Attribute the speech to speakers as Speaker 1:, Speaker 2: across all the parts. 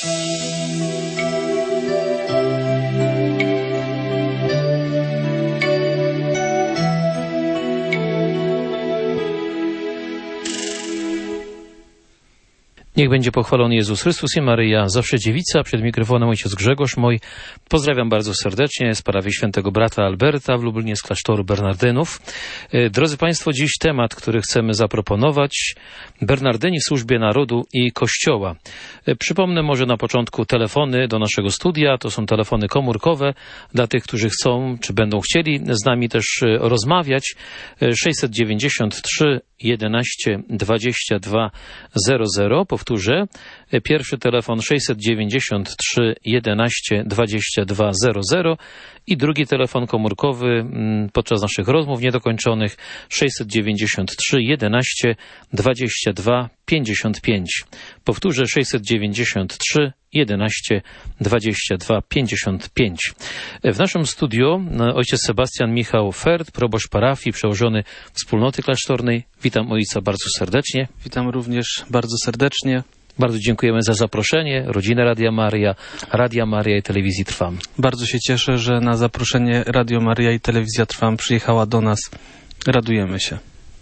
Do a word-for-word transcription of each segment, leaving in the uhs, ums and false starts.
Speaker 1: Niech będzie pochwalony Jezus Chrystus i Maryja, zawsze dziewica, przed mikrofonem ojciec Grzegorz Moj. Pozdrawiam bardzo serdecznie z parafii świętego brata Alberta w Lublinie z klasztoru Bernardynów. Drodzy Państwo, dziś temat, który chcemy zaproponować: Bernardyni w służbie narodu i Kościoła. Przypomnę może na początku telefony do naszego studia. To są telefony komórkowe dla tych, którzy chcą, czy będą chcieli z nami też rozmawiać. sześćset dziewięćdziesiąt trzy jedenaście dwadzieścia dwa zero zero. Powtórzę. Pierwszy telefon sześćset dziewięćdziesiąt trzy jedenaście dwadzieścia dwa zero zero i drugi telefon komórkowy podczas naszych rozmów niedokończonych sześćset dziewięćdziesiąt trzy jedenaście dwadzieścia dwa pięćdziesiąt pięć. Powtórzę: sześćset dziewięćdziesiąt trzy jedenaście dwadzieścia dwa pięćdziesiąt pięć. W naszym studio ojciec Sebastian Michał Fert, proboszcz parafii, przełożony wspólnoty klasztornej. Witam ojca bardzo serdecznie.
Speaker 2: Witam również bardzo serdecznie.
Speaker 1: Bardzo dziękujemy za zaproszenie. Rodzinę Radia Maria, Radia Maria i Telewizji Trwam.
Speaker 2: Bardzo się cieszę, że na zaproszenie Radio Maria i Telewizja Trwam przyjechała do nas. Radujemy się.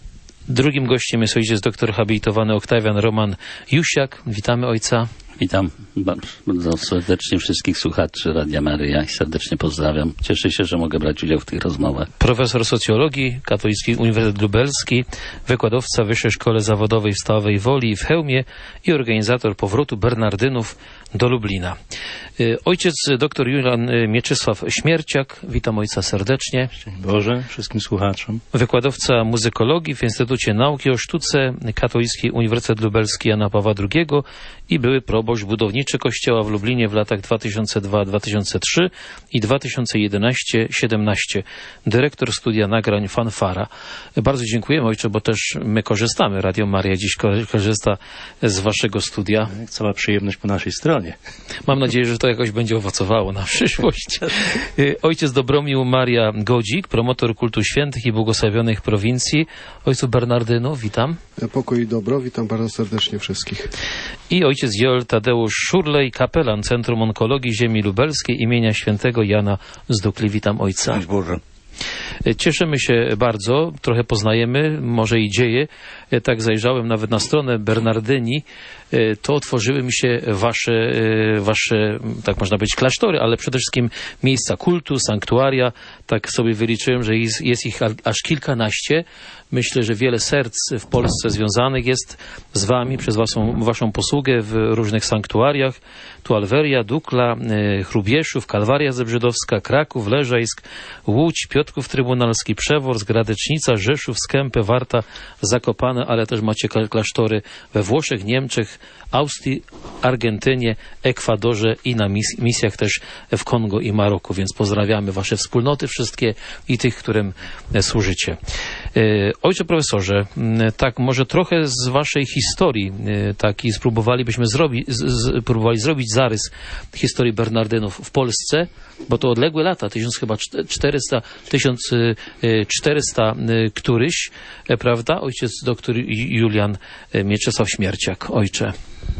Speaker 1: Drugim gościem jest ojciec doktor habilitowany Oktawian Roman Jusiak. Witamy ojca.
Speaker 3: Witam bardzo serdecznie wszystkich słuchaczy Radia Maryja i serdecznie pozdrawiam. Cieszę się, że mogę brać udział w tych rozmowach.
Speaker 1: Profesor socjologii, Katolicki Uniwersytet Lubelski, wykładowca w Wyższej Szkole Zawodowej w Stalowej Woli i w Chełmie i organizator powrotu Bernardynów do Lublina. Ojciec dr Julian Mieczysław Śmierciak. Witam ojca serdecznie.
Speaker 4: Szczęść Boże wszystkim słuchaczom.
Speaker 1: Wykładowca muzykologii w Instytucie Nauki o Sztuce, Katolicki Uniwersytet Lubelski Jana Pawła drugiego i były proboszcz budowniczy kościoła w Lublinie w latach dwa tysiące drugi do dwa tysiące trzeciego i dwa tysiące jedenastego do siedemnastego. Dyrektor studia nagrań Fanfara. Bardzo dziękujemy ojcze, bo też my korzystamy. Radio Maria dziś korzysta z waszego studia.
Speaker 4: Cała przyjemność po naszej stronie.
Speaker 1: Mam nadzieję, że to jakoś będzie owocowało na przyszłość. Ojciec Dobromił Maria Godzik, promotor kultu świętych i błogosławionych prowincji. Ojcu Bernardynów, witam.
Speaker 5: Pokój i dobro, witam bardzo serdecznie wszystkich.
Speaker 1: I ojciec Joel Tadeusz Szurlej, kapelan Centrum Onkologii Ziemi Lubelskiej imienia świętego Jana z Dukli. Witam ojca.
Speaker 4: Szczęść Boże.
Speaker 1: Cieszymy się bardzo, trochę poznajemy, może i dzieje. Tak zajrzałem nawet na stronę Bernardyni, to otworzyły mi się wasze, wasze, tak można powiedzieć, klasztory, ale przede wszystkim miejsca kultu, sanktuaria. Tak sobie wyliczyłem, że jest, jest ich aż kilkanaście. Myślę, że wiele serc w Polsce związanych jest z wami przez waszą, waszą posługę w różnych sanktuariach. Tu Alweria, Dukla, Chrubieszów, Kalwaria Zebrzydowska, Kraków, Leżajsk, Łódź, Piotrków Trybunalski, Przeworsk, Gradecznica, Rzeszów, Skępy, Warta, Zakopane, ale też macie klasztory we Włoszech, Niemczech, Austrii, Argentynie, Ekwadorze i na mis misjach też w Kongo i Maroku, więc pozdrawiamy wasze wspólnoty wszystkie i tych, którym służycie. Ojcze profesorze, tak może trochę z waszej historii, taki spróbowalibyśmy zrobić, z, próbowali zrobić zarys historii Bernardynów w Polsce, bo to odległe lata, tysiąc chyba czterysta, tysiąc czterysta któryś, prawda? Ojciec doktor Julian Mieczysław Śmierciak. Ojcze.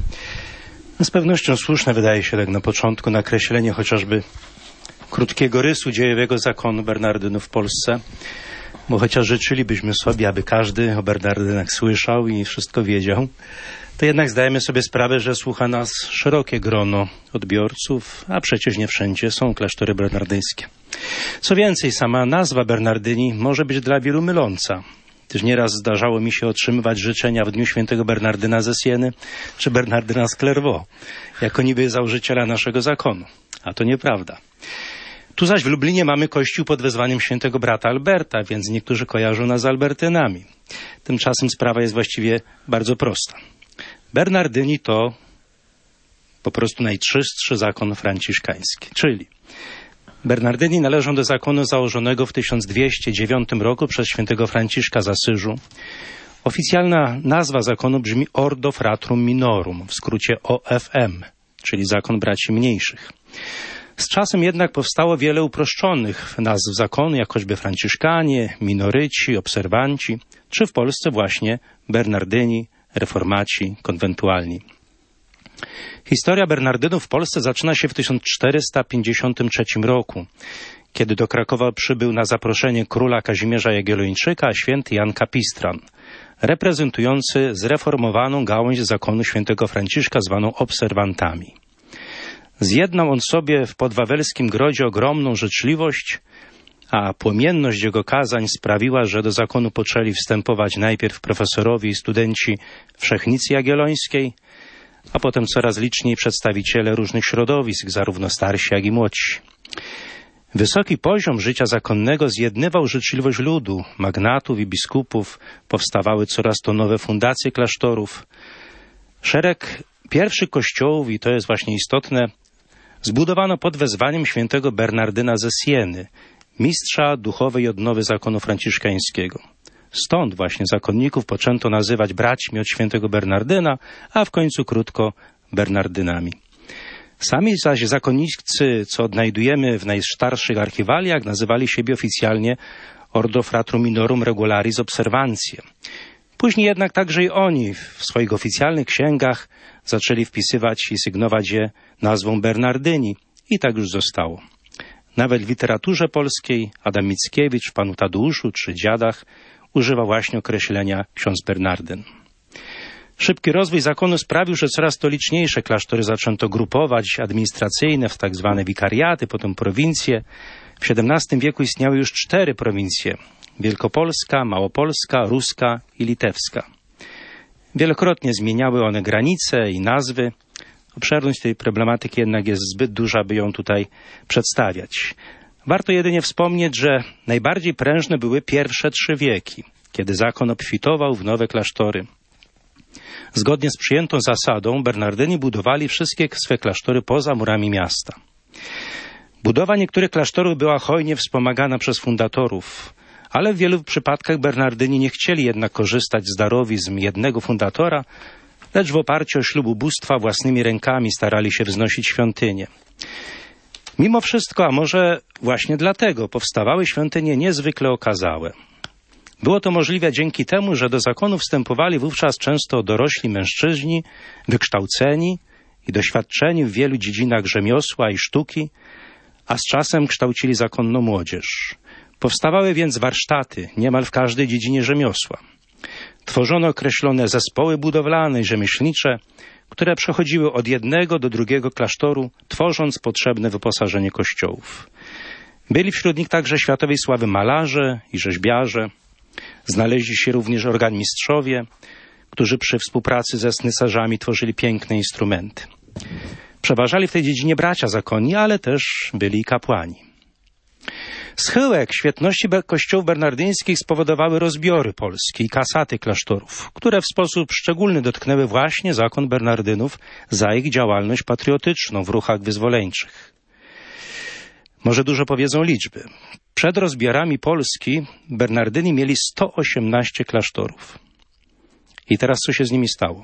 Speaker 4: Z pewnością słuszne wydaje się tak na początku nakreślenie chociażby krótkiego rysu dziejowego zakonu Bernardynów w Polsce, bo chociaż życzylibyśmy sobie, aby każdy o Bernardynach słyszał i wszystko wiedział, to jednak zdajemy sobie sprawę, że słucha nas szerokie grono odbiorców, a przecież nie wszędzie są klasztory bernardyńskie. Co więcej, sama nazwa Bernardyni może być dla wielu myląca, gdyż nieraz zdarzało mi się otrzymywać życzenia w dniu świętego Bernardyna ze Sieny czy Bernardyna z Clairvaux, jako niby założyciela naszego zakonu. A to nieprawda. Tu zaś w Lublinie mamy kościół pod wezwaniem świętego brata Alberta, więc niektórzy kojarzą nas z Albertynami. Tymczasem sprawa jest właściwie bardzo prosta. Bernardyni to po prostu najczystszy zakon franciszkański, czyli Bernardyni należą do zakonu założonego w tysiąc dwieście dziewiątym roku przez świętego Franciszka z Asyżu. Oficjalna nazwa zakonu brzmi Ordo Fratrum Minorum, w skrócie O F M, czyli zakon braci mniejszych. Z czasem jednak powstało wiele uproszczonych nazw zakonu, jak choćby franciszkanie, minoryci, obserwanci, czy w Polsce właśnie Bernardyni, reformaci, konwentualni. Historia Bernardynów w Polsce zaczyna się w tysiąc czterysta pięćdziesiątym trzecim roku, kiedy do Krakowa przybył na zaproszenie króla Kazimierza Jagiellończyka święty Jan Kapistran, reprezentujący zreformowaną gałąź zakonu świętego Franciszka zwaną obserwantami. Zjednał on sobie w podwawelskim grodzie ogromną życzliwość, a płomienność jego kazań sprawiła, że do zakonu poczęli wstępować najpierw profesorowie i studenci Wszechnicy Jagiellońskiej, a potem coraz liczniej przedstawiciele różnych środowisk, zarówno starsi, jak i młodsi. Wysoki poziom życia zakonnego zjednywał życzliwość ludu, magnatów i biskupów, powstawały coraz to nowe fundacje klasztorów. Szereg pierwszych kościołów, i to jest właśnie istotne, zbudowano pod wezwaniem świętego Bernardyna ze Sieny, mistrza duchowej odnowy zakonu franciszkańskiego. Stąd właśnie zakonników poczęto nazywać braćmi od świętego Bernardyna, a w końcu krótko Bernardynami. Sami zaś zakonnicy, co odnajdujemy w najstarszych archiwaliach, nazywali siebie oficjalnie Ordo Fratrum Minorum Regularis Observantiae. Później jednak także i oni w swoich oficjalnych księgach zaczęli wpisywać i sygnować je nazwą Bernardyni i tak już zostało. Nawet w literaturze polskiej Adam Mickiewicz w Panu Tadeuszu czy Dziadach używa właśnie określenia ksiądz Bernardyn. Szybki rozwój zakonu sprawił, że coraz to liczniejsze klasztory zaczęto grupować administracyjne w tak zwane wikariaty, potem prowincje. W siedemnastym wieku istniały już cztery prowincje: Wielkopolska, Małopolska, Ruska i Litewska. Wielokrotnie zmieniały one granice i nazwy. Obszerność tej problematyki jednak jest zbyt duża, by ją tutaj przedstawiać. Warto jedynie wspomnieć, że najbardziej prężne były pierwsze trzy wieki, kiedy zakon obfitował w nowe klasztory. Zgodnie z przyjętą zasadą Bernardyni budowali wszystkie swe klasztory poza murami miasta. Budowa niektórych klasztorów była hojnie wspomagana przez fundatorów, ale w wielu przypadkach Bernardyni nie chcieli jednak korzystać z darowizn jednego fundatora, lecz w oparciu o ślubobóstwa własnymi rękami starali się wznosić świątynie. Mimo wszystko, a może właśnie dlatego, powstawały świątynie niezwykle okazałe. Było to możliwe dzięki temu, że do zakonu wstępowali wówczas często dorośli mężczyźni, wykształceni i doświadczeni w wielu dziedzinach rzemiosła i sztuki, a z czasem kształcili zakonną młodzież. Powstawały więc warsztaty niemal w każdej dziedzinie rzemiosła. Tworzono określone zespoły budowlane i rzemieślnicze, które przechodziły od jednego do drugiego klasztoru, tworząc potrzebne wyposażenie kościołów. Byli wśród nich także światowej sławy malarze i rzeźbiarze. Znaleźli się również organistrzowie, którzy przy współpracy ze snycerzami tworzyli piękne instrumenty. Przeważali w tej dziedzinie bracia zakonni, ale też byli i kapłani. Schyłek świetności kościołów bernardyńskich spowodowały rozbiory Polski i kasaty klasztorów, które w sposób szczególny dotknęły właśnie zakon Bernardynów za ich działalność patriotyczną w ruchach wyzwoleńczych. Może dużo powiedzą liczby. Przed rozbiorami Polski Bernardyni mieli sto osiemnaście klasztorów. I teraz co się z nimi stało?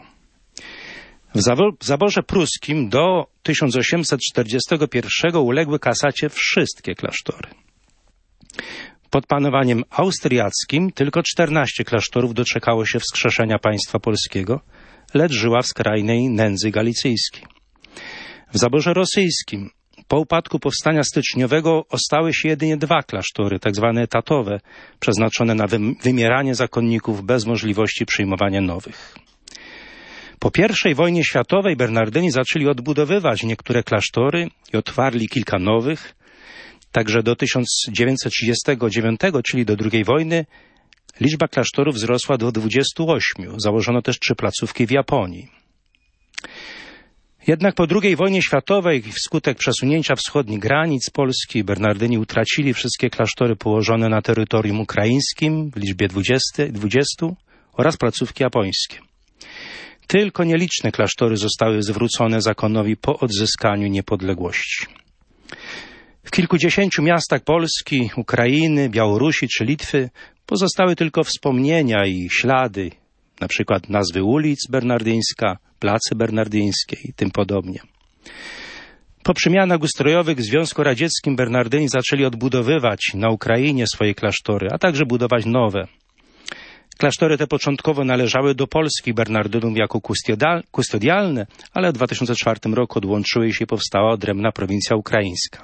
Speaker 4: W zaborze pruskim do tysiąc osiemset czterdziestego pierwszego uległy kasacie wszystkie klasztory. Pod panowaniem austriackim tylko czternaście klasztorów doczekało się wskrzeszenia państwa polskiego, lecz żyła w skrajnej nędzy galicyjskiej. W zaborze rosyjskim po upadku powstania styczniowego ostały się jedynie dwa klasztory, tak zwane etatowe, przeznaczone na wymieranie zakonników bez możliwości przyjmowania nowych. Po pierwszej wojnie światowej Bernardyni zaczęli odbudowywać niektóre klasztory i otwarli kilka nowych. Także do tysiąc dziewięćset trzydziestego dziewiątego, czyli do drugiej wojny, liczba klasztorów wzrosła do dwudziestu ośmiu. Założono też trzy placówki w Japonii. Jednak po drugiej wojnie światowej, wskutek przesunięcia wschodnich granic Polski, Bernardyni utracili wszystkie klasztory położone na terytorium ukraińskim w liczbie dwudziestu oraz placówki japońskie. Tylko nieliczne klasztory zostały zwrócone zakonowi po odzyskaniu niepodległości. W kilkudziesięciu miastach Polski, Ukrainy, Białorusi czy Litwy pozostały tylko wspomnienia i ślady, na przykład nazwy ulic Bernardyńska, place bernardyńskie i tym podobnie. Po przemianach ustrojowych w Związku Radzieckim Bernardyni zaczęli odbudowywać na Ukrainie swoje klasztory, a także budować nowe. Klasztory te początkowo należały do polskich bernardynów jako kustodialne, ale w dwa tysiące czwartym roku odłączyły się i powstała odrębna prowincja ukraińska.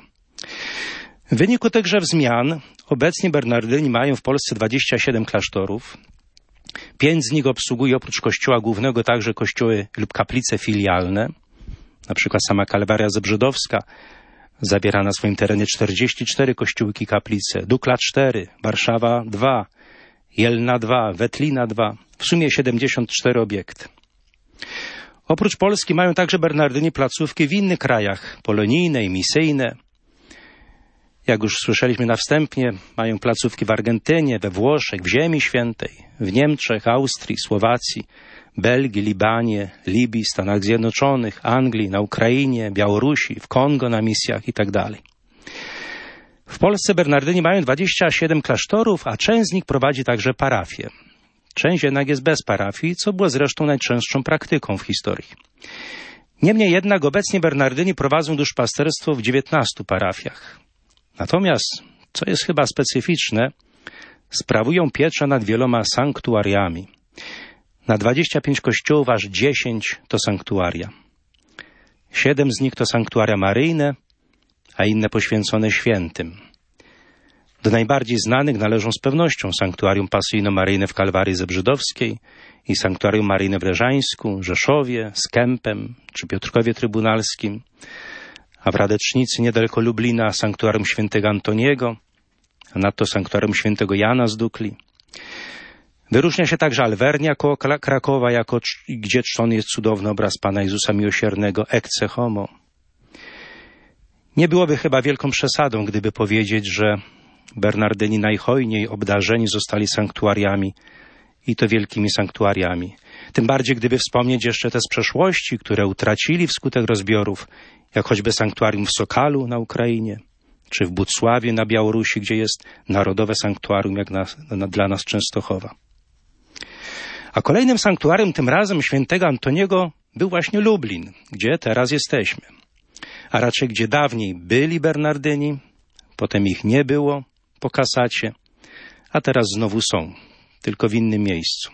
Speaker 4: W wyniku tychże zmian obecnie bernardyni mają w Polsce dwadzieścia siedem klasztorów. Pięć z nich obsługuje oprócz kościoła głównego także kościoły lub kaplice filialne. Na przykład sama Kalwaria Zebrzydowska zabiera na swoim terenie czterdzieści cztery kościółki kaplice, Dukla cztery, Warszawa dwa, Jelna dwa, Wetlina dwa, w sumie siedemdziesiąt cztery obiekty. Oprócz Polski mają także bernardyni placówki w innych krajach, polonijne i misyjne. Jak już słyszeliśmy na wstępie, mają placówki w Argentynie, we Włoszech, w Ziemi Świętej, w Niemczech, Austrii, Słowacji, Belgii, Libanie, Libii, Stanach Zjednoczonych, Anglii, na Ukrainie, Białorusi, w Kongo na misjach itd. W Polsce bernardyni mają dwadzieścia siedem klasztorów, a część z nich prowadzi także parafie. Część jednak jest bez parafii, co było zresztą najczęstszą praktyką w historii. Niemniej jednak obecnie bernardyni prowadzą duszpasterstwo w dziewiętnastu parafiach. Natomiast, co jest chyba specyficzne, sprawują pieczę nad wieloma sanktuariami. Na dwadzieścia pięć kościołów aż dziesięć to sanktuaria. Siedem z nich to sanktuaria maryjne, a inne poświęcone świętym. Do najbardziej znanych należą z pewnością sanktuarium pasyjno-maryjne w Kalwarii Zebrzydowskiej i sanktuarium maryjne w Leżańsku, Rzeszowie, Skępem czy Piotrkowie Trybunalskim, a w Radecznicy niedaleko Lublina sanktuarium świętego Antoniego, a nadto sanktuarium świętego Jana z Dukli. Wyróżnia się także Alwernia koło Krakowa, jako, gdzie czczony jest cudowny obraz Pana Jezusa Miłosiernego Ecce Homo. Nie byłoby chyba wielką przesadą, gdyby powiedzieć, że bernardyni najhojniej obdarzeni zostali sanktuariami i to wielkimi sanktuariami. Tym bardziej, gdyby wspomnieć jeszcze te z przeszłości, które utracili wskutek rozbiorów, jak choćby sanktuarium w Sokalu na Ukrainie, czy w Bucławie na Białorusi, gdzie jest narodowe sanktuarium, jak na, na, dla nas Częstochowa. A kolejnym sanktuarium, tym razem świętego Antoniego, był właśnie Lublin, gdzie teraz jesteśmy. A raczej gdzie dawniej byli bernardyni, potem ich nie było po kasacie, a teraz znowu są, tylko w innym miejscu.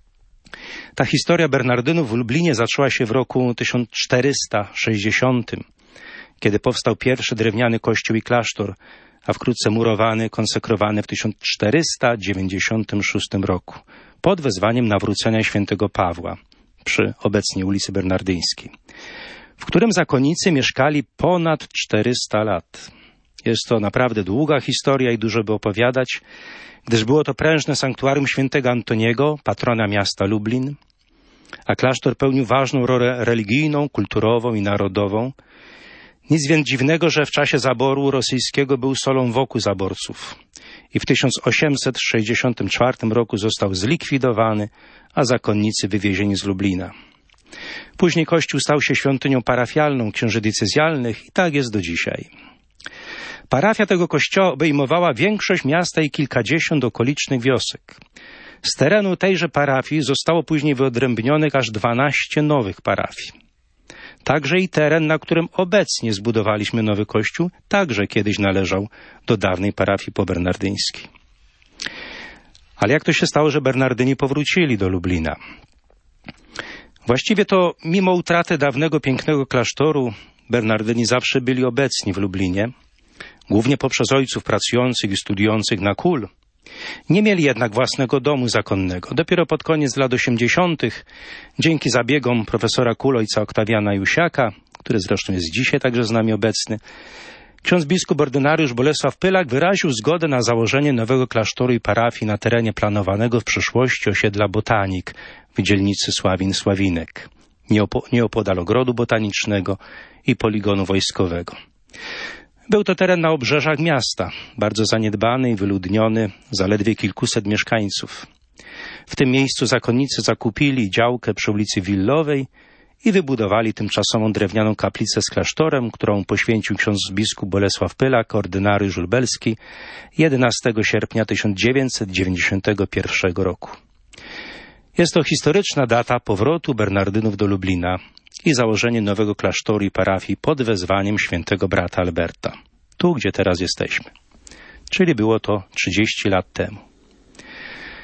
Speaker 4: Ta historia bernardynów w Lublinie zaczęła się w roku tysiąc czterysta sześćdziesiątym, kiedy powstał pierwszy drewniany kościół i klasztor, a wkrótce murowany, konsekrowany w tysiąc czterysta dziewięćdziesiątym szóstym roku, pod wezwaniem nawrócenia świętego Pawła przy obecnie ulicy Bernardyńskiej, w którym zakonnicy mieszkali ponad czterysta lat. Jest to naprawdę długa historia i dużo by opowiadać, gdyż było to prężne sanktuarium świętego Antoniego, patrona miasta Lublin, a klasztor pełnił ważną rolę religijną, kulturową i narodową. Nic więc dziwnego, że w czasie zaboru rosyjskiego był solą wokół zaborców i w tysiąc osiemset sześćdziesiątym czwartym roku został zlikwidowany, a zakonnicy wywiezieni z Lublina. Później kościół stał się świątynią parafialną księży diecezjalnych i tak jest do dzisiaj. Parafia tego kościoła obejmowała większość miasta i kilkadziesiąt okolicznych wiosek. Z terenu tejże parafii zostało później wyodrębnionych aż dwanaście nowych parafii. Także i teren, na którym obecnie zbudowaliśmy nowy kościół, także kiedyś należał do dawnej parafii pobernardyńskiej. Ale jak to się stało, że Bernardyni powrócili do Lublina? Właściwie to mimo utraty dawnego pięknego klasztoru, Bernardyni zawsze byli obecni w Lublinie, głównie poprzez ojców pracujących i studiujących na Kul. Nie mieli jednak własnego domu zakonnego. Dopiero pod koniec lat osiemdziesiątych, dzięki zabiegom profesora Kul, ojca Oktawiana Jusiaka, który zresztą jest dzisiaj także z nami obecny, ksiądz biskup ordynariusz Bolesław Pylak wyraził zgodę na założenie nowego klasztoru i parafii na terenie planowanego w przyszłości osiedla Botanik w dzielnicy Sławin-Sławinek, nieopodal ogrodu botanicznego i poligonu wojskowego. Był to teren na obrzeżach miasta, bardzo zaniedbany i wyludniony, zaledwie kilkuset mieszkańców. W tym miejscu zakonnicy zakupili działkę przy ulicy Willowej i wybudowali tymczasową drewnianą kaplicę z klasztorem, którą poświęcił ksiądz biskup Bolesław Pylak, ordynariusz lubelski, jedenastego sierpnia tysiąc dziewięćset dziewięćdziesiątego pierwszego roku. Jest to historyczna data powrotu Bernardynów do Lublina i założenie nowego klasztoru i parafii pod wezwaniem świętego brata Alberta, tu gdzie teraz jesteśmy. Czyli było to trzydzieści lat temu.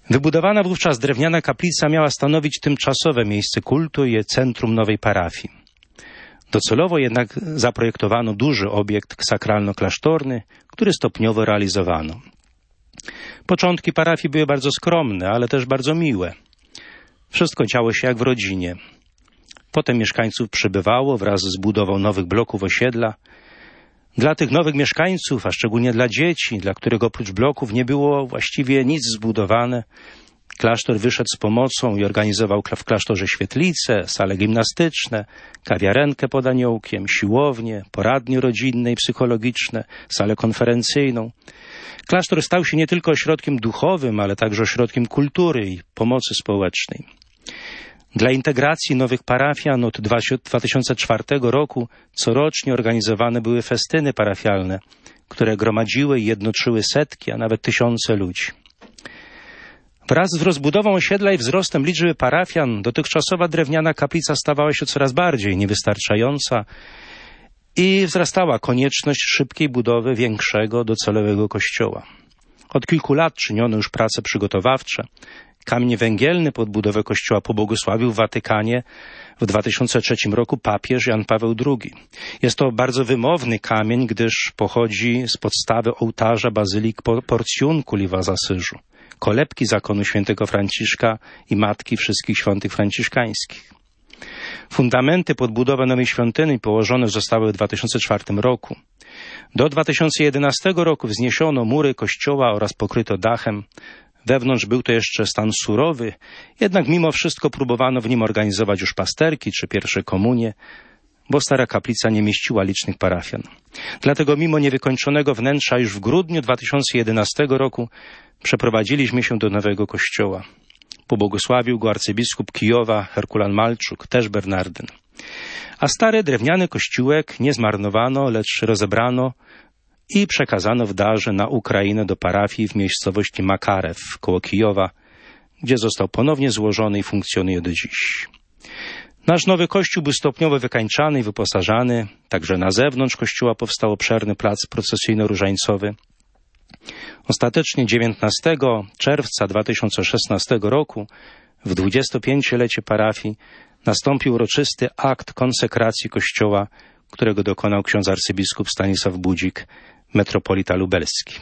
Speaker 4: Wybudowana wówczas drewniana kaplica miała stanowić tymczasowe miejsce kultu i centrum nowej parafii. Docelowo jednak zaprojektowano duży obiekt sakralno-klasztorny, który stopniowo realizowano. Początki parafii były bardzo skromne, ale też bardzo miłe. Wszystko działo się jak w rodzinie. Potem mieszkańców przybywało wraz z budową nowych bloków osiedla. Dla tych nowych mieszkańców, a szczególnie dla dzieci, dla których oprócz bloków nie było właściwie nic zbudowane, klasztor wyszedł z pomocą i organizował w klasztorze świetlice, sale gimnastyczne, kawiarenkę pod aniołkiem, siłownię, poradnie rodzinne i psychologiczne, salę konferencyjną. Klasztor stał się nie tylko ośrodkiem duchowym, ale także ośrodkiem kultury i pomocy społecznej. Dla integracji nowych parafian od dwa tysiące czwartego roku corocznie organizowane były festyny parafialne, które gromadziły i jednoczyły setki, a nawet tysiące ludzi. Wraz z rozbudową osiedla i wzrostem liczby parafian dotychczasowa drewniana kaplica stawała się coraz bardziej niewystarczająca i wzrastała konieczność szybkiej budowy większego, docelowego kościoła. Od kilku lat czyniono już prace przygotowawcze. Kamień węgielny pod budowę kościoła pobłogosławił w Watykanie w dwa tysiące trzecim roku papież Jan Paweł drugi. Jest to bardzo wymowny kamień, gdyż pochodzi z podstawy ołtarza Bazylik Porcjunkuli w Asyżu, kolebki zakonu świętego Franciszka i matki wszystkich świętych franciszkańskich. Fundamenty pod budowę nowej świątyni położone zostały w dwa tysiące czwartym roku. Do dwa tysiące jedenastego roku wzniesiono mury kościoła oraz pokryto dachem. Wewnątrz był to jeszcze stan surowy, jednak mimo wszystko próbowano w nim organizować już pasterki czy pierwsze komunie, bo stara kaplica nie mieściła licznych parafian. Dlatego mimo niewykończonego wnętrza już w grudniu dwa tysiące jedenastego roku przeprowadziliśmy się do nowego kościoła. Pobłogosławił go arcybiskup Kijowa Herkulan Malczuk, też Bernardyn. A stary drewniany kościółek nie zmarnowano, lecz rozebrano i przekazano w darze na Ukrainę do parafii w miejscowości Makarew koło Kijowa, gdzie został ponownie złożony i funkcjonuje do dziś. Nasz nowy kościół był stopniowo wykańczany i wyposażany, także na zewnątrz kościoła powstał obszerny plac procesyjno-różańcowy. Ostatecznie dziewiętnastego czerwca dwa tysiące szesnastego roku, w dwudziestopięciolecie parafii, nastąpił uroczysty akt konsekracji kościoła, którego dokonał ksiądz arcybiskup Stanisław Budzik, metropolita lubelski.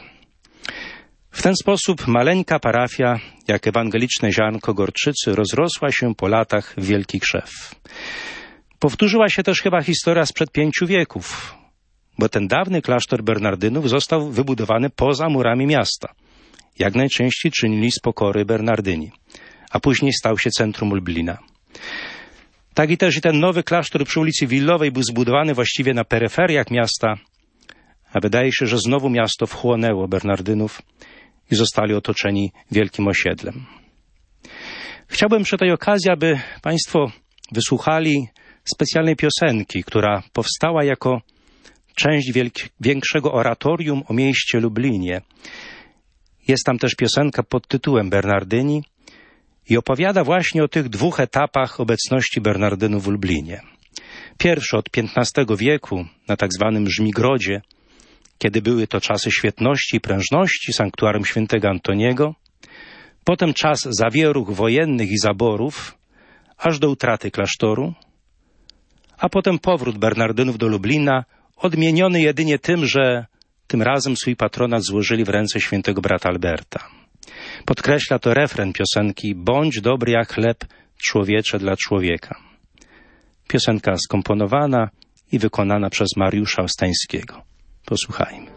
Speaker 4: W ten sposób maleńka parafia, jak ewangeliczne ziarnko gorczycy, rozrosła się po latach w wielki krzew. Powtórzyła się też chyba historia sprzed pięciu wieków, bo ten dawny klasztor Bernardynów został wybudowany poza murami miasta. Jak najczęściej czynili z pokory Bernardyni, a później stał się centrum Lublina. Tak i też i ten nowy klasztor przy ulicy Willowej był zbudowany właściwie na peryferiach miasta, a wydaje się, że znowu miasto wchłonęło Bernardynów i zostali otoczeni wielkim osiedlem. Chciałbym przy tej okazji, aby Państwo wysłuchali specjalnej piosenki, która powstała jako część wielki, większego oratorium o mieście Lublinie. Jest tam też piosenka pod tytułem Bernardyni i opowiada właśnie o tych dwóch etapach obecności Bernardynów w Lublinie. Pierwszy od piętnastego wieku na tak zwanym Żmigrodzie, kiedy były to czasy świetności i prężności sanktuarium świętego Antoniego, potem czas zawieruch wojennych i zaborów, aż do utraty klasztoru, a potem powrót Bernardynów do Lublina, odmieniony jedynie tym, że tym razem swój patronat złożyli w ręce świętego brata Alberta. Podkreśla to refren piosenki „Bądź dobry jak chleb, człowiecze dla człowieka”. Piosenka skomponowana i wykonana przez Mariusza Ostańskiego. Posłuchajmy.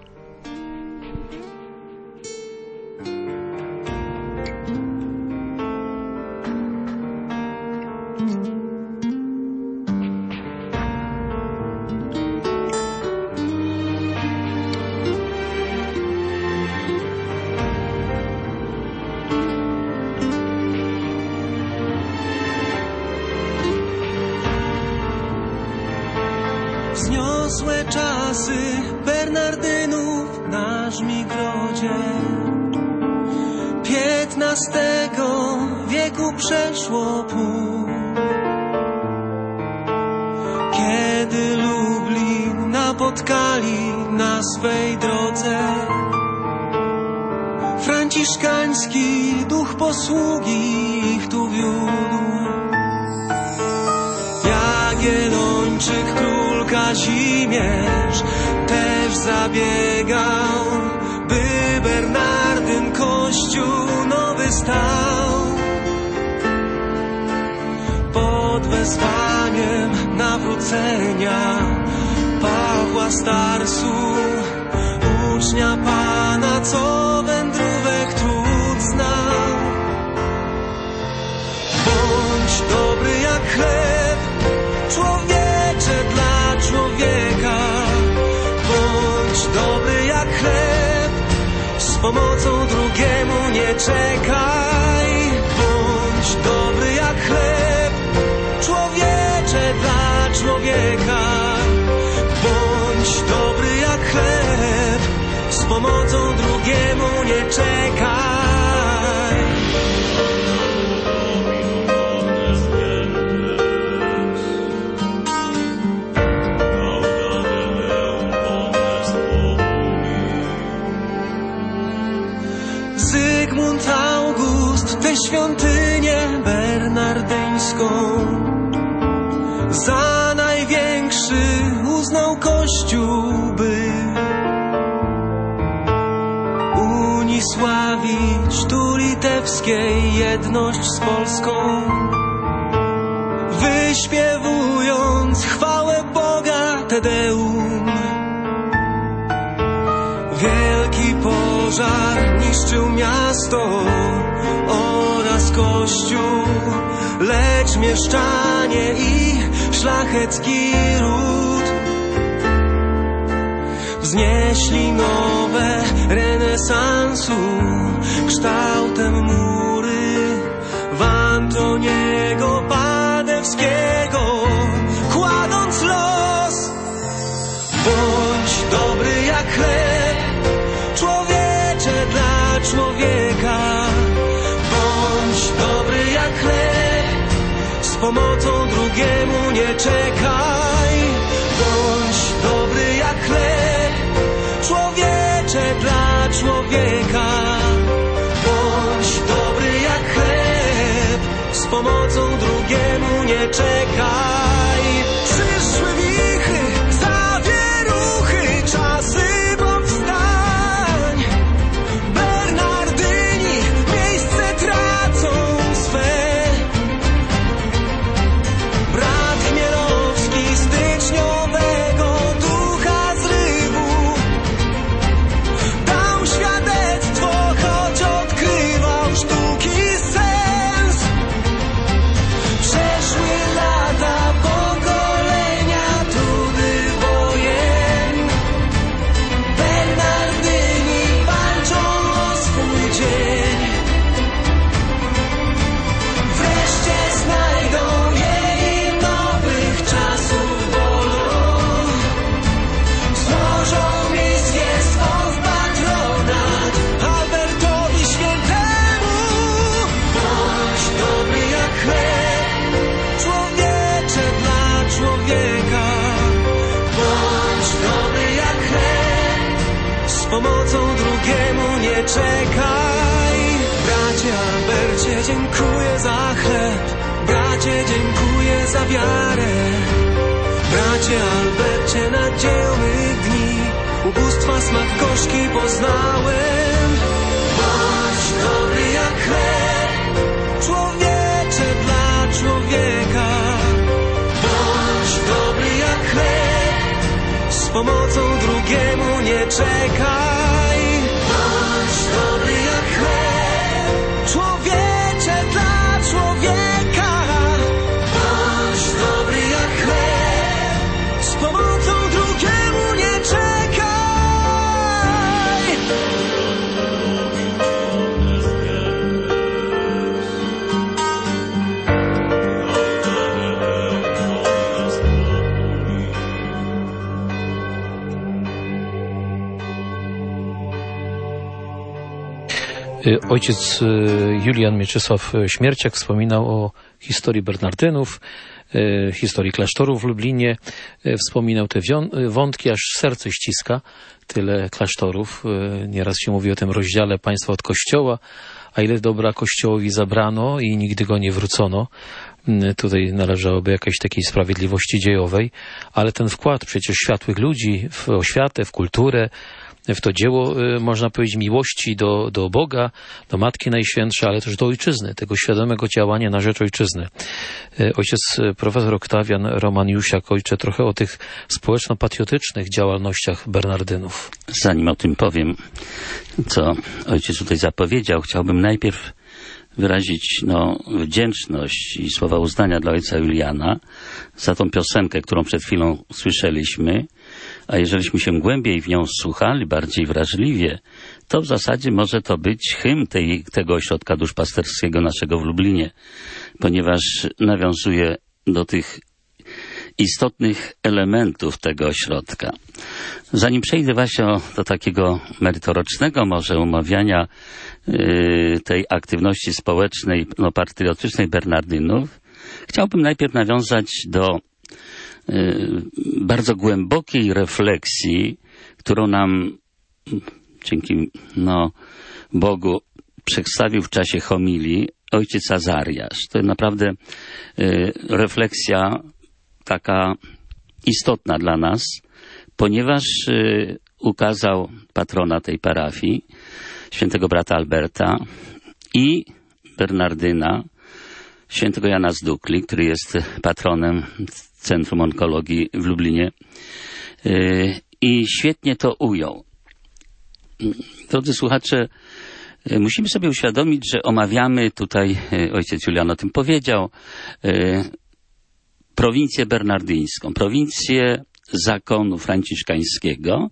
Speaker 6: Wzniosłe czasy Bernardynów na Żmigrodzie. Piętnastego wieku przeszło pół, kiedy Lublin napotkali na swej drodze Franciszkanie franciszkański duch posługi ich tu wiódł. Jagiellończyk król Kazimierz też zabiegał, by Bernardyn kościół nowy stał. Pod wezwaniem nawrócenia Pawła Starsu, ucznia Pana, co wędrówek trud znał. Bądź dobry jak chleb, człowiecze dla człowieka. Bądź dobry jak chleb, z pomocą drugiemu nie czekaj. Bądź dobry jak chleb, człowiecze dla człowieka. Bądź dobry jak chleb, z pomocą drugiemu nie czekaj. Zygmunt August tę świątynię bernardyńską za największy uznał Kościół, by unisławić tu litewskiej jedność z Polską, wyśpiewując chwałę Boga Te Deum. Wielki pożar niszczył miasto oraz Kościół, lecz mieszczanie i szlachecki ród wznieśli nowe renesansu kształtem mury w Antoniego Padewskiego, kładąc los. Bądź dobry jak chleb, człowiecze dla człowieka. Bądź dobry jak chleb, z pomocą drugiemu nie czekaj. Bądź dobry jak chleb, człowiecze dla człowieka. Bądź dobry jak chleb, z pomocą drugiemu nie czekaj. Przyszły wichry, zawieruchy, czasy powstań. Bernardyni miejsce tracą swe. Brat Chmielowski styczniowego ducha zrywu dał świadectwo, choć odkrywał sztuki sens. Przeszły lata, pokolenia, trudy wojen. Bernardyni walczą o swój dzień. Wreszcie znajdą jej nowych czasów wolą. Złożą misję swą w patronat Albertowi Świętemu. Bądź dobry jak chleb, człowiecze dla człowieka. Bądź dobry jak chleb, z pomocą drugiemu nie czekaj. Bracie Albercie, dziękuję za chleb. Bracie, dziękuję za wiarę. Bracie Albercie, nadzieją mych dni ubóstwa smak gorzki poznałem. Bądź dobry jak chleb, człowiecze dla człowieka. Bądź dobry jak chleb, z pomocą drugiemu nie czekaj. Bądź dobry jak chleb, człowiecze dla człowieka. Bądź dobry jak chleb, z pomocą drugiemu nie czekaj.
Speaker 1: Ojciec Julian Mieczysław Śmierciak wspominał o historii Bernardynów. historii klasztoru w Lublinie. Wspominał te wątki, aż serce ściska. Tyle klasztorów. Nieraz się mówi o tym rozdziale państwa od Kościoła, a ile dobra Kościołowi zabrano i nigdy go nie wrócono. Tutaj należałoby jakiejś takiej sprawiedliwości dziejowej, ale ten wkład przecież światłych ludzi w oświatę, w kulturę, w to dzieło, można powiedzieć, miłości do, do Boga, do Matki Najświętszej, ale też do ojczyzny, tego świadomego działania na rzecz ojczyzny. Ojciec profesor Oktawian Romaniusiak, ojcze, trochę o tych społeczno-patriotycznych działalnościach Bernardynów.
Speaker 3: Zanim o tym powiem, co ojciec tutaj zapowiedział, chciałbym najpierw wyrazić no, wdzięczność i słowa uznania dla ojca Juliana za tą piosenkę, którą przed chwilą słyszeliśmy, a jeżeliśmy się głębiej w nią słuchali, bardziej wrażliwie, to w zasadzie może to być hymn tej, tego ośrodka duszpasterskiego naszego w Lublinie, ponieważ nawiązuje do tych istotnych elementów tego ośrodka. Zanim przejdę właśnie do takiego merytorycznego może omawiania yy, tej aktywności społecznej, no, patriotycznej Bernardynów, chciałbym najpierw nawiązać do yy, bardzo głębokiej refleksji, którą nam dzięki no, Bogu przedstawił w czasie homilii ojciec Azariasz. To jest naprawdę yy, refleksja taka istotna dla nas, ponieważ y, ukazał patrona tej parafii, świętego brata Alberta i Bernardyna, świętego Jana z Dukli, który jest patronem Centrum Onkologii w Lublinie. Y, I świetnie to ujął. Drodzy słuchacze, y, musimy sobie uświadomić, że omawiamy tutaj, y, ojciec Julian o tym powiedział, y, prowincję bernardyńską, prowincję zakonu franciszkańskiego.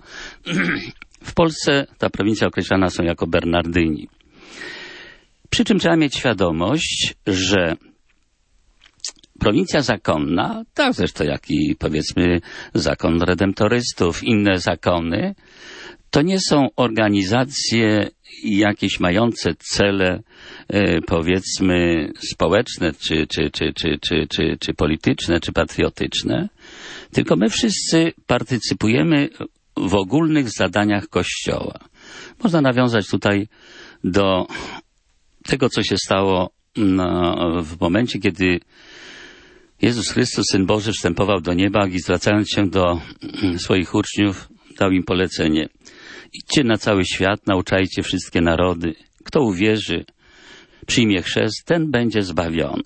Speaker 3: W Polsce ta prowincja określana są jako Bernardyni. Przy czym trzeba mieć świadomość, że prowincja zakonna, tak zresztą jak i powiedzmy zakon redemptorystów, inne zakony, to nie są organizacje jakieś mające cele, powiedzmy, społeczne, czy, czy, czy, czy, czy, czy, czy polityczne, czy patriotyczne, tylko my wszyscy partycypujemy w ogólnych zadaniach Kościoła. Można nawiązać tutaj do tego, co się stało no, w momencie, kiedy Jezus Chrystus, Syn Boży, wstępował do nieba i zwracając się do swoich uczniów, dał im polecenie. Idźcie na cały świat, nauczajcie wszystkie narody. Kto uwierzy, przyjmie chrzest, ten będzie zbawiony.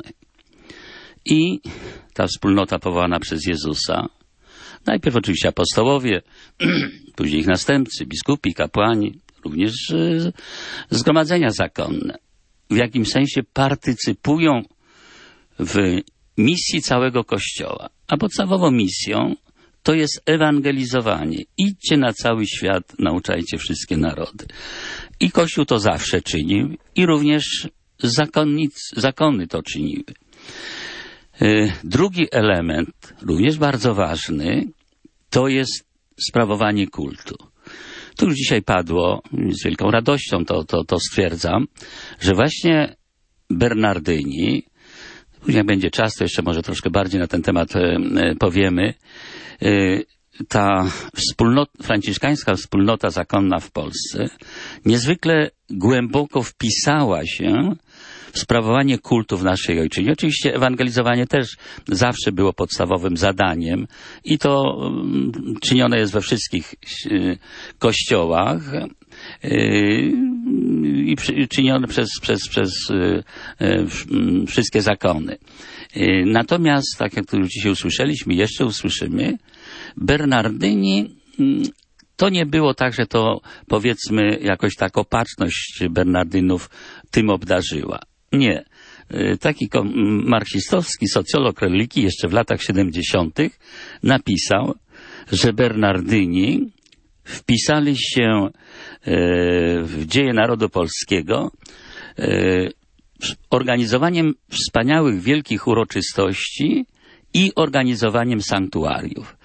Speaker 3: I ta wspólnota powołana przez Jezusa, najpierw oczywiście apostołowie, później ich następcy, biskupi, kapłani, również zgromadzenia zakonne, w jakim sensie partycypują w misji całego Kościoła. A podstawową misją to jest ewangelizowanie. Idźcie na cały świat, nauczajcie wszystkie narody. I Kościół to zawsze czynił i również zakonnicy, zakony to czyniły. Drugi element, również bardzo ważny, to jest sprawowanie kultu. Tu już dzisiaj padło, z wielką radością to, to, to stwierdzam, że właśnie Bernardyni, później jak będzie czas, to jeszcze może troszkę bardziej na ten temat powiemy, ta wspólnota, franciszkańska wspólnota zakonna w Polsce niezwykle głęboko wpisała się w sprawowanie kultu w naszej ojczyźnie. Oczywiście ewangelizowanie też zawsze było podstawowym zadaniem i to czynione jest we wszystkich kościołach i czynione przez, przez, przez wszystkie zakony. Natomiast, tak jak tu dzisiaj usłyszeliśmy, jeszcze usłyszymy, Bernardyni to nie było tak, że to powiedzmy jakoś tak opatrzność Bernardynów tym obdarzyła. Nie. Taki marksistowski socjolog religii jeszcze w latach siedemdziesiątych napisał, że Bernardyni wpisali się w dzieje narodu polskiego organizowaniem wspaniałych, wielkich uroczystości i organizowaniem sanktuariów.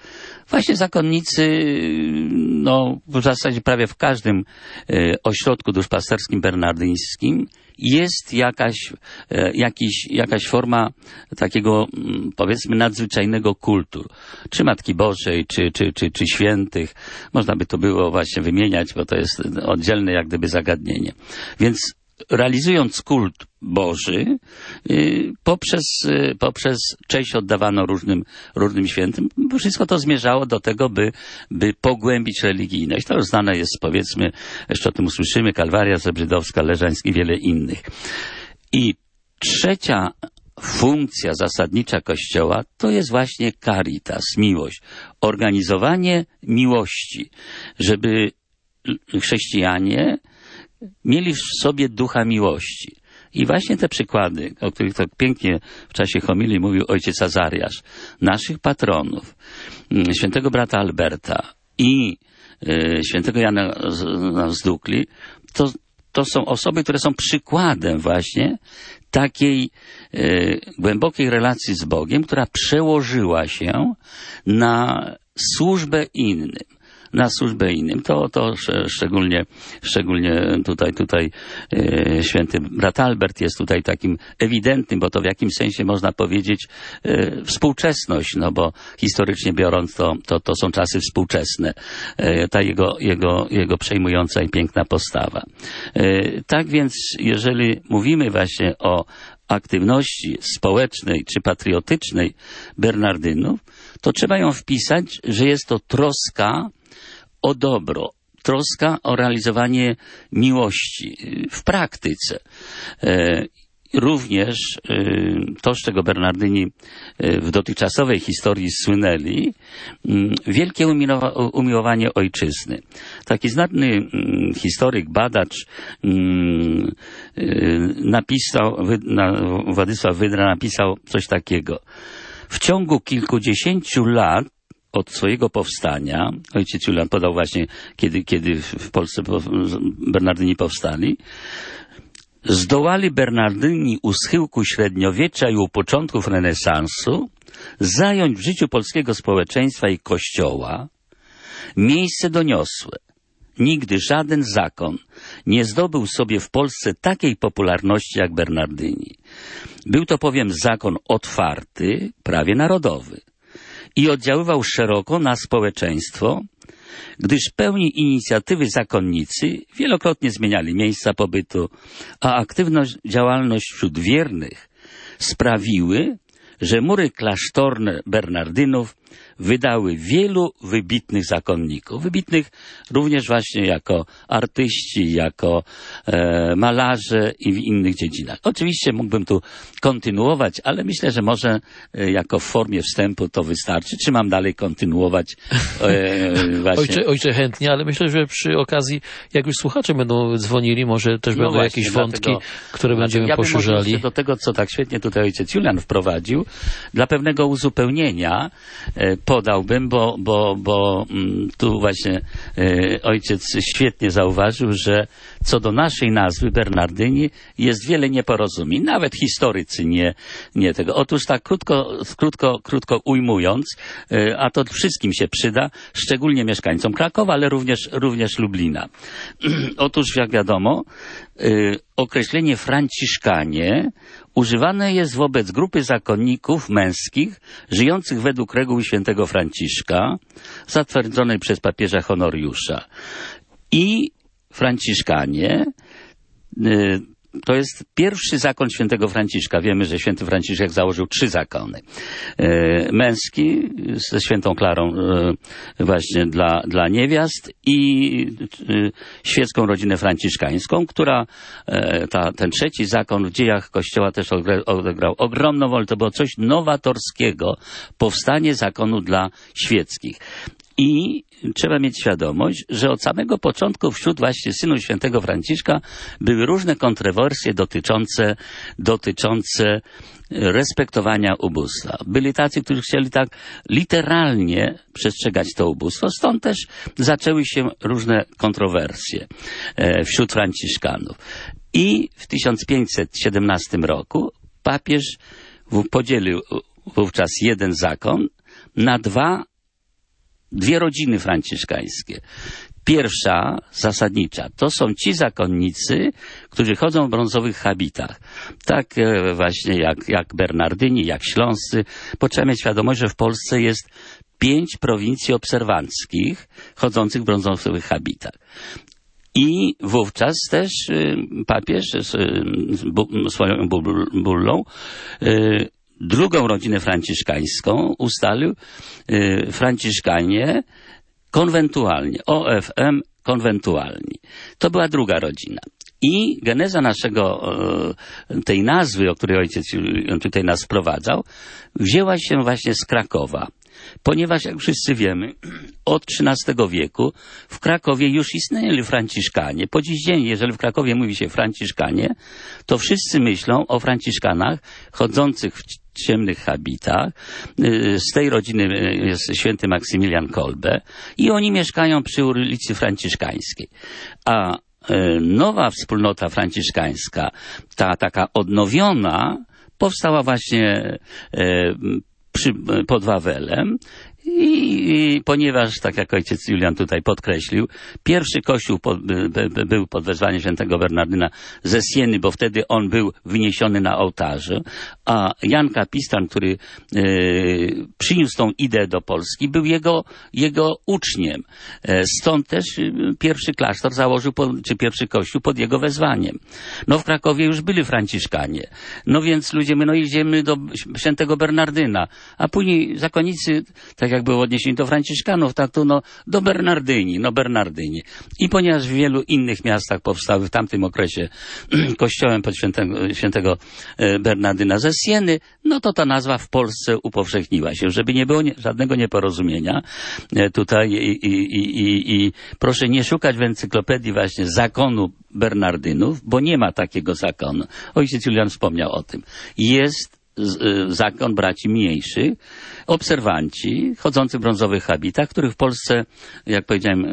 Speaker 3: Właśnie zakonnicy, no w zasadzie prawie w każdym e, ośrodku duszpasterskim bernardyńskim jest jakaś, e, jakiś, jakaś forma takiego, m, powiedzmy, nadzwyczajnego kultu. Czy Matki Bożej, czy, czy, czy, czy świętych. Można by to było właśnie wymieniać, bo to jest oddzielne jak gdyby zagadnienie. Więc realizując kult Boży, yy, poprzez, yy, poprzez cześć oddawano różnym, różnym świętym, wszystko to zmierzało do tego, by, by pogłębić religijność. To już znane jest, powiedzmy, jeszcze o tym usłyszymy, Kalwaria Zebrzydowska, Leżański i wiele innych. I trzecia funkcja zasadnicza Kościoła to jest właśnie caritas, miłość. Organizowanie miłości, żeby chrześcijanie mieli w sobie ducha miłości. I właśnie te przykłady, o których tak pięknie w czasie homilii mówił ojciec Azariasz, naszych patronów, świętego brata Alberta i y, świętego Jana z Dukli, to, to są osoby, które są przykładem właśnie takiej y, głębokiej relacji z Bogiem, która przełożyła się na służbę innym. na służbę innym. To, to szczególnie, szczególnie tutaj, tutaj e, święty brat Albert jest tutaj takim ewidentnym, bo to w jakimś sensie można powiedzieć e, współczesność, no bo historycznie biorąc to, to, to są czasy współczesne. E, ta jego, jego, jego przejmująca i piękna postawa. E, tak więc, jeżeli mówimy właśnie o aktywności społecznej czy patriotycznej Bernardynów, to trzeba ją wpisać, że jest to troska o dobro, troska o realizowanie miłości w praktyce. Również to, z czego Bernardyni w dotychczasowej historii słynęli, wielkie umiłowanie ojczyzny. Taki znany historyk, badacz napisał, Władysław Wydra napisał coś takiego. W ciągu kilkudziesięciu lat od swojego powstania, ojciec Julian podał właśnie, kiedy, kiedy w Polsce Bernardyni powstali, zdołali Bernardyni u schyłku średniowiecza i u początków renesansu zająć w życiu polskiego społeczeństwa i kościoła miejsce doniosłe. Nigdy żaden zakon nie zdobył sobie w Polsce takiej popularności jak Bernardyni. Był to bowiem zakon otwarty, prawie narodowy i oddziaływał szeroko na społeczeństwo, gdyż pełni inicjatywy zakonnicy wielokrotnie zmieniali miejsca pobytu, a aktywność, działalność wśród wiernych sprawiły, że mury klasztorne Bernardynów wydały wielu wybitnych zakonników. Wybitnych również właśnie jako artyści, jako e, malarze i w innych dziedzinach. Oczywiście mógłbym tu kontynuować, ale myślę, że może e, jako w formie wstępu to wystarczy. Czy mam dalej kontynuować? E, właśnie?
Speaker 1: Ojcze, ojcze chętnie, ale myślę, że przy okazji, jak już słuchacze będą dzwonili, może też
Speaker 3: no
Speaker 1: będą
Speaker 3: właśnie,
Speaker 1: jakieś wątki,
Speaker 3: dlatego,
Speaker 1: które będziemy
Speaker 3: ja
Speaker 1: poszerzali.
Speaker 3: Ja do tego, co tak świetnie tutaj ojciec Julian wprowadził, dla pewnego uzupełnienia e, podałbym, bo, bo, bo mm, tu właśnie e, ojciec świetnie zauważył, że co do naszej nazwy Bernardyni jest wiele nieporozumień. Nawet historycy nie, nie tego. Otóż tak krótko, krótko, krótko ujmując, e, a to wszystkim się przyda, szczególnie mieszkańcom Krakowa, ale również, również Lublina. Otóż jak wiadomo, e, określenie Franciszkanie używane jest wobec grupy zakonników męskich żyjących według reguł świętego Franciszka, zatwierdzonej przez papieża Honoriusza. I Franciszkanie y, to jest pierwszy zakon świętego Franciszka. Wiemy, że święty Franciszek założył trzy zakony. E, męski ze świętą Klarą e, właśnie dla, dla niewiast i e, świecką rodzinę franciszkańską, która e, ta, ten trzeci zakon w dziejach Kościoła też odegrał ogromną rolę. To było coś nowatorskiego, powstanie zakonu dla świeckich. I trzeba mieć świadomość, że od samego początku wśród właśnie synów świętego Franciszka były różne kontrowersje dotyczące, dotyczące respektowania ubóstwa. Byli tacy, którzy chcieli tak literalnie przestrzegać to ubóstwo, stąd też zaczęły się różne kontrowersje wśród Franciszkanów. I w tysiąc pięćset siedemnastym roku papież podzielił wówczas jeden zakon na dwa dwie rodziny franciszkańskie. Pierwsza, zasadnicza, to są ci zakonnicy, którzy chodzą w brązowych habitach. Tak e, właśnie jak, jak Bernardyni, jak Śląscy. Bo trzeba mieć świadomość, że w Polsce jest pięć prowincji obserwanckich chodzących w brązowych habitach. I wówczas też y, papież z, y, bu, swoją bullą y, drugą rodzinę franciszkańską ustalił y, franciszkanie konwentualnie, O F M konwentualni. To była druga rodzina. I geneza naszego, tej nazwy, o której ojciec tutaj nas sprowadzał, wzięła się właśnie z Krakowa. Ponieważ, jak wszyscy wiemy, od trzynastego wieku w Krakowie już istnieli franciszkanie. Po dziś dzień, jeżeli w Krakowie mówi się franciszkanie, to wszyscy myślą o franciszkanach chodzących w ciemnych habitach. Z tej rodziny jest święty Maksymilian Kolbe i oni mieszkają przy ulicy Franciszkańskiej. A nowa wspólnota franciszkańska, ta taka odnowiona, powstała właśnie przy, pod Wawelem. I, I ponieważ, tak jak ojciec Julian tutaj podkreślił, pierwszy kościół pod, by, by, był pod wezwaniem świętego Bernardyna ze Sieny, bo wtedy on był wyniesiony na ołtarzu, a Jan Kapistan, który e, przyniósł tą ideę do Polski, był jego, jego uczniem. E, stąd też pierwszy klasztor założył, pod, czy pierwszy kościół pod jego wezwaniem. No w Krakowie już byli franciszkanie. No więc ludzie, my no idziemy do świętego Bernardyna, a później zakonnicy, tak jak było odniesienie do franciszkanów, tak tu no do Bernardyni, no Bernardyni. I ponieważ w wielu innych miastach powstały w tamtym okresie kościołem pod świętego, świętego Bernardyna ze Sieny, no to ta nazwa w Polsce upowszechniła się, żeby nie było nie, żadnego nieporozumienia tutaj i, i, i, i, i proszę nie szukać w encyklopedii właśnie zakonu Bernardynów, bo nie ma takiego zakonu. Ojciec Julian wspomniał o tym. Jest zakon braci mniejszych, obserwanci, chodzący w brązowych habitach, których w Polsce, jak powiedziałem,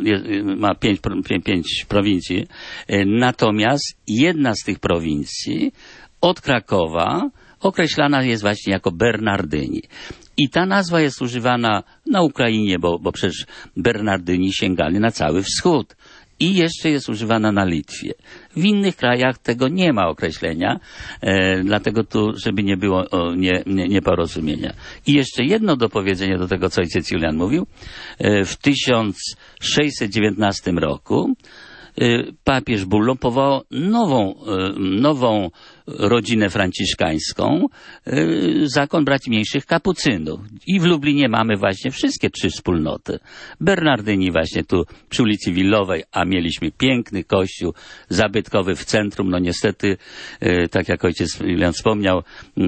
Speaker 3: ma pięć, pięć prowincji. Natomiast jedna z tych prowincji od Krakowa określana jest właśnie jako Bernardyni. I ta nazwa jest używana na Ukrainie, bo, bo przecież Bernardyni sięgali na cały wschód. I jeszcze jest używana na Litwie. W innych krajach tego nie ma określenia, e, dlatego tu, żeby nie było o, nie, nie, nieporozumienia. I jeszcze jedno dopowiedzenie do tego, co ojciec Julian mówił. E, w tysiąc sześćset dziewiętnastym roku e, papież Bullą powołał nową, e, nową rodzinę franciszkańską, yy, zakon braci mniejszych kapucynów. I w Lublinie mamy właśnie wszystkie trzy wspólnoty. Bernardyni właśnie tu przy ulicy Willowej, a mieliśmy piękny kościół zabytkowy w centrum. No niestety, yy, tak jak ojciec Julian wspomniał, yy,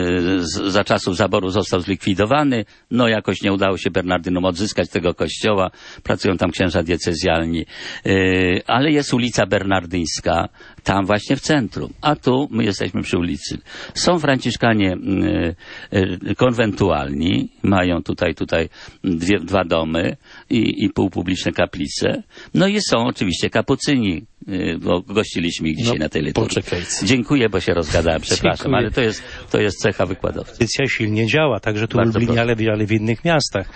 Speaker 3: z, za czasów zaboru został zlikwidowany. No jakoś nie udało się Bernardynom odzyskać tego kościoła. Pracują tam księża diecezjalni. Yy, ale jest ulica Bernardyńska, tam właśnie w centrum. A tu my jesteśmy przy ulicy. Są franciszkanie y, y, konwentualni, mają tutaj tutaj dwie, dwa domy i, i półpubliczne kaplice. No i są oczywiście kapucyni, y, bo gościliśmy ich dzisiaj no, na tej liturgii. Poczekajcie. Dziękuję, bo się rozgadałem, przepraszam, Dziękuję. ale to jest, to jest cecha wykładowcy.
Speaker 4: Tradycja silnie działa, także tu w Lublinie, ale, ale w innych miastach.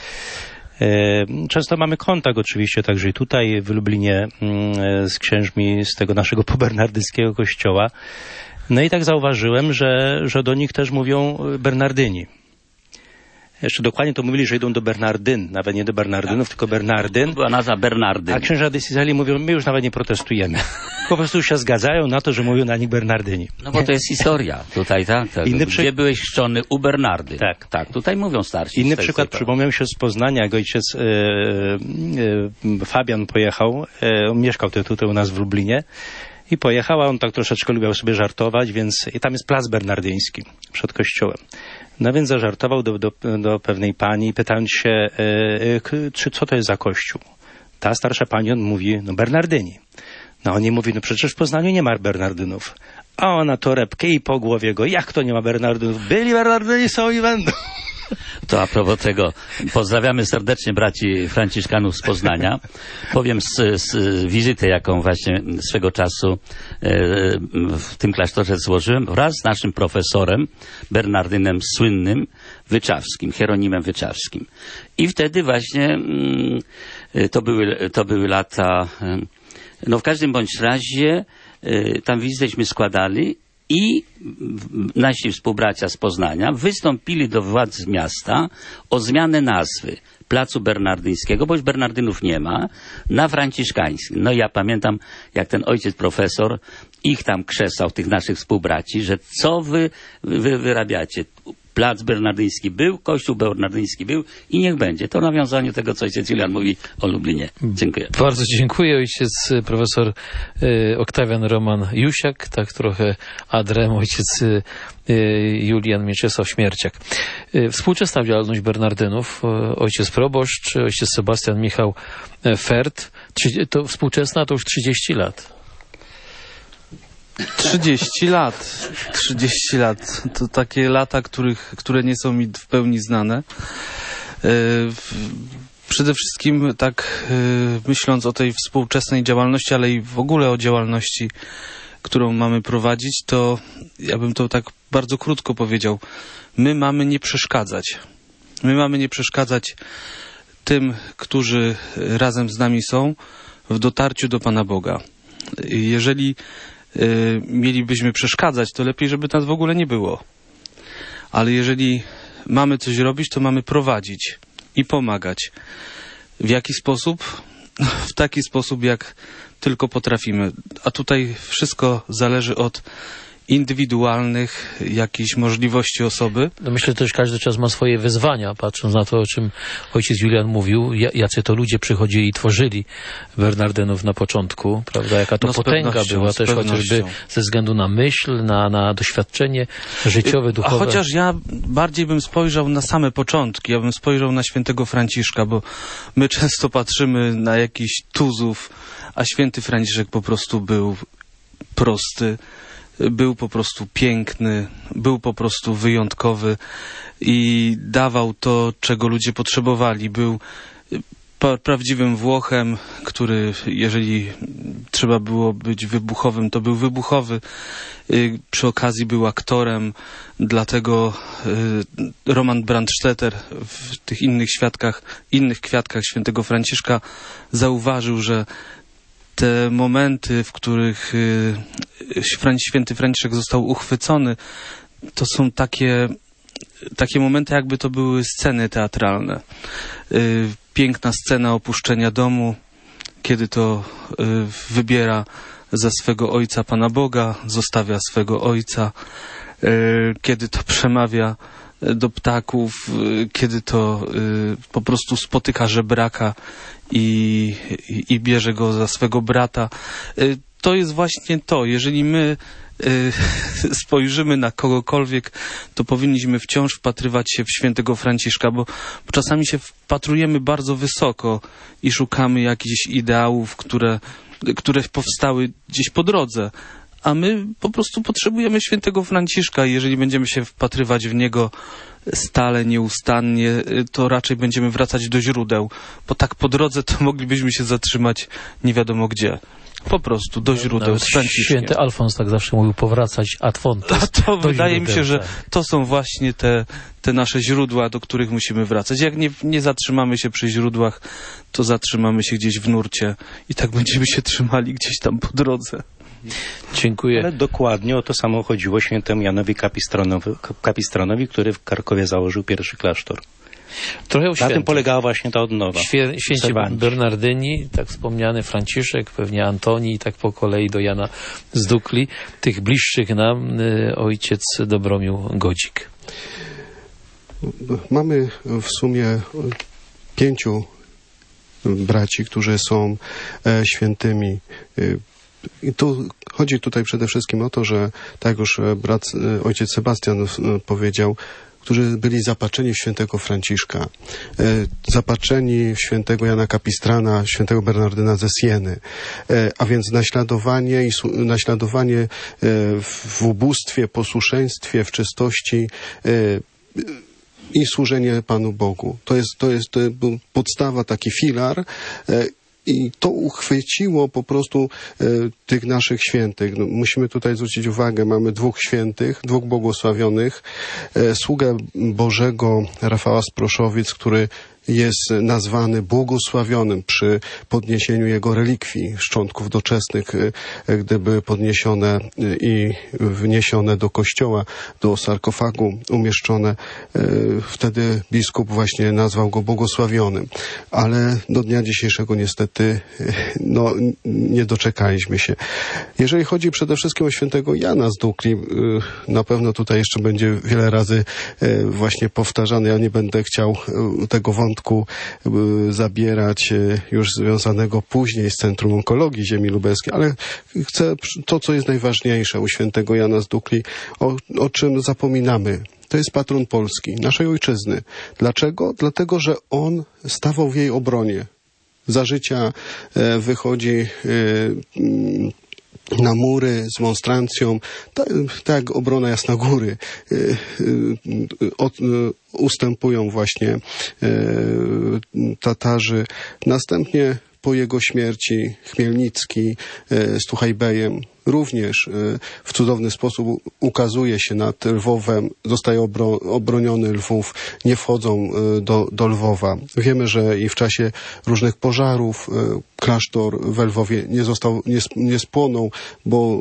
Speaker 4: Często mamy kontakt oczywiście także i tutaj w Lublinie z księżmi z tego naszego pobernardyckiego kościoła. No i tak zauważyłem, że, że do nich też mówią Bernardyni. Jeszcze dokładnie to mówili, że idą do Bernardyn, nawet nie do Bernardynów, tak. tylko Bernardyn.
Speaker 3: Była nazwa Bernardyn.
Speaker 4: A księża diecezjalni mówią, my już nawet nie protestujemy. Po prostu się zgadzają na to, że mówią na nich Bernardyni.
Speaker 3: No bo to jest historia. Tutaj tak. tak. Inny przy... Gdzie byłeś chrzczony u Bernardy.
Speaker 4: Tak.
Speaker 3: Tak, tutaj mówią starsi.
Speaker 4: Inny przykład przypomniał się z Poznania, jak ojciec e, e, Fabian pojechał, e, mieszkał tutaj u nas w Lublinie. I pojechał, a on tak troszeczkę lubiał sobie żartować, więc i tam jest plac bernardyński przed kościołem. No więc zażartował do, do, do pewnej pani, pytając się, e, e, czy co to jest za kościół. Ta starsza pani, on mówi, no Bernardyni. No on jej mówi, no przecież w Poznaniu nie ma Bernardynów. A ona torebkę i po głowie go, jak to nie ma Bernardynów? Byli Bernardyni, są i będą.
Speaker 3: To a propos tego, pozdrawiamy serdecznie braci franciszkanów z Poznania. Powiem z, z wizyty, jaką właśnie swego czasu e, w tym klasztorze złożyłem, wraz z naszym profesorem, Bernardynem słynnym, Wyczawskim, Hieronimem Wyczawskim. I wtedy właśnie mm, to, były, to były lata, no w każdym bądź razie y, tam wizyteśmy składali i nasi współbracia z Poznania wystąpili do władz miasta o zmianę nazwy Placu Bernardyńskiego, bo już Bernardynów nie ma, na Franciszkański. No i ja pamiętam, jak ten ojciec profesor ich tam krzesał, tych naszych współbraci, że co wy, wy wyrabiacie? Plac Bernardyński był, Kościół Bernardyński był i niech będzie. To nawiązanie tego, co ojciec Julian mówi o Lublinie. Dziękuję.
Speaker 1: Bardzo dziękuję. Ojciec profesor y, Oktawian Roman Jusiak, tak trochę adrem ojciec y, Julian Mieczysław Śmierciak. Y, współczesna działalność Bernardynów, y, ojciec proboszcz, ojciec Sebastian Michał Fert, Trzy, to współczesna to już trzydzieści lat.
Speaker 2: trzydzieści lat. trzydzieści lat. To takie lata, których, które nie są mi w pełni znane. Przede wszystkim tak myśląc o tej współczesnej działalności, ale i w ogóle o działalności, którą mamy prowadzić, to ja bym to tak bardzo krótko powiedział. My mamy nie przeszkadzać. My mamy nie przeszkadzać tym, którzy razem z nami są, w dotarciu do Pana Boga. Jeżeli y, mielibyśmy przeszkadzać, to lepiej, żeby nas w ogóle nie było. Ale jeżeli mamy coś robić, to mamy prowadzić i pomagać. W jaki sposób? W taki sposób, jak tylko potrafimy. A tutaj wszystko zależy od indywidualnych jakichś możliwości osoby.
Speaker 1: No myślę, że też każdy czas ma swoje wyzwania, patrząc na to, o czym ojciec Julian mówił, jacy to ludzie przychodzili i tworzyli Bernardynów na początku, prawda, jaka to
Speaker 2: no,
Speaker 1: potęga była też chociażby ze względu na myśl, na, na doświadczenie życiowe, duchowe.
Speaker 2: A chociaż ja bardziej bym spojrzał na same początki, ja bym spojrzał na świętego Franciszka, bo my często patrzymy na jakichś tuzów, a święty Franciszek po prostu był prosty, był po prostu piękny, był po prostu wyjątkowy i dawał to, czego ludzie potrzebowali. Był pa- prawdziwym Włochem, który, jeżeli trzeba było być wybuchowym, to był wybuchowy. Y, przy okazji był aktorem, dlatego y, Roman Brandstetter w tych innych świadkach, innych kwiatkach świętego Franciszka zauważył, że te momenty, w których y, święty Franciszek został uchwycony, to są takie, takie momenty, jakby to były sceny teatralne. Y, piękna scena opuszczenia domu, kiedy to y, wybiera za swego ojca Pana Boga, zostawia swego ojca, y, kiedy to przemawia do ptaków, y, kiedy to y, po prostu spotyka żebraka i, i, i bierze go za swego brata. Y, to jest właśnie to. Jeżeli my y, spojrzymy na kogokolwiek, to powinniśmy wciąż wpatrywać się w świętego Franciszka, bo, bo czasami się wpatrujemy bardzo wysoko i szukamy jakichś ideałów, które, które powstały gdzieś po drodze. A my po prostu potrzebujemy świętego Franciszka i jeżeli będziemy się wpatrywać w niego stale, nieustannie, to raczej będziemy wracać do źródeł, bo tak po drodze to moglibyśmy się zatrzymać nie wiadomo gdzie. Po prostu do źródeł.
Speaker 1: Nawet
Speaker 2: z Franciszkiem.
Speaker 1: święty Alfons tak zawsze mówił, powracać ad fontes.
Speaker 2: To, to wydaje
Speaker 1: źródeł,
Speaker 2: mi się, że
Speaker 1: tak.
Speaker 2: to są właśnie te, te nasze źródła, do których musimy wracać. Jak nie, nie zatrzymamy się przy źródłach, to zatrzymamy się gdzieś w nurcie i tak będziemy się trzymali gdzieś tam po drodze.
Speaker 1: Dziękuję.
Speaker 4: Ale dokładnie o to samo chodziło świętemu Janowi Kapistronowi, Kapistronowi, który w Krakowie założył pierwszy klasztor.
Speaker 1: Trochę o
Speaker 4: Na
Speaker 1: świętych.
Speaker 4: tym polegała właśnie ta odnowa.
Speaker 1: Świe, święci
Speaker 4: Obserwanci.
Speaker 1: Bernardyni, tak wspomniany Franciszek, pewnie Antoni, tak po kolei do Jana z Dukli. Tych bliższych nam y, ojciec Dobromił Godzik.
Speaker 5: Mamy w sumie pięciu braci, którzy są e, świętymi. I tu chodzi tutaj przede wszystkim o to, że tak jak już brat, ojciec Sebastian powiedział, którzy byli zapatrzeni w świętego Franciszka, zapatrzeni w świętego Jana Kapistrana, świętego Bernardyna ze Sieny, a więc naśladowanie i naśladowanie w ubóstwie, posłuszeństwie, w czystości i służenie Panu Bogu. To jest, to jest podstawa, taki filar. I to uchwyciło po prostu e, tych naszych świętych. No, musimy tutaj zwrócić uwagę, mamy dwóch świętych, dwóch błogosławionych. E, sługę Bożego Rafała z Proszowic, który jest nazwany błogosławionym przy podniesieniu jego relikwii szczątków doczesnych, gdy były podniesione i wniesione do kościoła, do sarkofagu umieszczone. Wtedy biskup właśnie nazwał go błogosławionym. Ale do dnia dzisiejszego niestety no, nie doczekaliśmy się. Jeżeli chodzi przede wszystkim o świętego Jana z Dukli, na pewno tutaj jeszcze będzie wiele razy właśnie powtarzane. Ja nie będę chciał tego wątku zabierać już związanego później z Centrum Onkologii Ziemi Lubelskiej, ale chcę to, co jest najważniejsze u świętego Jana z Dukli, o, o czym zapominamy. To jest patron Polski, naszej ojczyzny. Dlaczego? Dlatego, że on stawał w jej obronie. Za życia wychodzi na mury z monstrancją, tak, tak jak obrona Jasnogóry, y, y, od, y, ustępują właśnie y, Tatarzy. Następnie po jego śmierci Chmielnicki y, z Tuchajbejem również y, w cudowny sposób ukazuje się nad Lwowem, zostaje obro, obroniony Lwów, nie wchodzą y, do, do Lwowa. Wiemy, że i w czasie różnych pożarów y, klasztor w Lwowie nie został, nie, nie spłonął, bo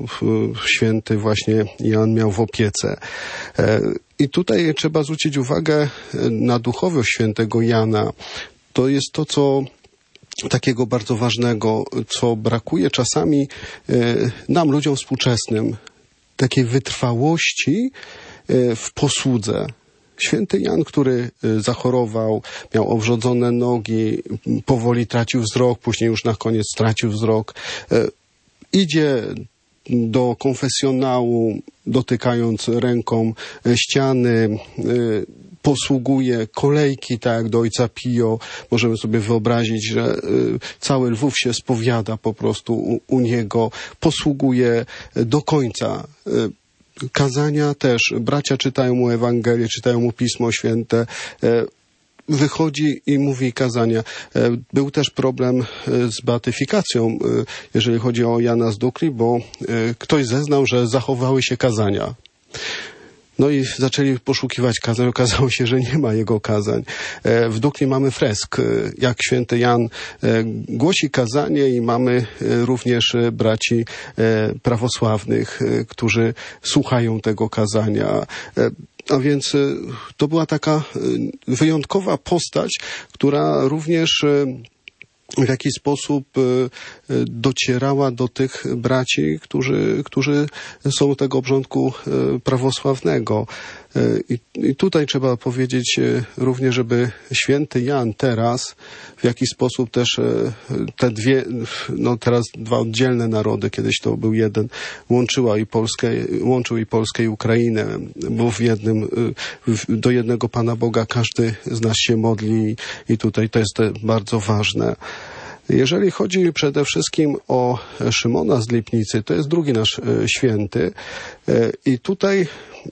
Speaker 5: y, święty właśnie Jan miał w opiece. Y, I tutaj trzeba zwrócić uwagę na duchowość świętego Jana. To jest to, co takiego bardzo ważnego, co brakuje czasami y, nam, ludziom współczesnym, takiej wytrwałości y, w posłudze. Święty Jan, który zachorował, miał owrzodzone nogi, powoli tracił wzrok, później już na koniec stracił wzrok, y, idzie do konfesjonału, dotykając ręką ściany, y, posługuje kolejki, tak jak do ojca Pio. Możemy sobie wyobrazić, że y, cały Lwów się spowiada po prostu u, u niego. Posługuje do końca. Y, kazania też. Bracia czytają mu Ewangelię, czytają mu Pismo Święte. Y, wychodzi i mówi kazania. Był też problem z beatyfikacją, jeżeli chodzi o Jana z Dukli, bo ktoś zeznał, że zachowały się kazania. No i zaczęli poszukiwać kazań. Okazało się, że nie ma jego kazań. W Dukli mamy fresk, jak święty Jan głosi kazanie, i mamy również braci prawosławnych, którzy słuchają tego kazania. A więc to była taka wyjątkowa postać, która również w jakiś sposób docierała do tych braci, którzy, którzy są tego obrządku prawosławnego. I, I tutaj trzeba powiedzieć również, żeby święty Jan teraz w jakiś sposób też te dwie, no teraz dwa oddzielne narody, kiedyś to był jeden, łączyła i Polskę, łączył i Polskę i Ukrainę, bo w jednym, do jednego Pana Boga każdy z nas się modli, i tutaj to jest bardzo ważne. Jeżeli chodzi przede wszystkim o Szymona z Lipnicy, to jest drugi nasz święty, i tutaj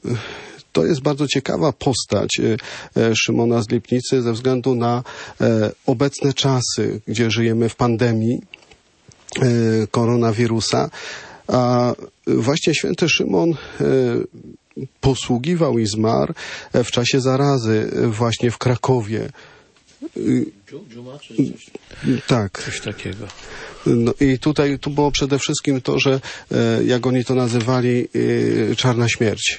Speaker 5: to jest bardzo ciekawa postać Szymona z Lipnicy ze względu na obecne czasy, gdzie żyjemy w pandemii koronawirusa. A właśnie święty Szymon posługiwał i zmarł w czasie zarazy właśnie w Krakowie.
Speaker 1: Dżuma, czy coś,
Speaker 5: tak.
Speaker 1: Coś takiego.
Speaker 5: No i tutaj tu było przede wszystkim to, że jak oni to nazywali, czarna śmierć.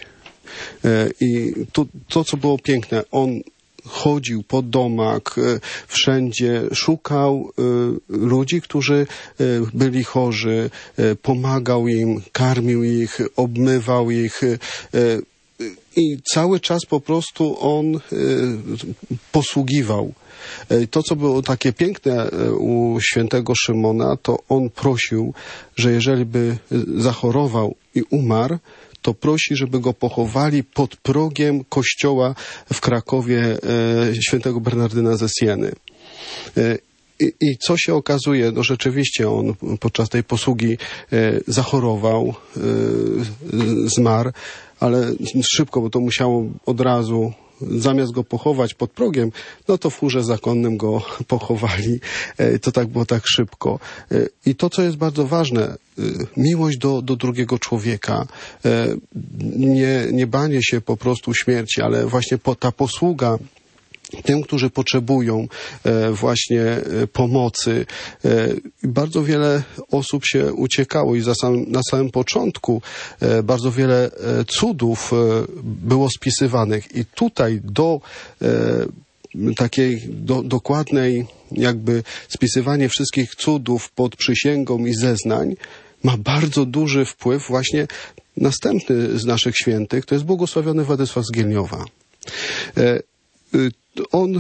Speaker 5: I to, to, co było piękne, on chodził po domach, wszędzie, szukał ludzi, którzy byli chorzy, pomagał im, karmił ich, obmywał ich, i cały czas po prostu on posługiwał. To, co było takie piękne u świętego Szymona, to on prosił, że jeżeli by zachorował i umarł, to prosi, żeby go pochowali pod progiem kościoła w Krakowie e, świętego Bernardyna ze Sieny. E, i, I co się okazuje? No rzeczywiście on podczas tej posługi e, zachorował, e, zmarł, ale szybko, bo to musiało od razu zamiast go pochować pod progiem, no to w chórze zakonnym go pochowali. To tak było tak szybko. I to, co jest bardzo ważne, miłość do, do drugiego człowieka, nie, nie banie się po prostu śmierci, ale właśnie po, ta posługa tym, którzy potrzebują e, właśnie e, pomocy. E, bardzo wiele osób się uciekało i za sam, na samym początku e, bardzo wiele e, cudów e, było spisywanych i tutaj do e, takiej do, dokładnej jakby spisywanie wszystkich cudów pod przysięgą i zeznań ma bardzo duży wpływ właśnie następny z naszych świętych, to jest błogosławiony Władysław z Gielniowa. E, On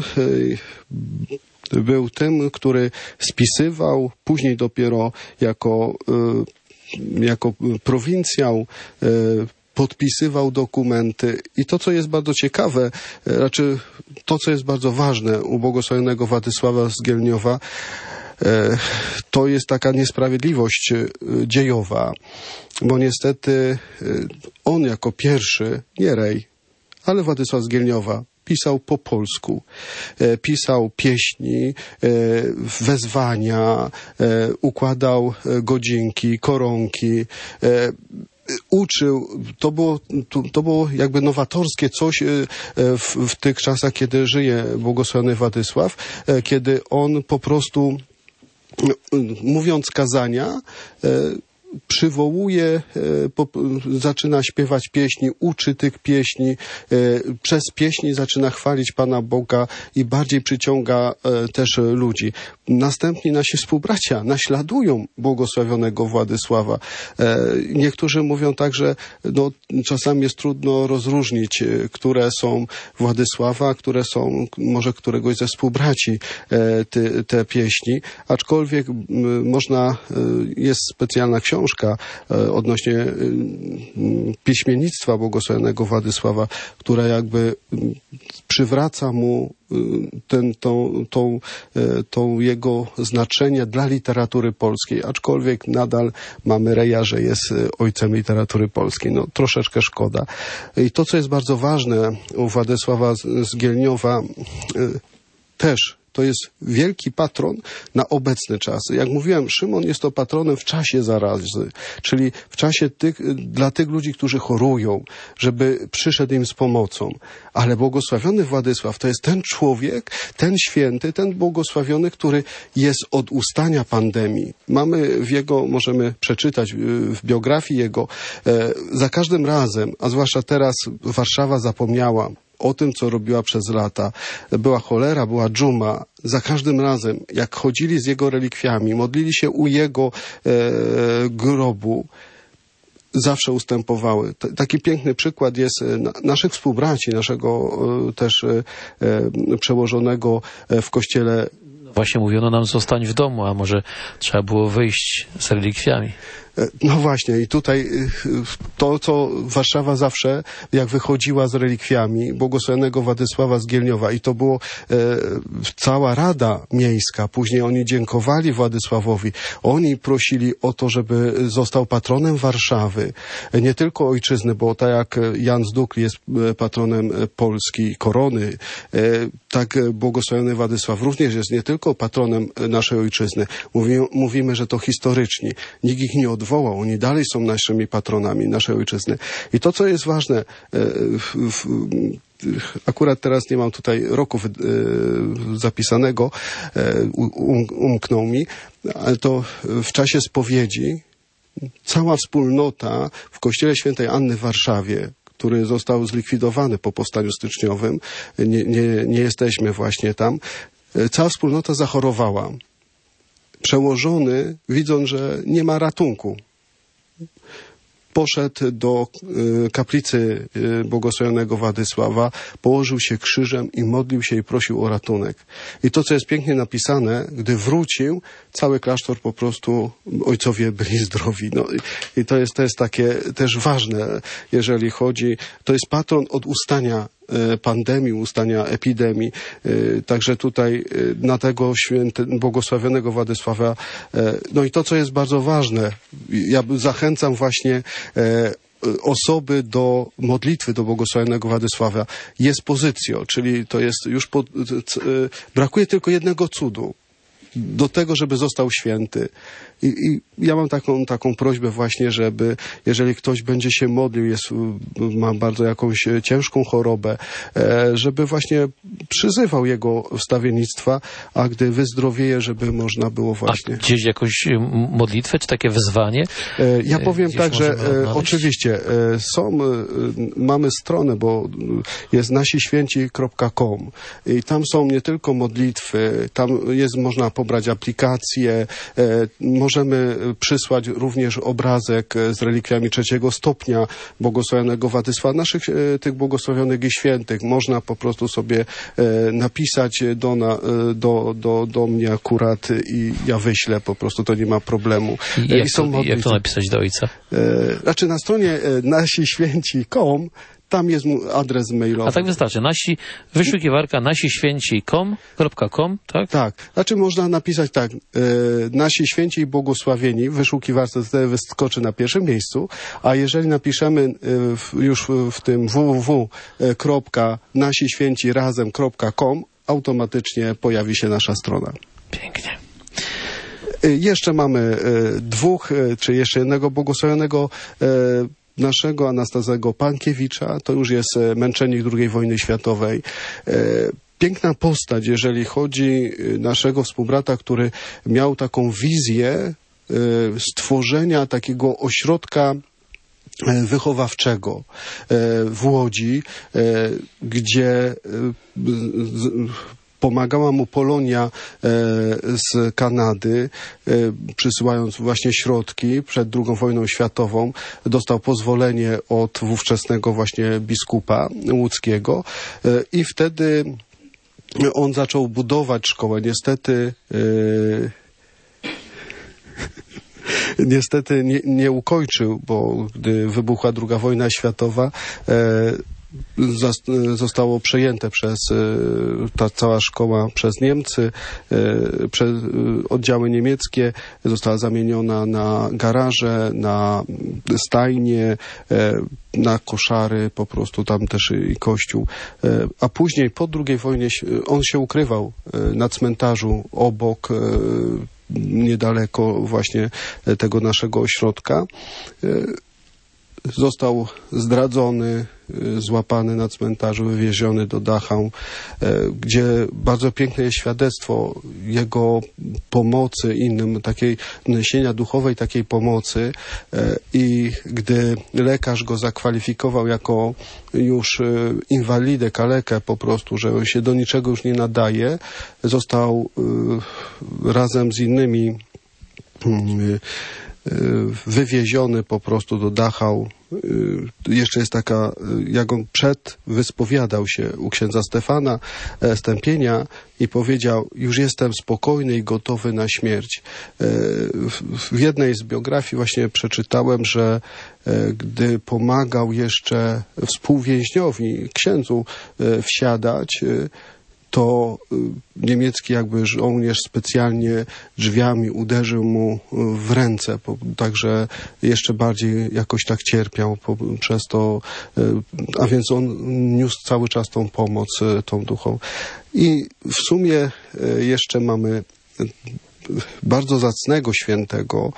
Speaker 5: był tym, który spisywał, później dopiero jako, jako prowincjał podpisywał dokumenty. I to, co jest bardzo ciekawe, raczej to, co jest bardzo ważne u błogosławionego Władysława z Gielniowa, to jest taka niesprawiedliwość dziejowa, bo niestety on jako pierwszy, nie Rej, ale Władysław z Gielniowa, pisał po polsku, e, pisał pieśni, e, wezwania, e, układał godzinki, koronki, e, uczył, to było, to, to było jakby nowatorskie coś w, w tych czasach, kiedy żyje błogosławiony Władysław, e, kiedy on po prostu, mówiąc kazania, e, przywołuje, po, zaczyna śpiewać pieśni, uczy tych pieśni, e, przez pieśni zaczyna chwalić Pana Boga i bardziej przyciąga e, też ludzi. Następni nasi współbracia naśladują błogosławionego Władysława. E, niektórzy mówią tak, że no, czasami jest trudno rozróżnić, które są Władysława, które są może któregoś ze współbraci e, ty, te pieśni, aczkolwiek m, można, e, jest specjalna książka odnośnie piśmiennictwa błogosławionego Władysława, która jakby przywraca mu ten, tą, tą, tą jego znaczenie dla literatury polskiej, aczkolwiek nadal mamy Reja, że jest ojcem literatury polskiej. No troszeczkę szkoda. I to, co jest bardzo ważne u Władysława z Gielniowa, też to jest wielki patron na obecne czasy. Jak mówiłem, Szymon jest to patronem w czasie zarazy, czyli w czasie tych, dla tych ludzi, którzy chorują, żeby przyszedł im z pomocą. Ale błogosławiony Władysław to jest ten człowiek, ten święty, ten błogosławiony, który jest od ustania pandemii. Mamy w jego, możemy przeczytać w biografii jego, za każdym razem, a zwłaszcza teraz Warszawa zapomniała o tym, co robiła przez lata. Była cholera, była dżuma. Za każdym razem, jak chodzili z jego relikwiami, modlili się u jego e, grobu, zawsze ustępowały. T- taki piękny przykład jest na, naszych współbraci, naszego e, też e, e, przełożonego w kościele.
Speaker 1: Właśnie mówiono nam zostań w domu, a może trzeba było wyjść z relikwiami.
Speaker 5: No właśnie i tutaj to, co Warszawa zawsze, jak wychodziła z relikwiami błogosławionego Władysława z Gielniowa i to było e, cała Rada Miejska, później oni dziękowali Władysławowi, oni prosili o to, żeby został patronem Warszawy, nie tylko ojczyzny, bo tak jak Jan z Dukli jest patronem Polski, korony, e, tak błogosławiony Władysław również jest nie tylko patronem naszej ojczyzny. Mówi, mówimy, że to historyczni. Nikt ich nie odwołał. Oni dalej są naszymi patronami naszej ojczyzny. I to, co jest ważne, w, w, akurat teraz nie mam tutaj roku zapisanego, um, umknął mi, ale to w czasie spowiedzi cała wspólnota w kościele świętej Anny w Warszawie, który został zlikwidowany po powstaniu styczniowym, nie, nie, nie jesteśmy właśnie tam, cała wspólnota zachorowała. Przełożony, widząc, że nie ma ratunku, poszedł do y, kaplicy y, błogosławionego Władysława, położył się krzyżem i modlił się i prosił o ratunek. I to, co jest pięknie napisane, gdy wrócił, cały klasztor po prostu, ojcowie byli zdrowi. No, i, i to jest, to jest takie też ważne, jeżeli chodzi, to jest patron od ustania pandemii, ustania epidemii. Także tutaj na tego święty, błogosławionego Władysława. No i to, co jest bardzo ważne, ja zachęcam właśnie osoby do modlitwy do błogosławionego Władysława jest pozycją, czyli to jest już po, brakuje tylko jednego cudu do tego, żeby został święty. I, i ja mam taką, taką prośbę właśnie, żeby jeżeli ktoś będzie się modlił, jest, ma bardzo jakąś ciężką chorobę, żeby właśnie przyzywał jego wstawiennictwa, a gdy wyzdrowieje, żeby można było właśnie...
Speaker 1: A gdzieś jakąś modlitwę, czy takie wezwanie?
Speaker 5: Ja powiem
Speaker 1: gdzieś
Speaker 5: tak, że
Speaker 1: odnaleźć?
Speaker 5: oczywiście są, mamy stronę, bo jest nasiświęci kropka com i tam są nie tylko modlitwy, tam jest, można pobrać aplikacje, możemy przysłać również obrazek z relikwiami trzeciego stopnia błogosławionego Władysława, naszych tych błogosławionych i świętych. Można po prostu sobie napisać do, na, do, do, do mnie akurat i ja wyślę, po prostu to nie ma problemu.
Speaker 1: I jak, I są to, jak to napisać do ojca?
Speaker 5: Znaczy na stronie nasiświęci kropka com tam jest adres mailowy.
Speaker 1: A tak wystarczy. Nasi, wyszukiwarka nasiświęci kropka com, tak?
Speaker 5: Tak. Znaczy można napisać tak, e, nasi święci i błogosławieni, w wyszukiwarce wtedy wyskoczy na pierwszym miejscu, a jeżeli napiszemy e, w, już w, w tym www kropka nasi święci razem kropka com, automatycznie pojawi się nasza strona.
Speaker 1: Pięknie.
Speaker 5: E, jeszcze mamy e, dwóch, e, czy jeszcze jednego błogosławionego e, naszego Anastazego Pankiewicza, to już jest męczennik drugiej wojny światowej. Piękna postać, jeżeli chodzi naszego współbrata, który miał taką wizję stworzenia takiego ośrodka wychowawczego w Łodzi, gdzie pomagała mu Polonia e, z Kanady, e, przysyłając właśnie środki przed drugą wojną światową. Dostał pozwolenie od ówczesnego właśnie biskupa łódzkiego e, i wtedy on zaczął budować szkołę. Niestety e, niestety nie, nie ukończył, bo gdy wybuchła druga wojna światowa, e, zostało przejęte przez ta cała szkoła przez Niemcy, przez oddziały niemieckie, została zamieniona na garaże, na stajnie, na koszary, po prostu tam też i kościół. A później po drugiej wojnie on się ukrywał na cmentarzu obok, niedaleko właśnie tego naszego ośrodka. Został zdradzony, złapany na cmentarzu, wywieziony do Dachau, gdzie bardzo piękne jest świadectwo jego pomocy innym, takiej niesienia duchowej takiej pomocy i gdy lekarz go zakwalifikował jako już inwalidę, kalekę po prostu, że on się do niczego już nie nadaje, został razem z innymi wywieziony po prostu do Dachau. Jeszcze jest taka, jak on przed wyspowiadał się u księdza Stefana Stępienia i powiedział: już jestem spokojny i gotowy na śmierć. W jednej z biografii właśnie przeczytałem, że gdy pomagał jeszcze współwięźniowi, księdzu wsiadać, to niemiecki jakby żołnierz specjalnie drzwiami uderzył mu w ręce, także jeszcze bardziej jakoś tak cierpiał przez to, a więc on niósł cały czas tą pomoc, tą duchową. I w sumie jeszcze mamy bardzo zacnego świętego,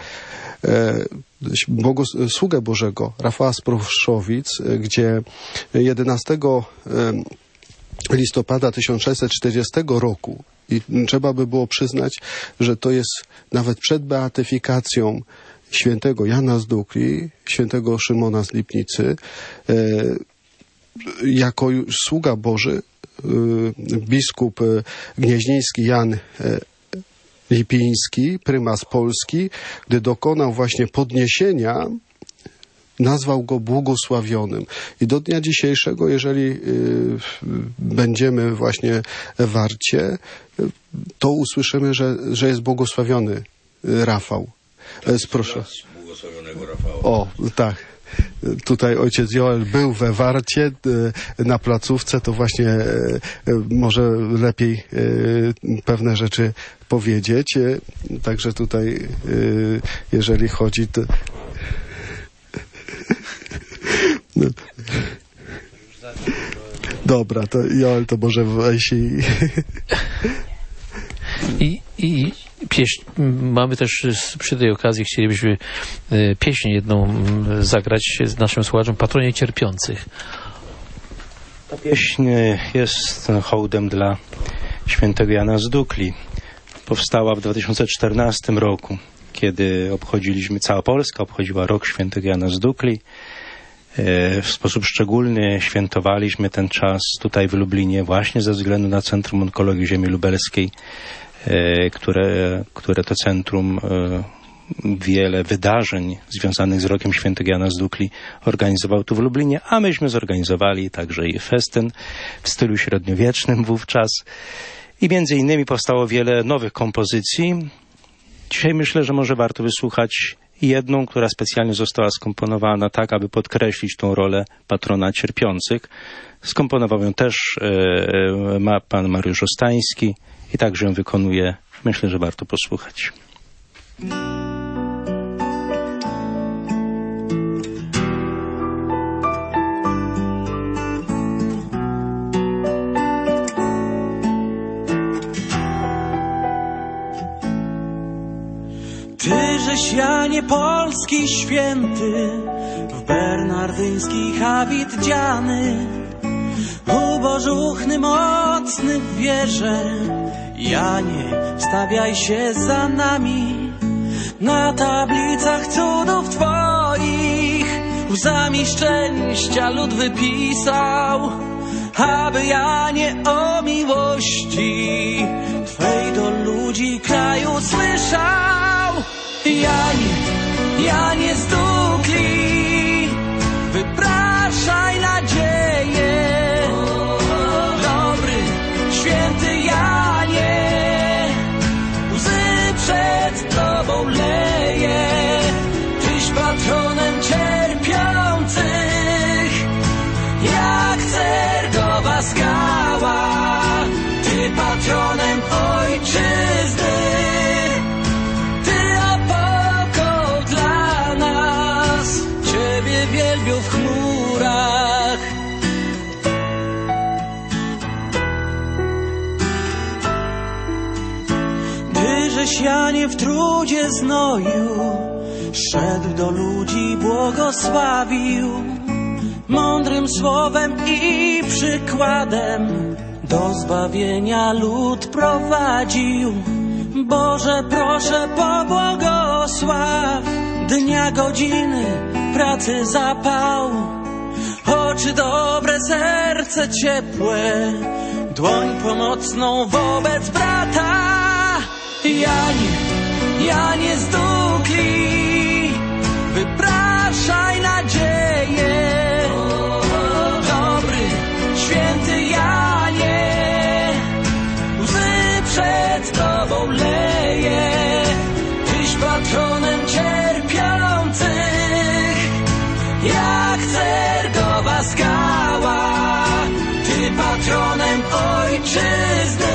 Speaker 5: Bogos- sługę Bożego, Rafała z Proszowic, gdzie jedenastego listopada tysiąc sześćset czterdziestego roku, i trzeba by było przyznać, że to jest nawet przed beatyfikacją świętego Jana z Dukli, świętego Szymona z Lipnicy, e, jako sługa Boży, e, biskup gnieźnieński Jan e, Lipiński, prymas Polski, gdy dokonał właśnie podniesienia, nazwał go błogosławionym. I do dnia dzisiejszego, jeżeli y, będziemy właśnie w Warcie, y, to usłyszymy, że, że jest błogosławiony Rafał. E, proszę.
Speaker 7: Błogosławionego Rafała.
Speaker 5: O, tak. Tutaj ojciec Joel był we Warcie y, na placówce, to właśnie y, może lepiej y, pewne rzeczy powiedzieć. Y, także tutaj, y, jeżeli chodzi... To Dobra, to Joel to może weź i...
Speaker 1: I, i pieśń, mamy też przy tej okazji, chcielibyśmy pieśń jedną zagrać z naszym słuchaczom, Patronie Cierpiących.
Speaker 4: Ta pieśń jest hołdem dla świętego Jana z Dukli. Powstała w dwa tysiące czternastym roku, kiedy obchodziliśmy, cała Polska obchodziła rok świętego Jana z Dukli. W sposób szczególny świętowaliśmy ten czas tutaj w Lublinie właśnie ze względu na Centrum Onkologii Ziemi Lubelskiej, które, które to centrum wiele wydarzeń związanych z rokiem świętego Jana z Dukli organizował tu w Lublinie, a myśmy zorganizowali także i festyn w stylu średniowiecznym wówczas i między innymi powstało wiele nowych kompozycji. Dzisiaj myślę, że może warto wysłuchać jedną, która specjalnie została skomponowana tak, aby podkreślić tą rolę patrona cierpiących. Skomponował ją też e, ma pan Mariusz Ostański i także ją wykonuje. Myślę, że warto posłuchać.
Speaker 6: Tyżeś Janie Polski święty, w bernardyński habit dziany, ubożuchny, mocny w wierze. Janie, stawiaj się za nami, na tablicach cudów Twoich łzami szczęścia lud wypisał, aby Janie o miłości Twej do ludzi kraju słyszał. Janie, Janie z Dukli, wypraszaj nadzieję. Dobry, święty Janie, łzy przed Tobą leje. Tyś patronem cierpiących, jak cergowa skała. Ty patronem ojczyzny, wielbią w chmurach. Tyżeś Janie w trudzie znoju szedł do ludzi, błogosławił, mądrym słowem i przykładem do zbawienia lud prowadził. Boże, proszę, pobłogosław dnia, godziny, pracy zapał, oczy dobre, serce ciepłe, dłoń pomocną wobec brata. Janie, Janie z Dukli, wypraszaj nadzieję. Dobry, święty Janie, łzy przed Tobą leje. Tyś patronem cierpiących, jak cergowa skała. Ty patronem ojczyzny,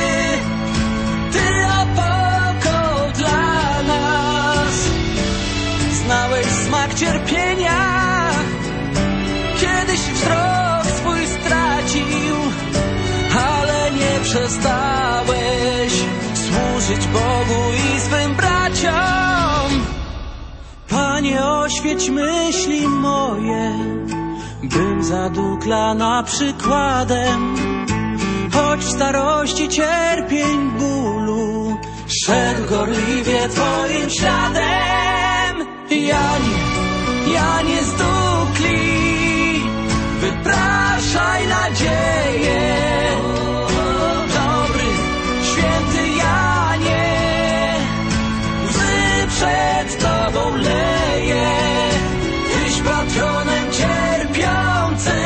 Speaker 6: Ty opoką dla nas. Znałeś smak cierpienia, kiedyś wzrok swój stracił, ale nie przestałeś służyć Bogu i swym braciom. Panie, oświeć myśli moje, bym za Duklana przykładem, choć w starości cierpień bólu, szedł gorliwie Twoim śladem. Janie, Janie z Dukli, wypraszaj nadzieję. Dobry, święty Janie, łzy przed Tobą leje. Tyś patronem cierpiących,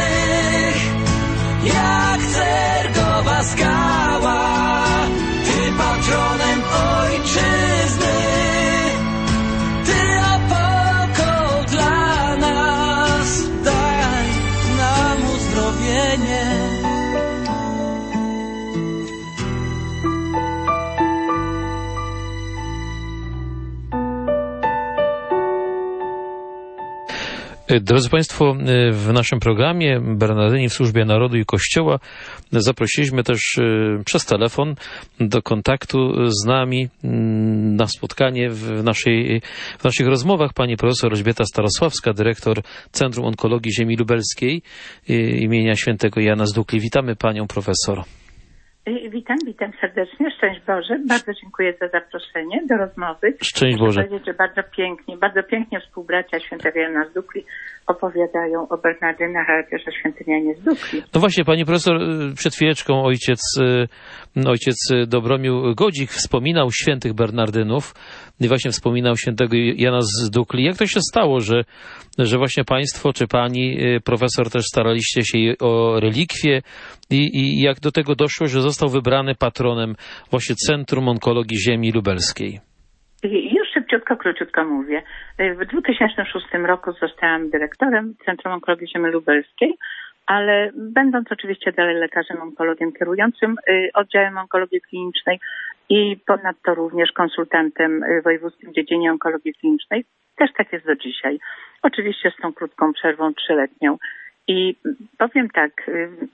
Speaker 6: jak cergowa skała. Ty patronem ojczyzny, Ty opoką dla nas. Daj nam uzdrowienie.
Speaker 1: Drodzy Państwo, w naszym programie Bernardyni w służbie narodu i Kościoła zaprosiliśmy też przez telefon do kontaktu z nami na spotkanie w, naszej, w naszych rozmowach pani profesor Elżbieta Starosławska, dyrektor Centrum Onkologii Ziemi Lubelskiej imienia świętego Jana z Dukli. Witamy panią profesor.
Speaker 7: Witam, witam serdecznie. Szczęść Boże. Bardzo dziękuję za zaproszenie do rozmowy.
Speaker 1: Szczęść
Speaker 7: Muszę
Speaker 1: Boże.
Speaker 7: powiedzieć, że bardzo pięknie, bardzo pięknie współbracia świętego Jana z Dukli opowiadają o Bernardynach, ale też o świętym Janie z Dukli.
Speaker 1: No właśnie, pani profesor, przed chwileczką ojciec, ojciec Dobromił Godzik wspominał świętych Bernardynów i właśnie wspominał świętego Jana z Dukli. Jak to się stało, że, że właśnie państwo, czy pani profesor też staraliście się o relikwie i, i jak do tego doszło, że został wybrany patronem właśnie Centrum Onkologii Ziemi Lubelskiej?
Speaker 7: Już szybciutko, króciutko mówię. W dwa tysiące szóstym roku zostałam dyrektorem Centrum Onkologii Ziemi Lubelskiej, ale będąc oczywiście dalej lekarzem onkologiem kierującym oddziałem onkologii klinicznej i ponadto również konsultantem wojewódzkim w dziedzinie onkologii klinicznej, też tak jest do dzisiaj. Oczywiście z tą krótką przerwą trzyletnią. I powiem tak,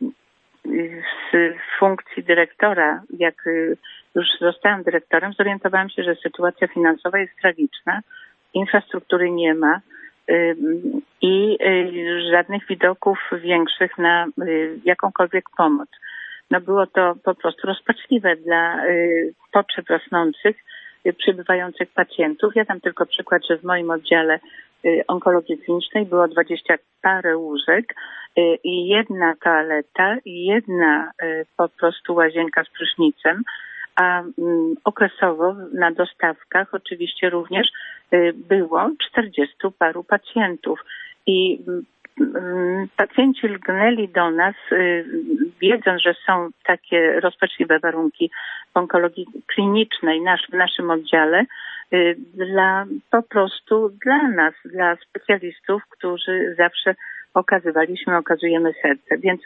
Speaker 7: z funkcji dyrektora, jak już zostałam dyrektorem, zorientowałam się, że sytuacja finansowa jest tragiczna, infrastruktury nie ma i żadnych widoków większych na jakąkolwiek pomoc. No było to po prostu rozpaczliwe dla potrzeb rosnących, przybywających pacjentów. Ja dam tylko przykład, że w moim oddziale onkologii klinicznej było dwadzieścia parę łóżek i jedna toaleta i jedna po prostu łazienka z prysznicem, a okresowo na dostawkach oczywiście również było czterdziestu paru pacjentów i pacjenci lgnęli do nas, wiedząc, że są takie rozpaczliwe warunki w onkologii klinicznej nasz, w naszym oddziale, dla po prostu dla nas, dla specjalistów, którzy zawsze okazywaliśmy, okazujemy serce. Więc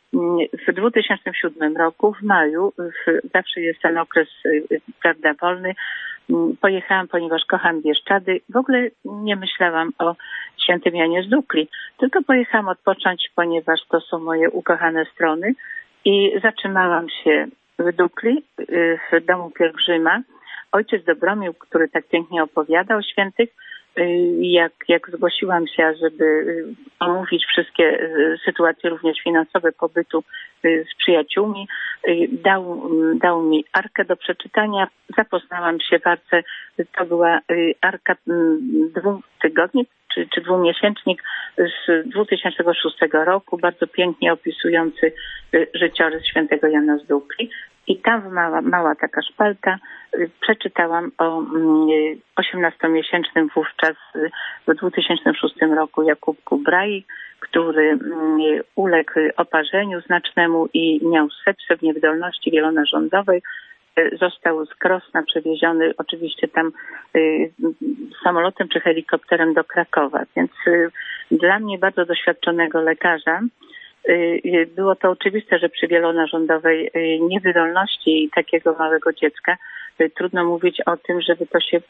Speaker 7: w dwa tysiące siódmym roku, w maju, w, zawsze jest ten okres, prawda, wolny, pojechałam, ponieważ kocham Bieszczady. W ogóle nie myślałam o świętym Janie z Dukli, tylko pojechałam odpocząć, ponieważ to są moje ukochane strony i zatrzymałam się w Dukli, w domu pielgrzyma. Ojciec Dobromił, który tak pięknie opowiadał o świętych, jak, jak zgłosiłam się, żeby omówić wszystkie sytuacje również finansowe pobytu z przyjaciółmi, dał, dał mi arkę do przeczytania. Zapoznałam się w arce, to była arka dwóch tygodni, czy, czy dwumiesięcznik z dwa tysiące szóstego roku, bardzo pięknie opisujący życiorys świętego Jana z Dukli. I tam mała, mała taka szpalta przeczytałam o osiemnastomiesięcznym wówczas w dwa tysiące szóstym roku Jakubku Brai, który uległ oparzeniu znacznemu i miał sepsę w niewydolności wielonarządowej. Został z Krosna przewieziony oczywiście tam samolotem czy helikopterem do Krakowa. Więc dla mnie bardzo doświadczonego lekarza było to oczywiste, że przy wielonarządowej niewydolności takiego małego dziecka trudno mówić o tym, żeby to się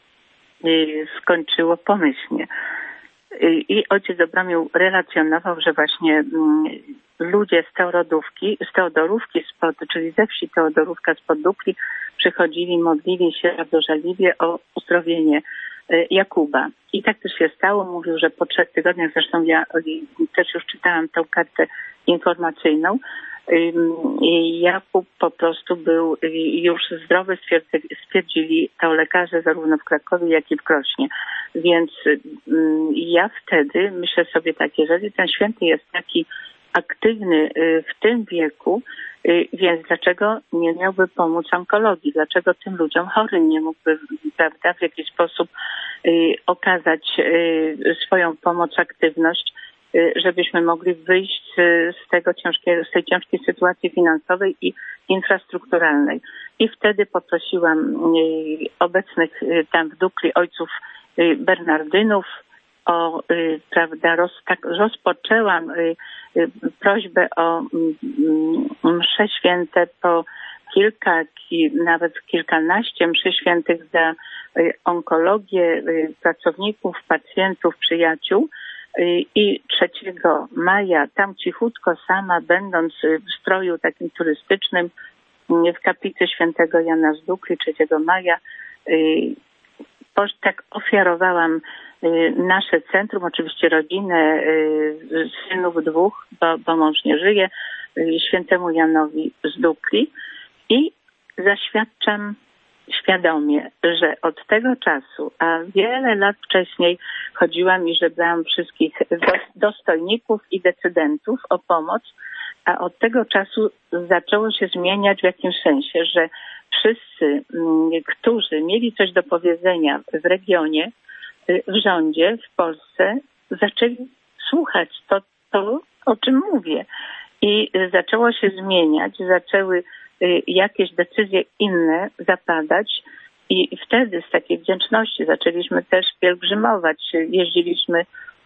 Speaker 7: skończyło pomyślnie. I ojciec Dobromił relacjonował, że właśnie ludzie z Teodorówki, z Teodorówki spod, czyli ze wsi Teodorówka spod Dukli przychodzili, modlili się bardzo żarliwie o uzdrowienie Jakuba. I tak też się stało. Mówił, że po trzech tygodniach, zresztą ja też już czytałam tą kartę informacyjną, Jakub po prostu był już zdrowy, stwierdzili to lekarze zarówno w Krakowie, jak i w Krośnie. Więc ja wtedy myślę sobie tak, jeżeli ten święty jest taki aktywny w tym wieku, więc dlaczego nie miałby pomóc onkologii? Dlaczego tym ludziom chorym nie mógłby, prawda, w jakiś sposób okazać swoją pomoc, aktywność, żebyśmy mogli wyjść z tego ciężkiego, z tej ciężkiej sytuacji finansowej i infrastrukturalnej. I wtedy poprosiłam obecnych tam w Dukli ojców Bernardynów o, prawda, roz, tak, rozpoczęłam prośbę o msze święte po kilka, nawet kilkanaście mszy świętych za onkologię pracowników, pacjentów, przyjaciół. I trzeciego maja, tam cichutko sama, będąc w stroju takim turystycznym w kaplicy świętego Jana z Dukli trzeciego maja, tak ofiarowałam nasze centrum, oczywiście rodzinę synów dwóch, bo, bo mąż nie żyje, świętemu Janowi z Dukli i zaświadczam świadomie, że od tego czasu, a wiele lat wcześniej chodziłam i żebrałam wszystkich dostojników i decydentów o pomoc, a od tego czasu zaczęło się zmieniać w jakimś sensie, że wszyscy, którzy mieli coś do powiedzenia w regionie, w rządzie, w Polsce, zaczęli słuchać to, to o czym mówię. I zaczęło się zmieniać, zaczęły jakieś decyzje inne zapadać i wtedy z takiej wdzięczności zaczęliśmy też pielgrzymować. Jeździliśmy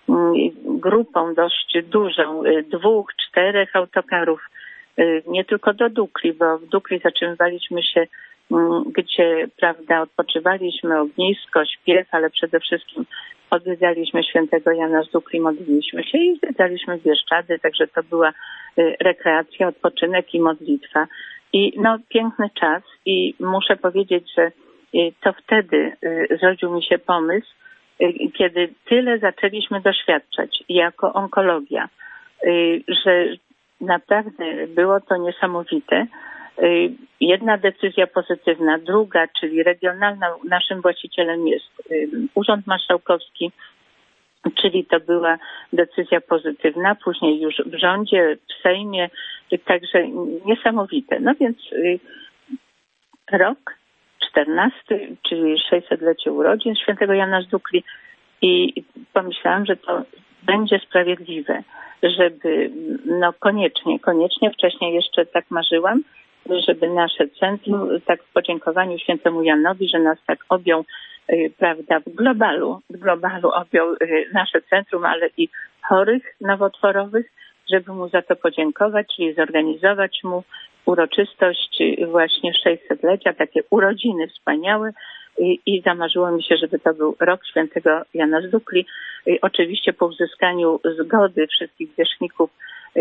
Speaker 7: grupą dość dużą, dwóch, czterech autokarów, nie tylko do Dukli, bo w Dukli zatrzymywaliśmy się, gdzie, prawda, odpoczywaliśmy, ognisko, śpiew, ale przede wszystkim odwiedzaliśmy świętego Jana z Dukli, modliliśmy się i zwiedzaliśmy Bieszczady, także to była rekreacja, odpoczynek i modlitwa. I no, piękny czas i muszę powiedzieć, że to wtedy zrodził mi się pomysł, kiedy tyle zaczęliśmy doświadczać jako onkologia, że naprawdę było to niesamowite. Jedna decyzja pozytywna, druga, czyli regionalna, naszym właścicielem jest Urząd Marszałkowski, czyli to była decyzja pozytywna, później już w rządzie, w Sejmie, także niesamowite. No więc rok czternasty, czyli sześćsetlecie urodzin świętego Jana z Dukli i pomyślałam, że to będzie sprawiedliwe, żeby no koniecznie, koniecznie, wcześniej jeszcze tak marzyłam, żeby nasze centrum, tak w podziękowaniu świętemu Janowi, że nas tak objął, prawda, w globalu, w globalu objął nasze centrum, ale i chorych nowotworowych, żeby mu za to podziękować, czyli zorganizować mu uroczystość właśnie sześćsetlecia, takie urodziny wspaniałe i, i zamarzyło mi się, żeby to był rok świętego Jana z Dukli. I oczywiście po uzyskaniu zgody wszystkich zwierzchników,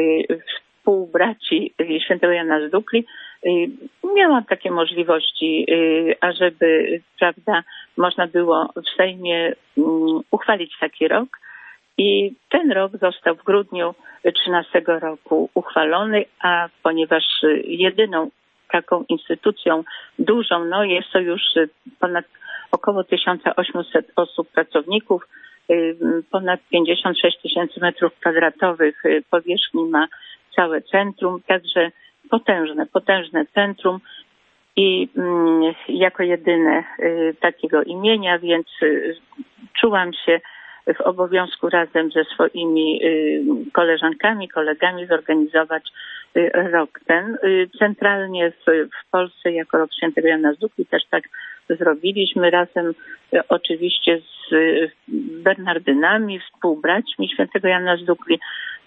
Speaker 7: współbraci świętego Jana z Dukli, miałam takie możliwości, ażeby, prawda, można było w Sejmie uchwalić taki rok. I ten rok został w grudniu trzynastego roku uchwalony, a ponieważ jedyną taką instytucją dużą, no jest to już ponad około tysiąc osiemset osób, pracowników, ponad pięćdziesiąt sześć tysięcy metrów kwadratowych powierzchni ma całe centrum, także potężne, potężne centrum i jako jedyne takiego imienia, więc czułam się w obowiązku razem ze swoimi koleżankami, kolegami zorganizować rok ten. Centralnie w, w Polsce jako rok świętego Jana z Dukli też tak zrobiliśmy razem oczywiście z Bernardynami, współbraćmi świętego Jana z Dukli.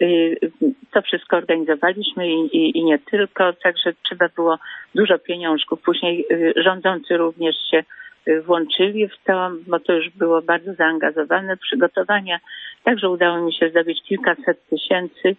Speaker 7: To wszystko organizowaliśmy i, i, i nie tylko, także trzeba było dużo pieniążków. Później rządzący również się włączyli w to, bo to już było bardzo zaangażowane przygotowania. Także udało mi się zdobyć kilkaset tysięcy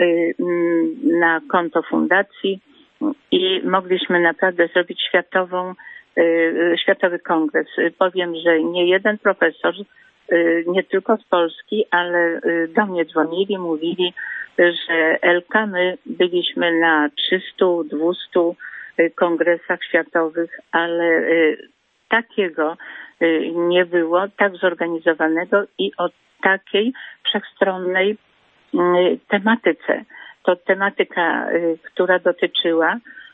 Speaker 7: na konto fundacji i mogliśmy naprawdę zrobić światową, światowy kongres. Powiem, że nie jeden profesor, nie tylko z Polski, ale do mnie dzwonili, mówili, że Elka, my byliśmy na trzystu, dwustu kongresach światowych, ale takiego nie było, tak zorganizowanego i o takiej wszechstronnej tematyce. To tematyka, która dotyczyła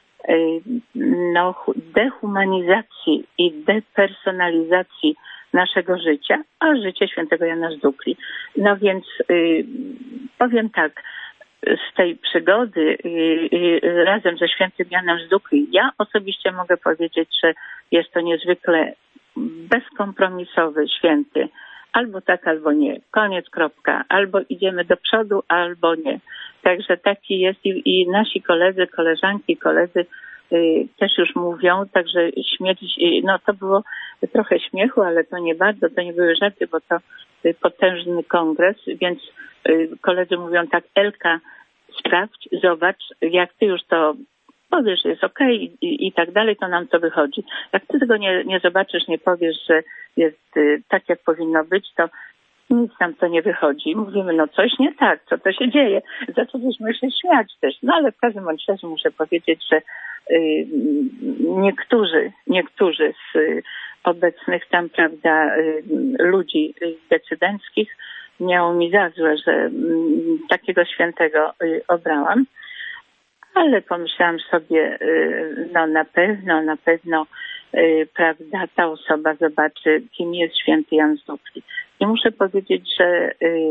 Speaker 7: no, dehumanizacji i depersonalizacji naszego życia, a życie świętego Jana z Dukli. No więc powiem tak, z tej przygody razem ze świętym Janem z Dukli, ja osobiście mogę powiedzieć, że jest to niezwykle bezkompromisowy święty. Albo tak, albo nie. Koniec, kropka. Albo idziemy do przodu, albo nie. Także taki jest i, i nasi koledzy, koleżanki, koledzy też już mówią, także śmieć, no to było trochę śmiechu, ale to nie bardzo, to nie były żarty, bo to potężny kongres, więc koledzy mówią tak: Elka, sprawdź, zobacz, jak ty już to powiesz, że jest okej okay i, i tak dalej, to nam to wychodzi. Jak ty tego nie, nie zobaczysz, nie powiesz, że jest y, tak, jak powinno być, to nic nam to nie wychodzi. Mówimy, no coś nie tak, co to się dzieje? Zaczęliśmy się śmiać też. No ale w każdym bądź razie muszę powiedzieć, że y, niektórzy, niektórzy z y, obecnych tam, prawda, y, ludzi y, decydenckich miało mi za złe, że y, takiego świętego y, obrałam. Ale pomyślałam sobie, no na pewno, na pewno, prawda, ta osoba zobaczy, kim jest święty Jan z Dukli. I muszę powiedzieć, że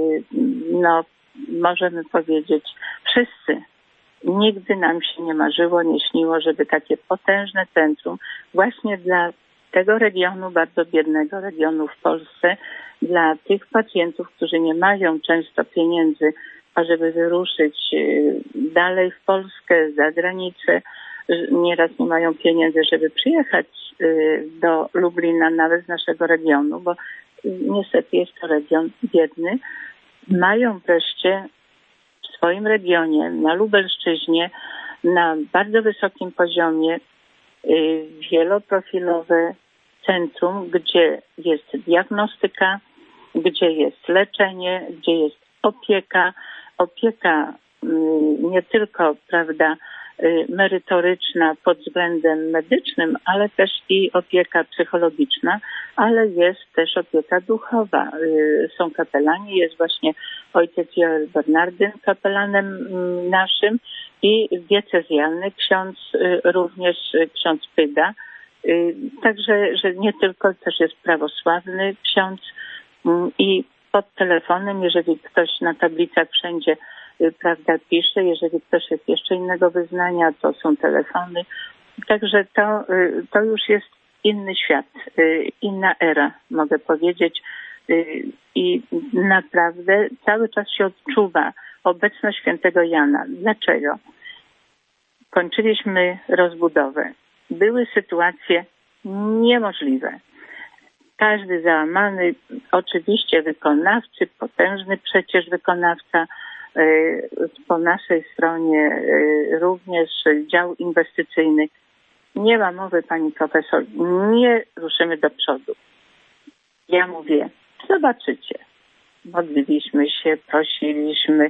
Speaker 7: no możemy powiedzieć wszyscy, nigdy nam się nie marzyło, nie śniło, żeby takie potężne centrum właśnie dla tego regionu, bardzo biednego regionu w Polsce, dla tych pacjentów, którzy nie mają często pieniędzy, ażeby wyruszyć dalej w Polskę, za granicę. Nieraz nie mają pieniędzy, żeby przyjechać do Lublina, nawet z naszego regionu, bo niestety jest to region biedny. Mają wreszcie w swoim regionie, na Lubelszczyźnie, na bardzo wysokim poziomie wieloprofilowe centrum, gdzie jest diagnostyka, gdzie jest leczenie, gdzie jest opieka, opieka nie tylko, prawda, merytoryczna pod względem medycznym, ale też i opieka psychologiczna, ale jest też opieka duchowa. Są kapelani, jest właśnie ojciec Joel Bernardyn kapelanem naszym i diecezjalny ksiądz, również ksiądz Pyda. Także, że nie tylko, też jest prawosławny ksiądz i pod telefonem, jeżeli ktoś na tablicach wszędzie, prawda, pisze, jeżeli ktoś jest jeszcze innego wyznania, to są telefony. Także to, to już jest inny świat, inna era, mogę powiedzieć. I naprawdę cały czas się odczuwa obecność świętego Jana. Dlaczego? Kończyliśmy rozbudowę. Były sytuacje niemożliwe. Każdy załamany, oczywiście wykonawcy, potężny przecież wykonawca, po naszej stronie również dział inwestycyjny. Nie ma mowy, pani profesor, nie ruszymy do przodu. Ja mówię, zobaczycie. Modliliśmy się, prosiliśmy.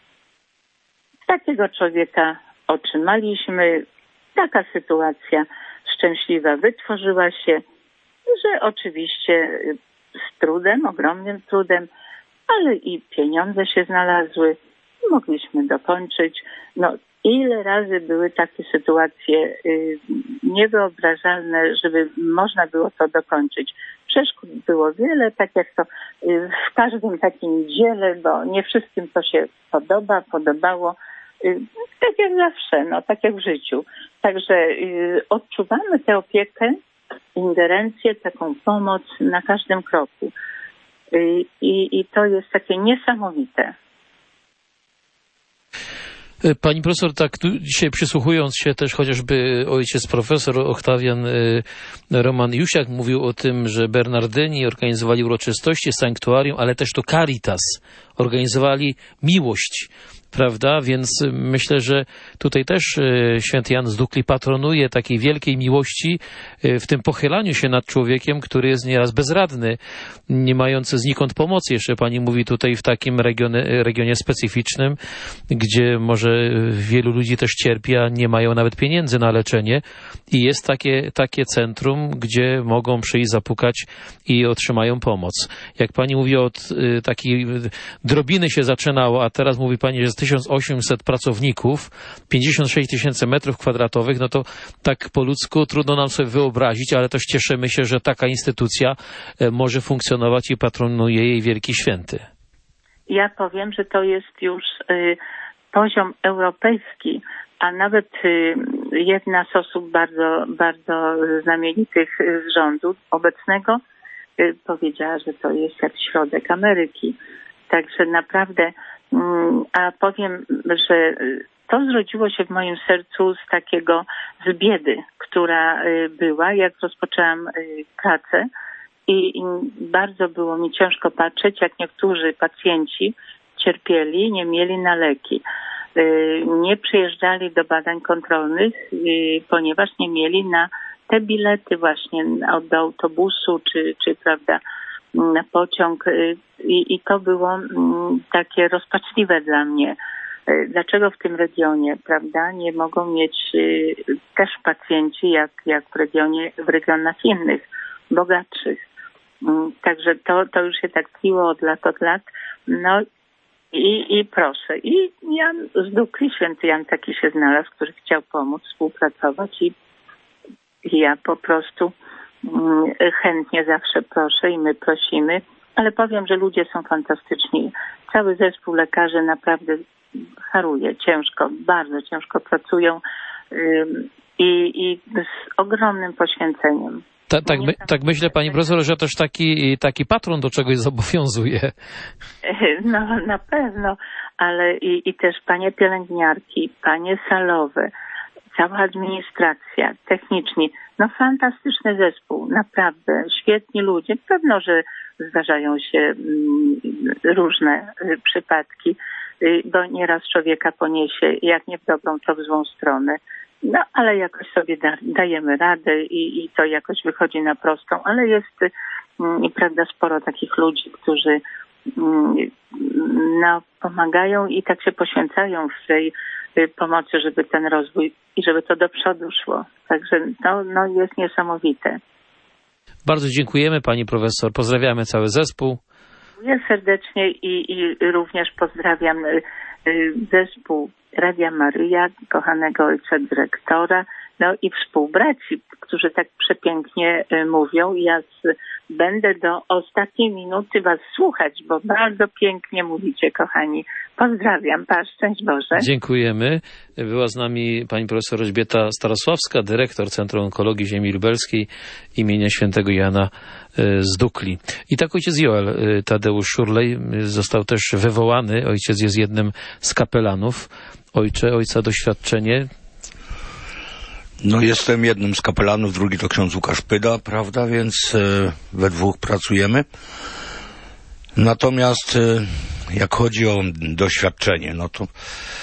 Speaker 7: Takiego człowieka otrzymaliśmy. Taka sytuacja szczęśliwa wytworzyła się, że oczywiście z trudem, ogromnym trudem, ale i pieniądze się znalazły. Mogliśmy dokończyć. No, ile razy były takie sytuacje y, niewyobrażalne, żeby można było to dokończyć. Przeszkód było wiele, tak jak to y, w każdym takim dziele, bo nie wszystkim to się podoba, podobało. Y, tak jak zawsze, no, tak jak w życiu. Także y, odczuwamy tę opiekę, ingerencję, taką pomoc na każdym kroku. Y, i, I to jest takie niesamowite.
Speaker 1: Pani profesor, tak tu dzisiaj przysłuchując się też chociażby ojciec profesor Oktawian Roman Jusiak mówił o tym, że Bernardyni organizowali uroczystości, sanktuarium, ale też to Caritas organizowali miłość, prawda? Więc myślę, że tutaj też święty Jan z Dukli patronuje takiej wielkiej miłości w tym pochylaniu się nad człowiekiem, który jest nieraz bezradny, nie mający znikąd pomocy. Jeszcze pani mówi tutaj w takim regionie, regionie specyficznym, gdzie może wielu ludzi też cierpi, a nie mają nawet pieniędzy na leczenie i jest takie, takie centrum, gdzie mogą przyjść, zapukać i otrzymają pomoc. Jak pani mówi, od y, takiej drobiny się zaczynało, a teraz mówi pani, że jest tysiąc osiemset pracowników, pięćdziesiąt sześć tysięcy metrów kwadratowych, no to tak po ludzku trudno nam sobie wyobrazić, ale też cieszymy się, że taka instytucja może funkcjonować i patronuje jej Wielki Święty.
Speaker 7: Ja powiem, że to jest już y, poziom europejski, a nawet y, jedna z osób bardzo, bardzo znamienitych z rządu obecnego y, powiedziała, że to jest jak środek Ameryki. Także naprawdę, y, a powiem, że to zrodziło się w moim sercu z takiego, z biedy, która była, jak rozpoczęłam pracę i, i bardzo było mi ciężko patrzeć, jak niektórzy pacjenci cierpieli, nie mieli na leki. Nie przyjeżdżali do badań kontrolnych, ponieważ nie mieli na te bilety właśnie do autobusu, czy, czy prawda, na pociąg. I, i to było takie rozpaczliwe dla mnie. Dlaczego w tym regionie, prawda, nie mogą mieć też pacjenci jak, jak w regionie, w regionach innych, bogatszych. Także to, to już się tak tliło od lat, od lat. No i, i proszę. I Jan z Dukli, święty Jan taki się znalazł, który chciał pomóc, współpracować i, i ja po prostu mm, chętnie zawsze proszę i my prosimy, ale powiem, że ludzie są fantastyczni. Cały zespół lekarzy naprawdę haruje ciężko, bardzo ciężko pracują ym, i, i z ogromnym poświęceniem.
Speaker 1: Ta, tak, my, tak myślę, pani profesor, że też taki, taki patron do czegoś zobowiązuje.
Speaker 7: No na pewno, ale i, i też panie pielęgniarki, panie salowe, cała administracja, techniczni, no fantastyczny zespół, naprawdę, świetni ludzie. Pewno, że zdarzają się mm, różne y, przypadki, y, bo nieraz człowieka poniesie, jak nie w dobrą, to w złą stronę. No, ale jakoś sobie da, dajemy radę i, i to jakoś wychodzi na prostą, ale jest mm, prawda, sporo takich ludzi, którzy mm, no, pomagają i tak się poświęcają w tej y, pomocy, żeby ten rozwój i żeby to do przodu szło. Także no, no jest niesamowite.
Speaker 1: Bardzo dziękujemy pani profesor, pozdrawiamy cały zespół.
Speaker 7: Dziękuję serdecznie i, i również pozdrawiam y, y, zespół Radia Maryja, kochanego ojca dyrektora, no i współbraci, którzy tak przepięknie y, mówią. Ja z, będę do ostatniej minuty was słuchać, bo bardzo pięknie mówicie, kochani. Pozdrawiam, pa, szczęść Boże.
Speaker 1: Dziękujemy. Była z nami pani profesor Elżbieta Starosławska, dyrektor Centrum Onkologii Ziemi Lubelskiej imienia świętego Jana z Dukli. I tak ojciec Joel Tadeusz Szurlej został też wywołany. Ojciec jest jednym z kapelanów. Ojcze, ojca doświadczenie.
Speaker 8: No jestem jednym z kapelanów, drugi to ksiądz Łukasz Pyda, prawda, więc e, we dwóch pracujemy. Natomiast e, jak chodzi o doświadczenie, no to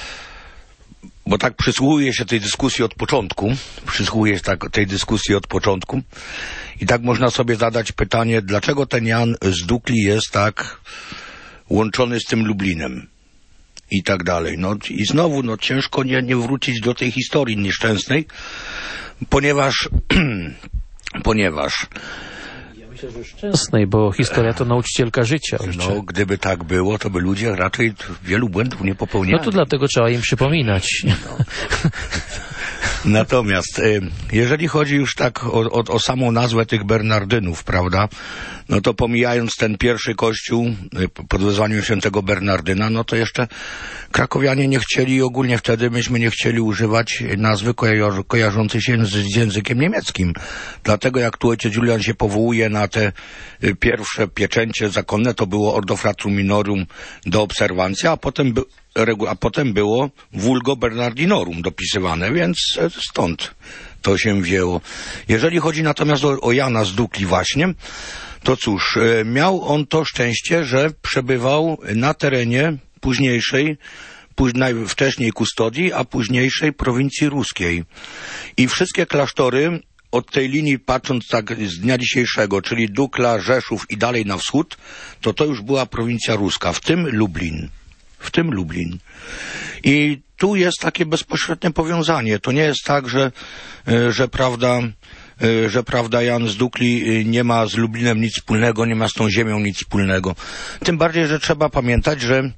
Speaker 8: bo tak przysłuchuję się tej dyskusji od początku, przysłuchuję się tak, tej dyskusji od początku i tak można sobie zadać pytanie, dlaczego ten Jan z Dukli jest tak łączony z tym Lublinem i tak dalej. No i znowu, no ciężko nie, nie wrócić do tej historii nieszczęsnej, ponieważ, ponieważ
Speaker 1: Myślę, że szczęsnej, bo historia to nauczycielka życia. Ojcze.
Speaker 8: No, gdyby tak było, to by ludzie raczej wielu błędów nie popełniali.
Speaker 1: No to dlatego trzeba im przypominać.
Speaker 8: No. Natomiast jeżeli chodzi już tak o, o, o samą nazwę tych Bernardynów, prawda, no to pomijając ten pierwszy kościół pod wezwaniem świętego Bernardyna, no to jeszcze krakowianie nie chcieli, ogólnie wtedy myśmy nie chcieli używać nazwy koja- kojarzącej się z językiem niemieckim. Dlatego jak tu ojciec Julian się powołuje na te pierwsze pieczęcie zakonne, to było Ordo Fratrum Minorum do obserwancji, a potem by a potem było Vulgo Bernardinorum dopisywane, więc stąd to się wzięło. Jeżeli chodzi natomiast o, o Jana z Dukli właśnie, to cóż, miał on to szczęście, że przebywał na terenie późniejszej, wcześniej kustodii, a późniejszej prowincji ruskiej. I wszystkie klasztory od tej linii, patrząc tak z dnia dzisiejszego, czyli Dukla, Rzeszów i dalej na wschód, to to już była prowincja ruska, w tym Lublin. W tym Lublin. I tu jest takie bezpośrednie powiązanie. To nie jest tak, że, że prawda, że prawda Jan z Dukli nie ma z Lublinem nic wspólnego, nie ma z tą ziemią nic wspólnego. Tym bardziej, że trzeba pamiętać, że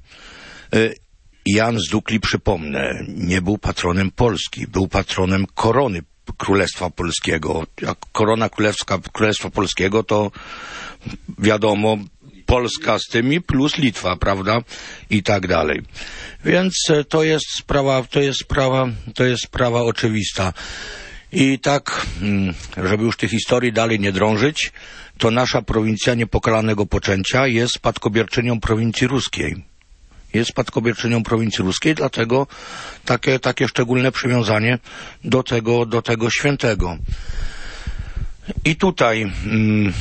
Speaker 8: Jan z Dukli, przypomnę, nie był patronem Polski, był patronem korony Królestwa Polskiego. Jak korona królewska, Królestwa Polskiego to wiadomo, Polska z tymi plus Litwa, prawda? I tak dalej. Więc to jest sprawa, to jest sprawa, to jest sprawa oczywista. I tak, żeby już tej historii dalej nie drążyć, to nasza prowincja niepokalanego poczęcia jest spadkobierczynią prowincji ruskiej. Jest spadkobierczynią prowincji ruskiej, dlatego takie, takie szczególne przywiązanie do tego, do tego świętego. I tutaj, mm,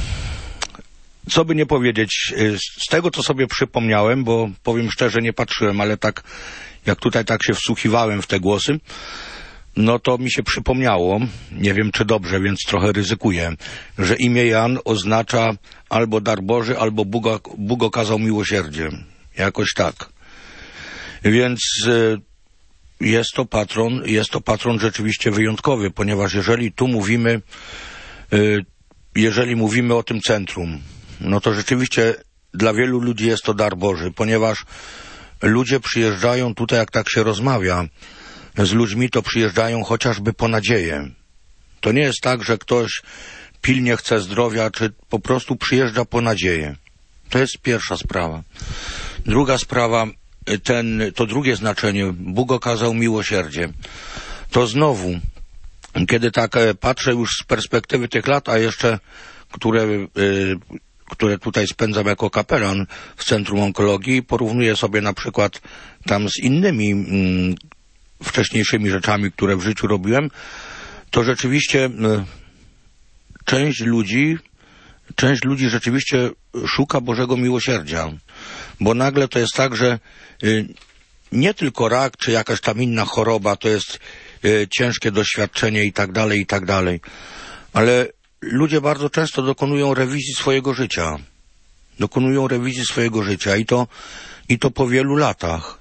Speaker 8: co by nie powiedzieć, z tego, co sobie przypomniałem, bo powiem szczerze, nie patrzyłem, ale tak, jak tutaj tak się wsłuchiwałem w te głosy, no to mi się przypomniało, nie wiem czy dobrze, więc trochę ryzykuję, że imię Jan oznacza albo dar Boży, albo Bóg, Bóg okazał miłosierdzie. Jakoś tak. Więc y, jest to patron, jest to patron rzeczywiście wyjątkowy, ponieważ jeżeli tu mówimy, y, jeżeli mówimy o tym centrum, no to rzeczywiście dla wielu ludzi jest to dar Boży, ponieważ ludzie przyjeżdżają tutaj, jak tak się rozmawia z ludźmi, to przyjeżdżają chociażby po nadzieję. To nie jest tak, że ktoś pilnie chce zdrowia, czy po prostu przyjeżdża po nadzieję. To jest pierwsza sprawa. Druga sprawa, ten, to drugie znaczenie, Bóg okazał miłosierdzie. To znowu, kiedy tak patrzę już z perspektywy tych lat, a jeszcze które, y, które tutaj spędzam jako kapelan w Centrum Onkologii, porównuję sobie na przykład tam z innymi mm, wcześniejszymi rzeczami, które w życiu robiłem, to rzeczywiście y, część ludzi, część ludzi rzeczywiście szuka Bożego miłosierdzia. Bo nagle to jest tak, że y, nie tylko rak, czy jakaś tam inna choroba, to jest y, ciężkie doświadczenie i tak dalej, i tak dalej. Ale ludzie bardzo często dokonują rewizji swojego życia. Dokonują rewizji swojego życia i to, i to po wielu latach.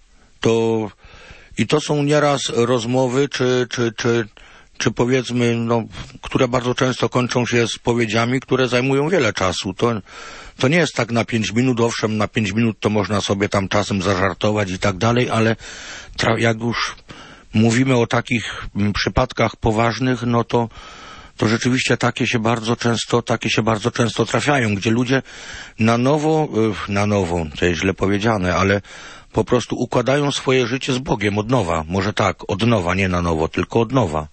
Speaker 8: To, i to są nieraz rozmowy, czy, czy, czy, czy powiedzmy, no, które bardzo często kończą się spowiedziami, które zajmują wiele czasu. To, to nie jest tak na pięć minut, owszem, na pięć minut to można sobie tam czasem zażartować i tak dalej, ale tra- jak już mówimy o takich m, przypadkach poważnych, no to, to rzeczywiście takie się bardzo często, takie się bardzo często trafiają, gdzie ludzie na nowo, yy, na nowo, to jest źle powiedziane, ale po prostu układają swoje życie z Bogiem od nowa. Może tak, od nowa, nie na nowo, tylko od nowa.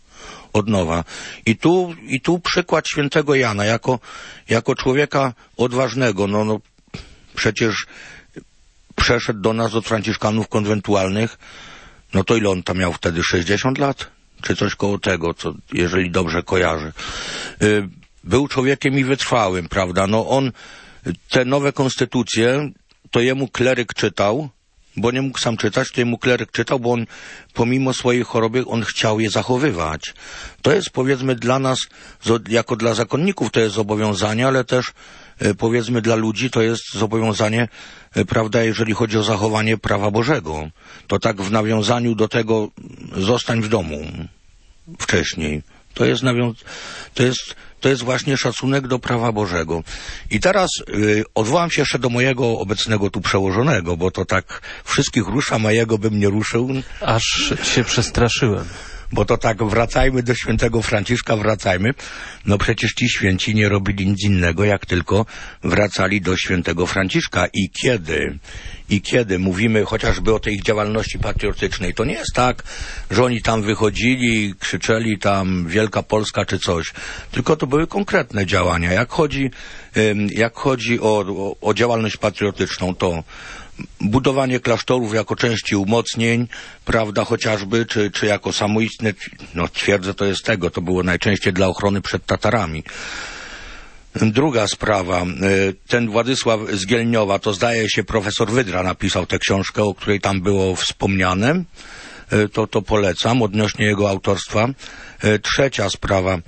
Speaker 8: Od nowa. I tu, i tu przykład świętego Jana, jako, jako człowieka odważnego, no, no, przecież przeszedł do nas od franciszkanów konwentualnych, no to ile on tam miał wtedy, sześćdziesiąt lat? Czy coś koło tego, co, jeżeli dobrze kojarzę. Yy, był człowiekiem i wytrwałym, prawda, no on, te nowe konstytucje, to jemu kleryk czytał, bo nie mógł sam czytać, to jemu kleryk czytał, bo on pomimo swojej choroby, on chciał je zachowywać. To jest, powiedzmy, dla nas, jako dla zakonników to jest zobowiązanie, ale też e, powiedzmy dla ludzi to jest zobowiązanie, e, prawda, jeżeli chodzi o zachowanie prawa Bożego. To tak w nawiązaniu do tego zostań w domu wcześniej. To jest nawią- to jest To jest właśnie szacunek do prawa Bożego. I teraz y, odwołam się jeszcze do mojego obecnego tu przełożonego, bo to tak wszystkich rusza, mojego bym nie ruszył.
Speaker 1: Aż się przestraszyłem.
Speaker 8: Bo to tak, wracajmy do świętego Franciszka, wracajmy. No przecież ci święci nie robili nic innego, jak tylko wracali do świętego Franciszka. I kiedy, i kiedy mówimy chociażby o tej ich działalności patriotycznej, to nie jest tak, że oni tam wychodzili i krzyczeli tam Wielka Polska czy coś, tylko to były konkretne działania. Jak chodzi, jak chodzi o, o, o działalność patriotyczną, to budowanie klasztorów jako części umocnień, prawda, chociażby, czy, czy jako samoistne, no twierdzę, to jest tego, to było najczęściej dla ochrony przed Tatarami. Druga sprawa, ten Władysław z Gielniowa, to zdaje się profesor Wydra napisał tę książkę, o której tam było wspomniane, to, to polecam, odnośnie jego autorstwa. Trzecia sprawa,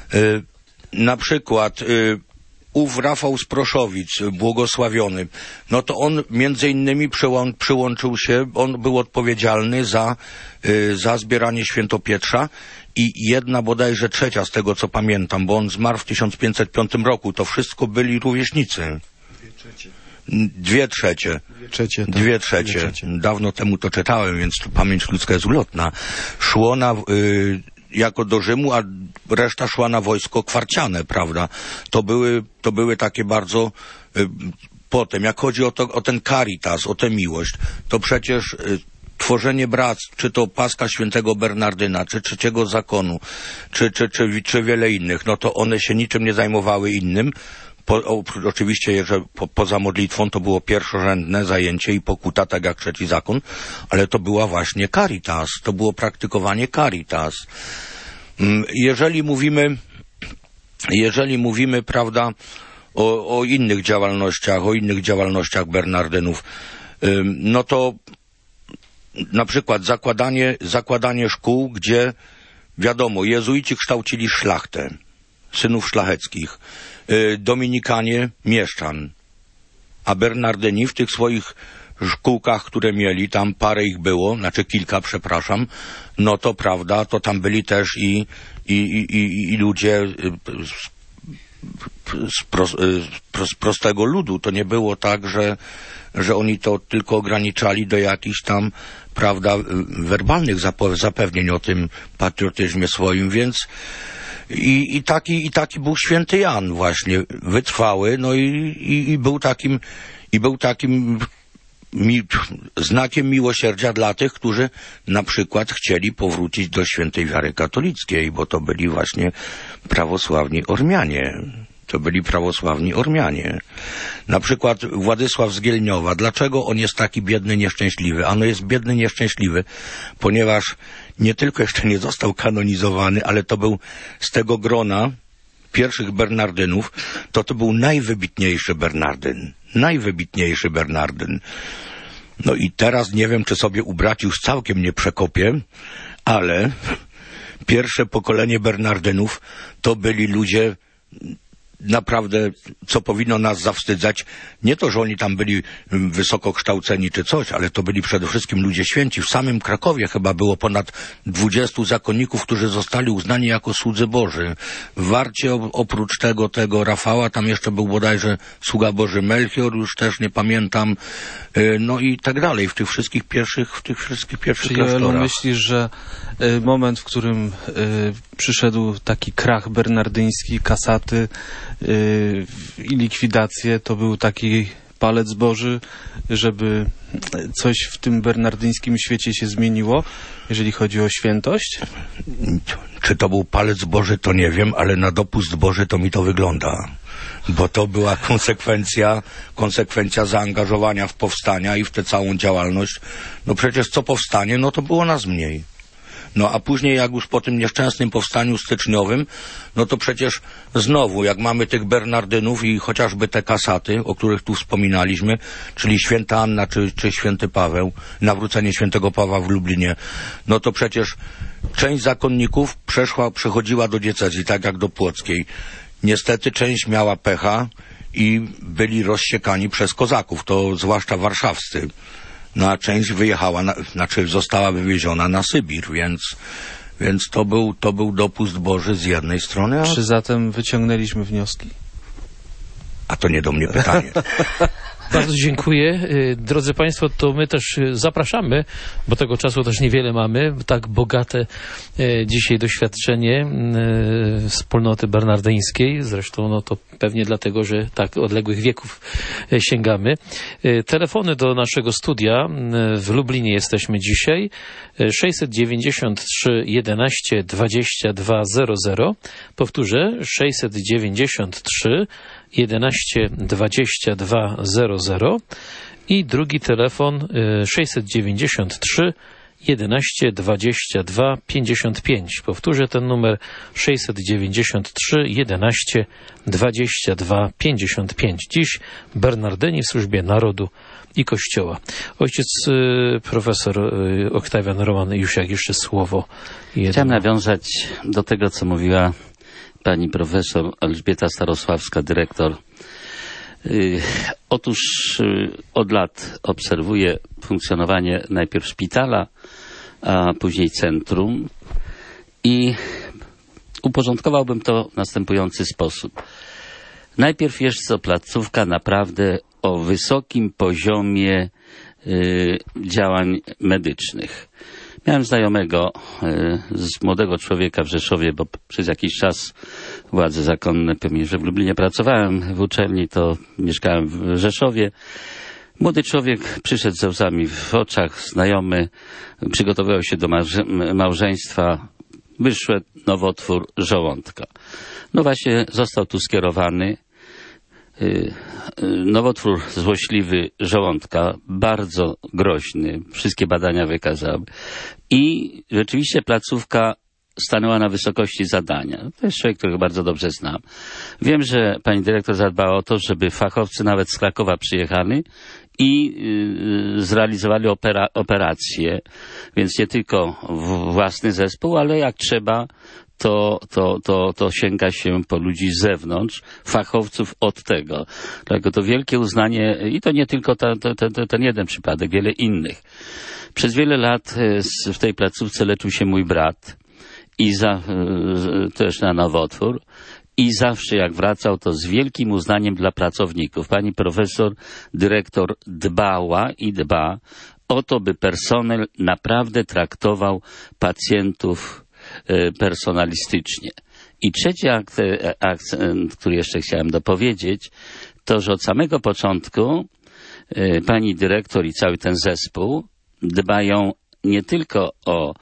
Speaker 8: na przykład ów Rafał z Proszowic, błogosławiony, no to on między innymi przyłą- przyłączył się, on był odpowiedzialny za, y, za zbieranie Świętopietrza i jedna bodajże trzecia z tego co pamiętam, bo on zmarł w tysiąc pięćset piątym roku, to wszystko byli rówieśnicy. Dwie trzecie. Dwie trzecie.
Speaker 5: Dwie trzecie, tak.
Speaker 8: Dwie trzecie. Dwie trzecie. Dawno temu to czytałem, więc pamięć ludzka jest ulotna. Szło na... Y, jako do Rzymu, a reszta szła na wojsko kwarciane, prawda? To były, to były takie bardzo... Y, potem, jak chodzi o, to, o ten caritas, o tę miłość, to przecież y, tworzenie bractw, czy to Paska Świętego Bernardyna, czy Trzeciego Zakonu, czy, czy, czy, czy wiele innych, no to one się niczym nie zajmowały innym, Po, o, oczywiście, że po, poza modlitwą to było pierwszorzędne zajęcie i pokuta, tak jak trzeci zakon, ale to była właśnie caritas, to było praktykowanie caritas. Jeżeli mówimy, jeżeli mówimy, prawda, o, o innych działalnościach, o innych działalnościach Bernardynów, no to na przykład zakładanie, zakładanie szkół, gdzie wiadomo, jezuici kształcili szlachtę, synów szlacheckich, dominikanie mieszczan, a Bernardyni w tych swoich szkółkach, które mieli, tam parę ich było, znaczy kilka, przepraszam, no to prawda, to tam byli też i, i, i, i ludzie z, pro, z prostego ludu. To nie było tak, że, że oni to tylko ograniczali do jakichś tam, prawda, werbalnych zapewnień o tym patriotyzmie swoim, więc i, i, taki, i taki był święty Jan właśnie, wytrwały, no i, i, i był takim, i był takim mi, znakiem miłosierdzia dla tych, którzy na przykład chcieli powrócić do świętej wiary katolickiej, bo to byli właśnie prawosławni Ormianie. To byli prawosławni Ormianie. Na przykład Władysław z Gielniowa. Dlaczego on jest taki biedny, nieszczęśliwy? Ano jest biedny, nieszczęśliwy, ponieważ nie tylko jeszcze nie został kanonizowany, ale to był z tego grona pierwszych Bernardynów, to to był najwybitniejszy Bernardyn. Najwybitniejszy Bernardyn. No i teraz nie wiem, czy sobie u braci już całkiem nie przekopię, ale pierwsze pokolenie Bernardynów to byli ludzie naprawdę, co powinno nas zawstydzać, nie to, że oni tam byli wysoko kształceni czy coś, ale to byli przede wszystkim ludzie święci. W samym Krakowie chyba było ponad dwudziestu zakonników, którzy zostali uznani jako słudzy Boży. W Warcie oprócz tego, tego Rafała, tam jeszcze był bodajże sługa Boży Melchior, już też nie pamiętam, no i tak dalej, w tych wszystkich pierwszych, w tych wszystkich pierwszych
Speaker 2: Czyli
Speaker 8: klasztorach.
Speaker 2: Joelu, myślisz, że y, moment, w którym y, przyszedł taki krach bernardyński, kasaty y, i likwidację, to był taki palec Boży, żeby coś w tym bernardyńskim świecie się zmieniło, jeżeli chodzi o świętość?
Speaker 8: Czy to był palec Boży, to nie wiem, ale na dopust Boży to mi to wygląda. Bo to była konsekwencja, konsekwencja zaangażowania w powstania i w tę całą działalność. No przecież co powstanie, no to było nas mniej. No a później jak już po tym nieszczęsnym powstaniu styczniowym, no to przecież znowu, jak mamy tych Bernardynów i chociażby te kasaty, o których tu wspominaliśmy, czyli święta Anna czy, czy święty Paweł, nawrócenie świętego Pawła w Lublinie, no to przecież część zakonników przeszła, przechodziła do diecezji, tak jak do płockiej. Niestety część miała pecha i byli rozsiekani przez kozaków, to zwłaszcza warszawscy. No a część wyjechała, na, znaczy została wywieziona na Sybir, więc, więc to był, to był dopust Boży z jednej strony. A...
Speaker 2: Czy zatem wyciągnęliśmy wnioski?
Speaker 8: A to nie do mnie pytanie.
Speaker 1: Bardzo dziękuję. Drodzy Państwo, to my też zapraszamy, bo tego czasu też niewiele mamy, tak bogate dzisiaj doświadczenie wspólnoty bernardyńskiej. Zresztą no to pewnie dlatego, że tak odległych wieków sięgamy. Telefony do naszego studia w Lublinie jesteśmy dzisiaj. sześćset dziewięćdziesiąt trzy jedenaście dwadzieścia dwa zero zero. Powtórzę, sześćset dziewięćdziesiąt trzy jedenaście dwadzieścia dwa zero zero i drugi telefon sześćset dziewięćdziesiąt trzy jedenaście dwadzieścia dwa pięćdziesiąt pięć. Powtórzę ten numer sześćset dziewięćdziesiąt trzy jedenaście dwadzieścia dwa pięćdziesiąt pięć. Dziś Bernardyni w służbie narodu i Kościoła. Ojciec y, profesor y, Oktawian Roman Jusiak, jeszcze słowo jedno.
Speaker 3: Chciałem nawiązać do tego, co mówiła pani profesor Elżbieta Starosławska, dyrektor. Yy, otóż yy, od lat obserwuję funkcjonowanie najpierw szpitala, a później centrum i uporządkowałbym to w następujący sposób. Najpierw jest to placówka naprawdę o wysokim poziomie yy, działań medycznych. Miałem znajomego z młodego człowieka w Rzeszowie, bo przez jakiś czas władze zakonne, pewnie, że w Lublinie pracowałem w uczelni, to mieszkałem w Rzeszowie. Młody człowiek przyszedł ze łzami w oczach, znajomy, przygotowywał się do małżeństwa, wyszedł nowotwór żołądka. No właśnie został tu skierowany. nowotwór złośliwy żołądka, bardzo groźny, wszystkie badania wykazały. I rzeczywiście placówka stanęła na wysokości zadania. To jest człowiek, którego bardzo dobrze znam. Wiem, że pani dyrektor zadbała o to, żeby fachowcy nawet z Krakowa przyjechali i yy, zrealizowali opera, operację, więc nie tylko w, własny zespół, ale jak trzeba, to, to, to, to sięga się po ludzi z zewnątrz, fachowców od tego. Dlatego to wielkie uznanie, i to nie tylko ta, ta, ta, ten jeden przypadek, wiele innych. Przez wiele lat w tej placówce leczył się mój brat, i za, też na nowotwór, i zawsze jak wracał, to z wielkim uznaniem dla pracowników. Pani profesor, dyrektor dbała i dba o to, by personel naprawdę traktował pacjentów personalistycznie. I trzeci akcent, który jeszcze chciałem dopowiedzieć, to, że od samego początku pani dyrektor i cały ten zespół dbają nie tylko o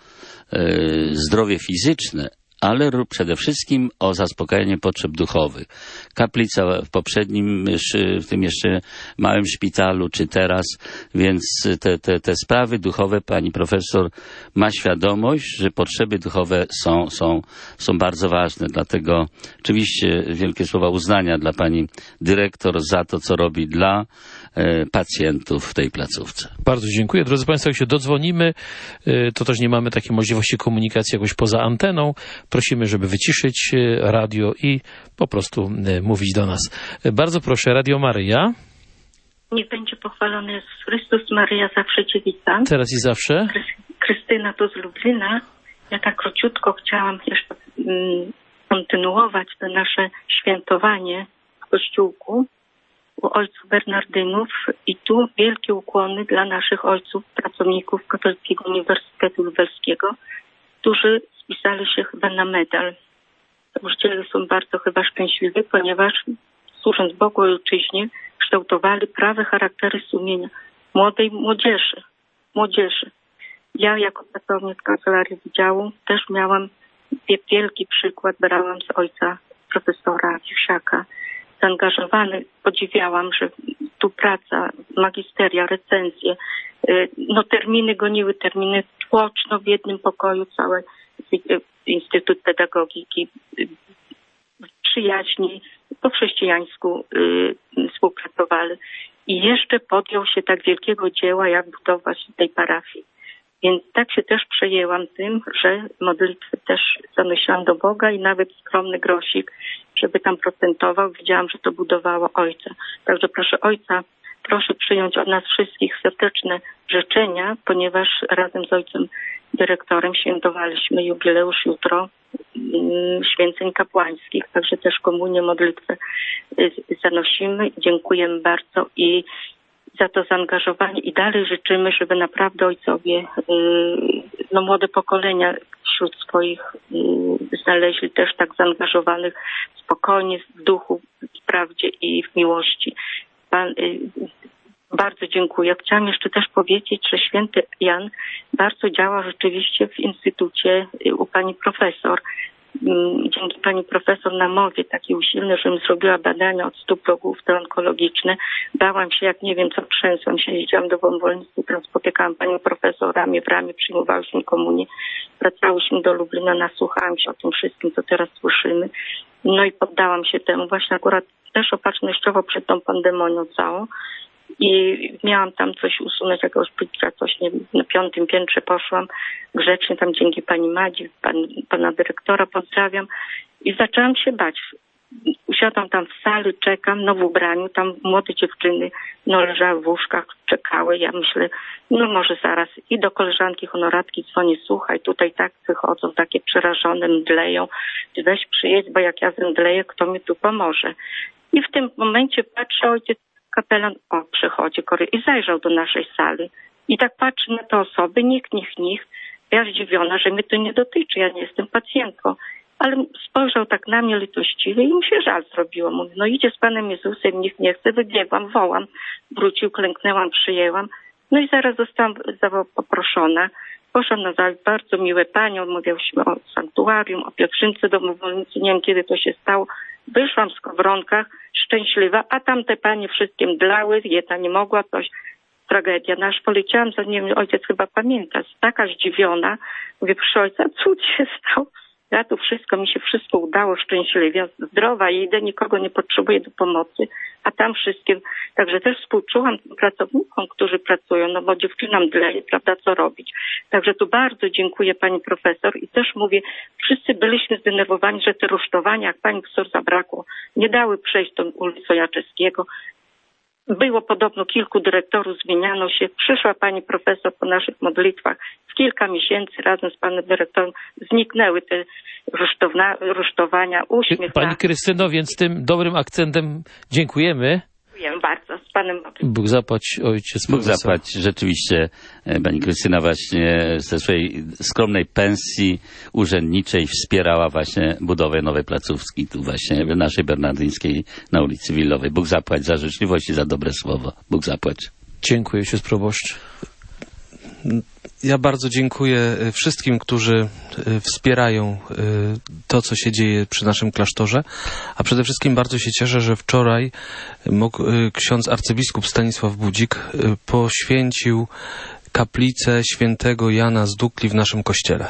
Speaker 3: zdrowie fizyczne, ale przede wszystkim o zaspokajanie potrzeb duchowych. Kaplica w poprzednim, w tym jeszcze małym szpitalu, czy teraz, więc te, te, te sprawy duchowe pani profesor ma świadomość, że potrzeby duchowe są, są, są bardzo ważne. Dlatego oczywiście wielkie słowa uznania dla pani dyrektor za to, co robi dla pacjentów w tej placówce.
Speaker 1: Bardzo dziękuję. Drodzy Państwo, jak się dodzwonimy, to też nie mamy takiej możliwości komunikacji jakoś poza anteną. Prosimy, żeby wyciszyć radio i po prostu mówić do nas. Bardzo proszę, Radio Maryja.
Speaker 9: Niech będzie pochwalony Jezus Chrystus, Maryja zawsze Cię witam.
Speaker 1: Teraz i zawsze.
Speaker 9: Krystyna to z Lublina. Ja tak króciutko chciałam jeszcze mm, kontynuować to nasze świętowanie w Kościółku u ojców Bernardynów i tu wielkie ukłony dla naszych ojców, pracowników Katolickiego Uniwersytetu Lubelskiego, którzy spisali się chyba na medal. Założyciele są bardzo chyba szczęśliwi, ponieważ służąc Bogu i ojczyźnie kształtowali prawe charaktery sumienia młodej młodzieży. młodzieży. Ja jako pracownik Kancelarii Wydziału też miałam wielki przykład, brałam z ojca profesora Jusiaka. Zaangażowany, podziwiałam, że tu praca, magisteria, recenzje, no terminy goniły terminy, tłoczno w jednym pokoju cały Instytut Pedagogiki, przyjaźni, po chrześcijańsku współpracowali i jeszcze podjął się tak wielkiego dzieła, jak budować tej parafii. Więc tak się też przejęłam tym, że modlitwy też zanosiłam do Boga i nawet skromny grosik, żeby tam procentował. Widziałam, że to budowało ojca. Także proszę ojca, proszę przyjąć od nas wszystkich serdeczne życzenia, ponieważ razem z ojcem dyrektorem świętowaliśmy jubileusz jutro święceń kapłańskich, także też komunię, modlitwę zanosimy. Dziękujemy bardzo i za to zaangażowanie i dalej życzymy, żeby naprawdę ojcowie, no młode pokolenia wśród swoich znaleźli też tak zaangażowanych spokojnie, w duchu, w prawdzie i w miłości. Pan, bardzo dziękuję. Chciałam jeszcze też powiedzieć, że święty Jan bardzo działa rzeczywiście w instytucie u pani profesor. Dzięki pani profesor namowie takiej usilnej, żebym zrobiła badania od stóp do głów te onkologiczne. Bałam się, jak nie wiem co, trzęsłam się, jeździłam do wąwolnicy, tam spotykałam panią profesor, ramię w ramię, przyjmowałyśmy komunię, wracałyśmy do Lublina, nasłuchałam się o tym wszystkim, co teraz słyszymy. No i poddałam się temu właśnie akurat też opatrznościowo przed tą pandemią całą. I miałam tam coś usunąć, jakiegoś plikcia, coś, nie wiem, na piątym piętrze poszłam, grzecznie tam dzięki pani Madzi, pan, pana dyrektora pozdrawiam i zaczęłam się bać. Usiadłam tam w sali, czekam, no w ubraniu, tam młode dziewczyny, no leżały w łóżkach, czekały, ja myślę, no może zaraz i do koleżanki honoratki dzwonię, słuchaj, tutaj tak wychodzą, takie przerażone, mdleją, ty weź przyjedź, bo jak ja zemdleję, kto mi tu pomoże. I w tym momencie patrzę, ojciec kapelan, o, przychodzi i zajrzał do naszej sali. I tak patrzy na te osoby, nikt, nikt, nikt. Ja zdziwiona, że mnie to nie dotyczy, ja nie jestem pacjentką. Ale spojrzał tak na mnie litościwie i mi się żal zrobiło. Mówi, no idzie z Panem Jezusem, nikt nie chce, wybiegłam, wołam, wrócił, klęknęłam, przyjęłam. No i zaraz zostałam poproszona. Poszłam na zajęcie, bardzo miłe panią, mówiłyśmy o sanktuarium, o pielgrzymce do Mowolnicy, nie wiem kiedy to się stało. Wyszłam w skowronkach szczęśliwa, a tamte panie wszystkie mdlały, jedna nie mogła, coś, tragedia. No aż poleciałam za nim, ojciec chyba pamięta, taka zdziwiona. Mówię, proszę ojca, cud się stał. Ja tu wszystko, mi się wszystko udało szczęśliwie, zdrowa, idę, nikogo nie potrzebuję do pomocy, a tam wszystkim, także też współczułam tym pracownikom, którzy pracują, no bo dziewczynom mdleje, prawda, co robić. Także tu bardzo dziękuję pani profesor i też mówię, wszyscy byliśmy zdenerwowani, że te rusztowania, jak pani profesor zabrakło, nie dały przejść tą ulicą Jaczewskiego. Było podobno kilku dyrektorów, zmieniano się. Przyszła pani profesor po naszych modlitwach. W kilka miesięcy razem z panem dyrektorem zniknęły te rusztowna, rusztowania, uśmiech.
Speaker 1: Pani Krystyno, więc tym dobrym akcentem dziękujemy.
Speaker 9: Dziękuję bardzo. Z panem Bogiem.
Speaker 1: Bóg zapłać, ojciec
Speaker 3: Bóg
Speaker 1: profesor.
Speaker 3: zapłać. Rzeczywiście pani Krystyna właśnie ze swojej skromnej pensji urzędniczej wspierała właśnie budowę nowej placówki tu właśnie w naszej Bernardyńskiej na ulicy Willowej. Bóg zapłać za życzliwość i za dobre słowo. Bóg zapłać.
Speaker 1: Dziękuję, ojciec proboszcz.
Speaker 2: Ja bardzo dziękuję wszystkim, którzy wspierają to, co się dzieje przy naszym klasztorze, a przede wszystkim bardzo się cieszę, że wczoraj mógł ksiądz arcybiskup Stanisław Budzik poświęcił kaplicę świętego Jana z Dukli w naszym kościele.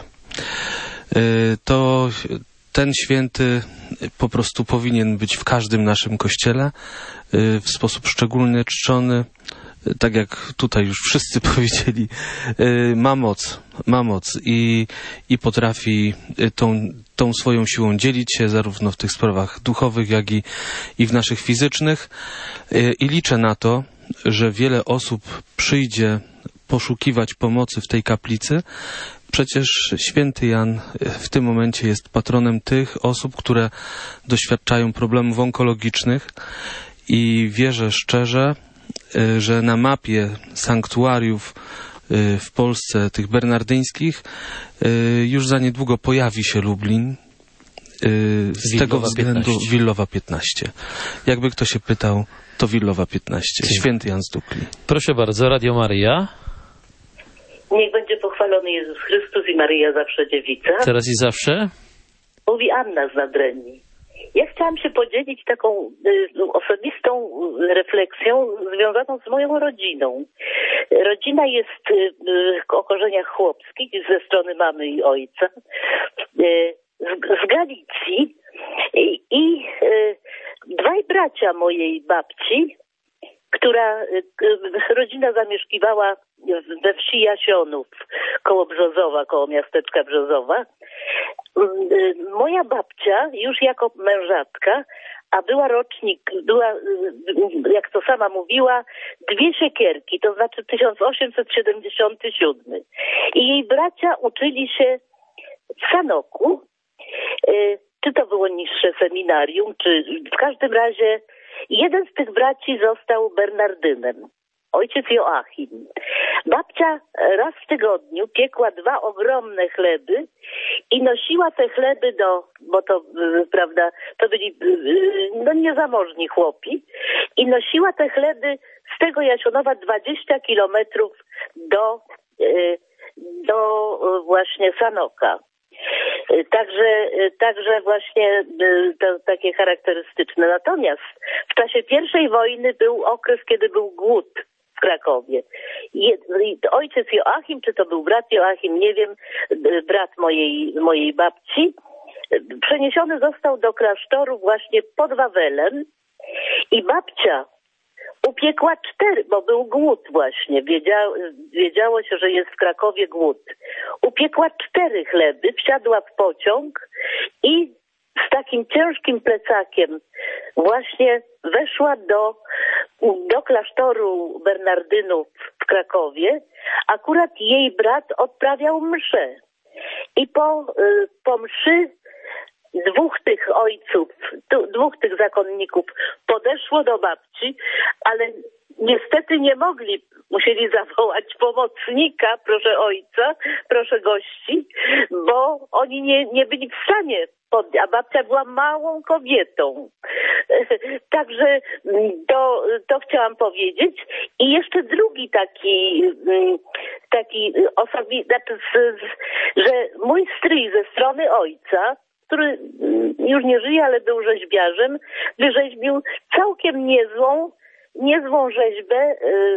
Speaker 2: To ten święty po prostu powinien być w każdym naszym kościele, w sposób szczególny czczony. Tak jak tutaj już wszyscy powiedzieli, ma moc, ma moc i, i potrafi tą, tą swoją siłą dzielić się zarówno w tych sprawach duchowych, jak i, i w naszych fizycznych. I liczę na to, że wiele osób przyjdzie poszukiwać pomocy w tej kaplicy. Przecież święty Jan w tym momencie jest patronem tych osób, które doświadczają problemów onkologicznych i wierzę szczerze, że na mapie sanktuariów w Polsce, tych bernardyńskich, już za niedługo pojawi się Lublin. Z
Speaker 1: Willowa
Speaker 2: tego względu
Speaker 1: piętnaście.
Speaker 2: Willowa piętnaście. Jakby kto się pytał, to Willowa piętnaście. Święty Jan z Dukli.
Speaker 1: Proszę bardzo, Radio Maryja.
Speaker 10: Niech będzie pochwalony Jezus Chrystus i Maryja zawsze dziewica.
Speaker 1: Teraz i zawsze.
Speaker 10: Mówi Anna z Nadrenii. Ja chciałam się podzielić taką y, osobistą refleksją związaną z moją rodziną. Rodzina jest y, o korzeniach chłopskich ze strony mamy i ojca, y, z, z Galicji i, i y, dwaj bracia mojej babci, która y, y, rodzina zamieszkiwała we wsi Jasionów, koło Brzozowa, koło miasteczka Brzozowa. Moja babcia już jako mężatka, a była rocznik, była, jak to sama mówiła, dwie siekierki, to znaczy tysiąc osiemset siedemdziesiąty siódmy. I jej bracia uczyli się w Sanoku, czy to było niższe seminarium, czy w każdym razie jeden z tych braci został Bernardynem. Ojciec Joachim. Babcia raz w tygodniu piekła dwa ogromne chleby i nosiła te chleby do, bo to, prawda, to byli no niezamożni chłopi, i nosiła te chleby z tego Jasionowa dwadzieścia kilometrów do, do właśnie Sanoka. Także, także właśnie to takie charakterystyczne. Natomiast w czasie pierwszej wojny był okres, kiedy był głód w Krakowie. Ojciec Joachim, czy to był brat Joachim, nie wiem, brat mojej, mojej babci, przeniesiony został do klasztoru właśnie pod Wawelem i babcia upiekła cztery, bo był głód właśnie, wiedziało, wiedziało się, że jest w Krakowie głód. Upiekła cztery chleby, wsiadła w pociąg i z takim ciężkim plecakiem właśnie weszła do, do klasztoru Bernardynów w Krakowie. Akurat jej brat odprawiał mszę. I po, po mszy dwóch tych ojców, dwóch tych zakonników podeszło do babci, ale niestety nie mogli, musieli zawołać pomocnika, proszę ojca, proszę gości, bo oni nie, nie byli w stanie, a babcia była małą kobietą. Także to, to chciałam powiedzieć. I jeszcze drugi taki, taki osobisty, że mój stryj ze strony ojca który już nie żyje, ale był rzeźbiarzem, wyrzeźbił całkiem niezłą, niezłą rzeźbę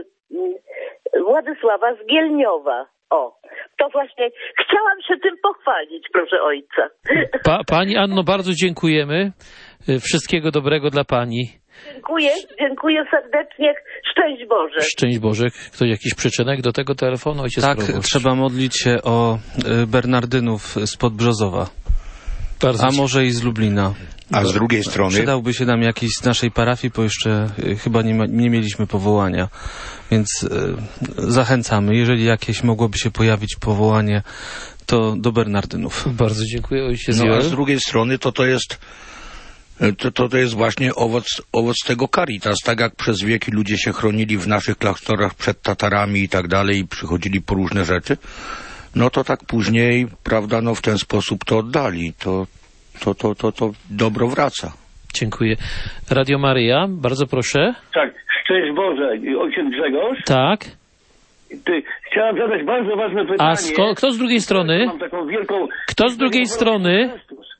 Speaker 10: Władysława z Gielniowa. O, to właśnie chciałam się tym pochwalić, proszę ojca.
Speaker 1: Pa, pani Anno, bardzo dziękujemy. Wszystkiego dobrego dla pani.
Speaker 10: Dziękuję, dziękuję serdecznie. Szczęść Boże.
Speaker 1: Szczęść Boże. Ktoś jakiś przyczynek do tego telefonu? Ojciec
Speaker 2: tak,
Speaker 1: proboszcz.
Speaker 2: Trzeba modlić się o Bernardynów spod Brzozowa. Bardzo a może i z Lublina.
Speaker 8: A z drugiej strony...
Speaker 2: Przydałby się nam jakiś z naszej parafii, bo jeszcze chyba nie, ma, nie mieliśmy powołania. Więc e, zachęcamy. Jeżeli jakieś mogłoby się pojawić powołanie, to do Bernardynów.
Speaker 1: Bardzo dziękuję, ojciec
Speaker 8: No
Speaker 1: Joel.
Speaker 8: a z drugiej strony to to jest... To, to, to jest właśnie owoc, owoc tego Caritas. Tak jak przez wieki ludzie się chronili w naszych klasztorach przed Tatarami i tak dalej i przychodzili po różne rzeczy, no to tak później, prawda, no w ten sposób to oddali. To, to, to, to, to dobro wraca.
Speaker 1: Dziękuję. Radio Maryja, bardzo proszę.
Speaker 11: Tak, szczęść Boże. Ojciec Grzegorz?
Speaker 1: Tak.
Speaker 11: Ty, chciałem zadać bardzo ważne pytanie.
Speaker 1: A sko- kto z drugiej strony?
Speaker 11: Mam taką wielką...
Speaker 1: Kto z drugiej strony?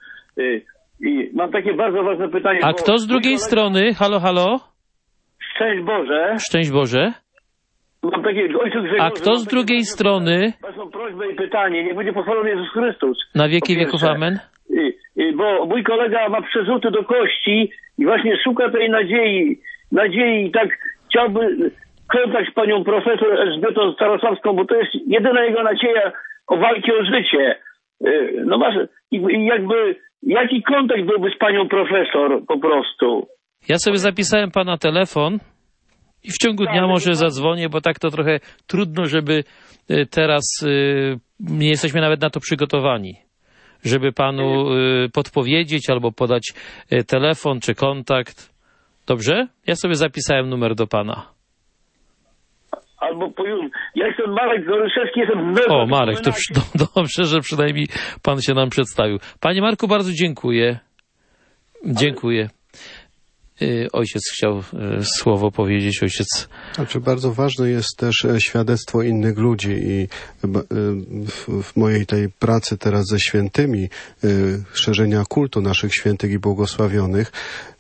Speaker 11: I mam takie bardzo ważne pytanie.
Speaker 1: A kto z drugiej kolega... strony? Halo, halo?
Speaker 11: Szczęść Boże.
Speaker 1: Szczęść Boże.
Speaker 11: Mam takie, ojciec Grzegorz,
Speaker 1: A kto z drugiej strony?
Speaker 11: Ważną prośbę i pytanie. Niech będzie pochwalony Jezus Chrystus.
Speaker 1: Na wieki wieków, amen.
Speaker 11: I, i, bo mój kolega ma przerzuty do kości i właśnie szuka tej nadziei. Nadziei i tak chciałby kontakt z panią profesor Elżbietą Starosławską, bo to jest jedyna jego nadzieja o walki o życie. No masz, i jakby, jaki kontakt byłby z panią profesor po prostu?
Speaker 1: Ja sobie zapisałem pana telefon i w ciągu dnia może zadzwonię, bo tak to trochę trudno, żeby teraz, nie jesteśmy nawet na to przygotowani, żeby panu podpowiedzieć albo podać telefon czy kontakt. Dobrze? Ja sobie zapisałem numer do pana.
Speaker 11: Albo po ja jestem Marek Goryszewski, jestem...
Speaker 1: O, Marek, to do, dobrze, że przynajmniej pan się nam przedstawił. Panie Marku, bardzo dziękuję. Dziękuję. Ojciec chciał słowo powiedzieć, ojciec.
Speaker 5: Znaczy, bardzo ważne jest też świadectwo innych ludzi i w mojej tej pracy teraz ze świętymi, szerzenia kultu naszych świętych i błogosławionych,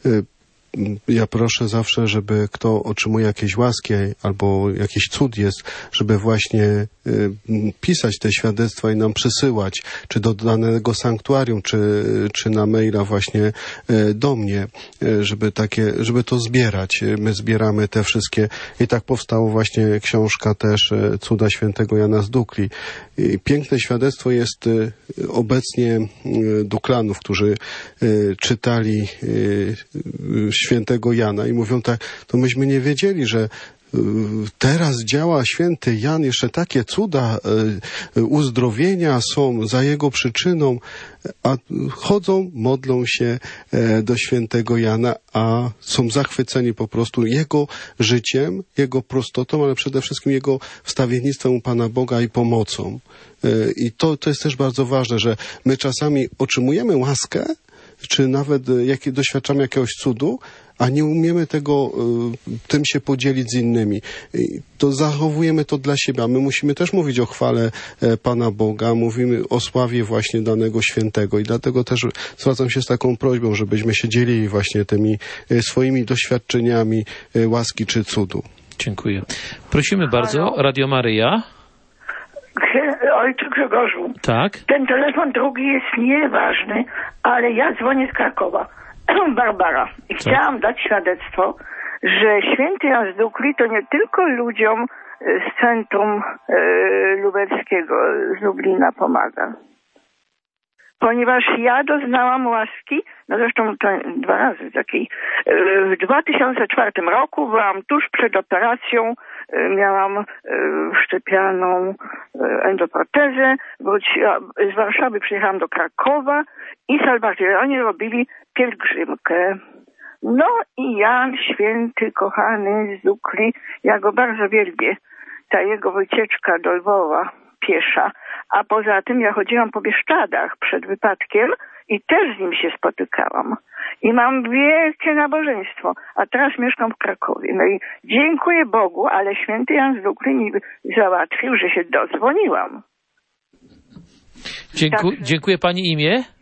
Speaker 5: ja proszę zawsze, żeby kto otrzymuje jakieś łaski albo jakiś cud jest, żeby właśnie y, pisać te świadectwa i nam przysyłać, czy do danego sanktuarium, czy, czy na maila właśnie y, do mnie, y, żeby takie, żeby to zbierać. My zbieramy te wszystkie i tak powstała właśnie książka też y, Cuda Świętego Jana z Dukli. I piękne świadectwo jest y, obecnie y, Duklanów, którzy y, czytali y, y, świętego Jana i mówią tak, to myśmy nie wiedzieli, że teraz działa święty Jan, jeszcze takie cuda uzdrowienia są za jego przyczyną, a chodzą, modlą się do świętego Jana, a są zachwyceni po prostu jego życiem, jego prostotą, ale przede wszystkim jego wstawiennictwem u Pana Boga i pomocą. I to, to jest też bardzo ważne, że my czasami otrzymujemy łaskę, czy nawet jakie, doświadczamy jakiegoś cudu, a nie umiemy tego, tym się podzielić z innymi. To zachowujemy to dla siebie, a my musimy też mówić o chwale Pana Boga, mówimy o sławie właśnie danego świętego i dlatego też zwracam się z taką prośbą, żebyśmy się dzielili właśnie tymi swoimi doświadczeniami łaski czy cudu.
Speaker 1: Dziękuję. Prosimy bardzo, Radio Maryja.
Speaker 12: Ojcze Grzegorzu,
Speaker 1: tak?
Speaker 12: Ten telefon drugi jest nieważny, ale ja dzwonię z Krakowa. Barbara. I chciałam dać świadectwo, że święty Jan z Dukli to nie tylko ludziom z centrum e, lubelskiego, z Lublina pomaga. Ponieważ ja doznałam łaski, no zresztą to dwa razy takiej. W dwa tysiące czwartym roku byłam tuż przed operacją, miałam wszczepianą endoprotezę, z Warszawy przyjechałam do Krakowa i salwatorianie robili pielgrzymkę. No i Jan Święty, kochany z Dukli, ja go bardzo wielbię, ta jego wycieczka do Lwowa piesza, a poza tym ja chodziłam po Bieszczadach przed wypadkiem i też z nim się spotykałam. I mam wielkie nabożeństwo, a teraz mieszkam w Krakowie. No i dziękuję Bogu, ale święty Jan z Dukli mi załatwił, że się dodzwoniłam.
Speaker 1: Dzięku-
Speaker 12: tak.
Speaker 1: Dziękuję pani imię.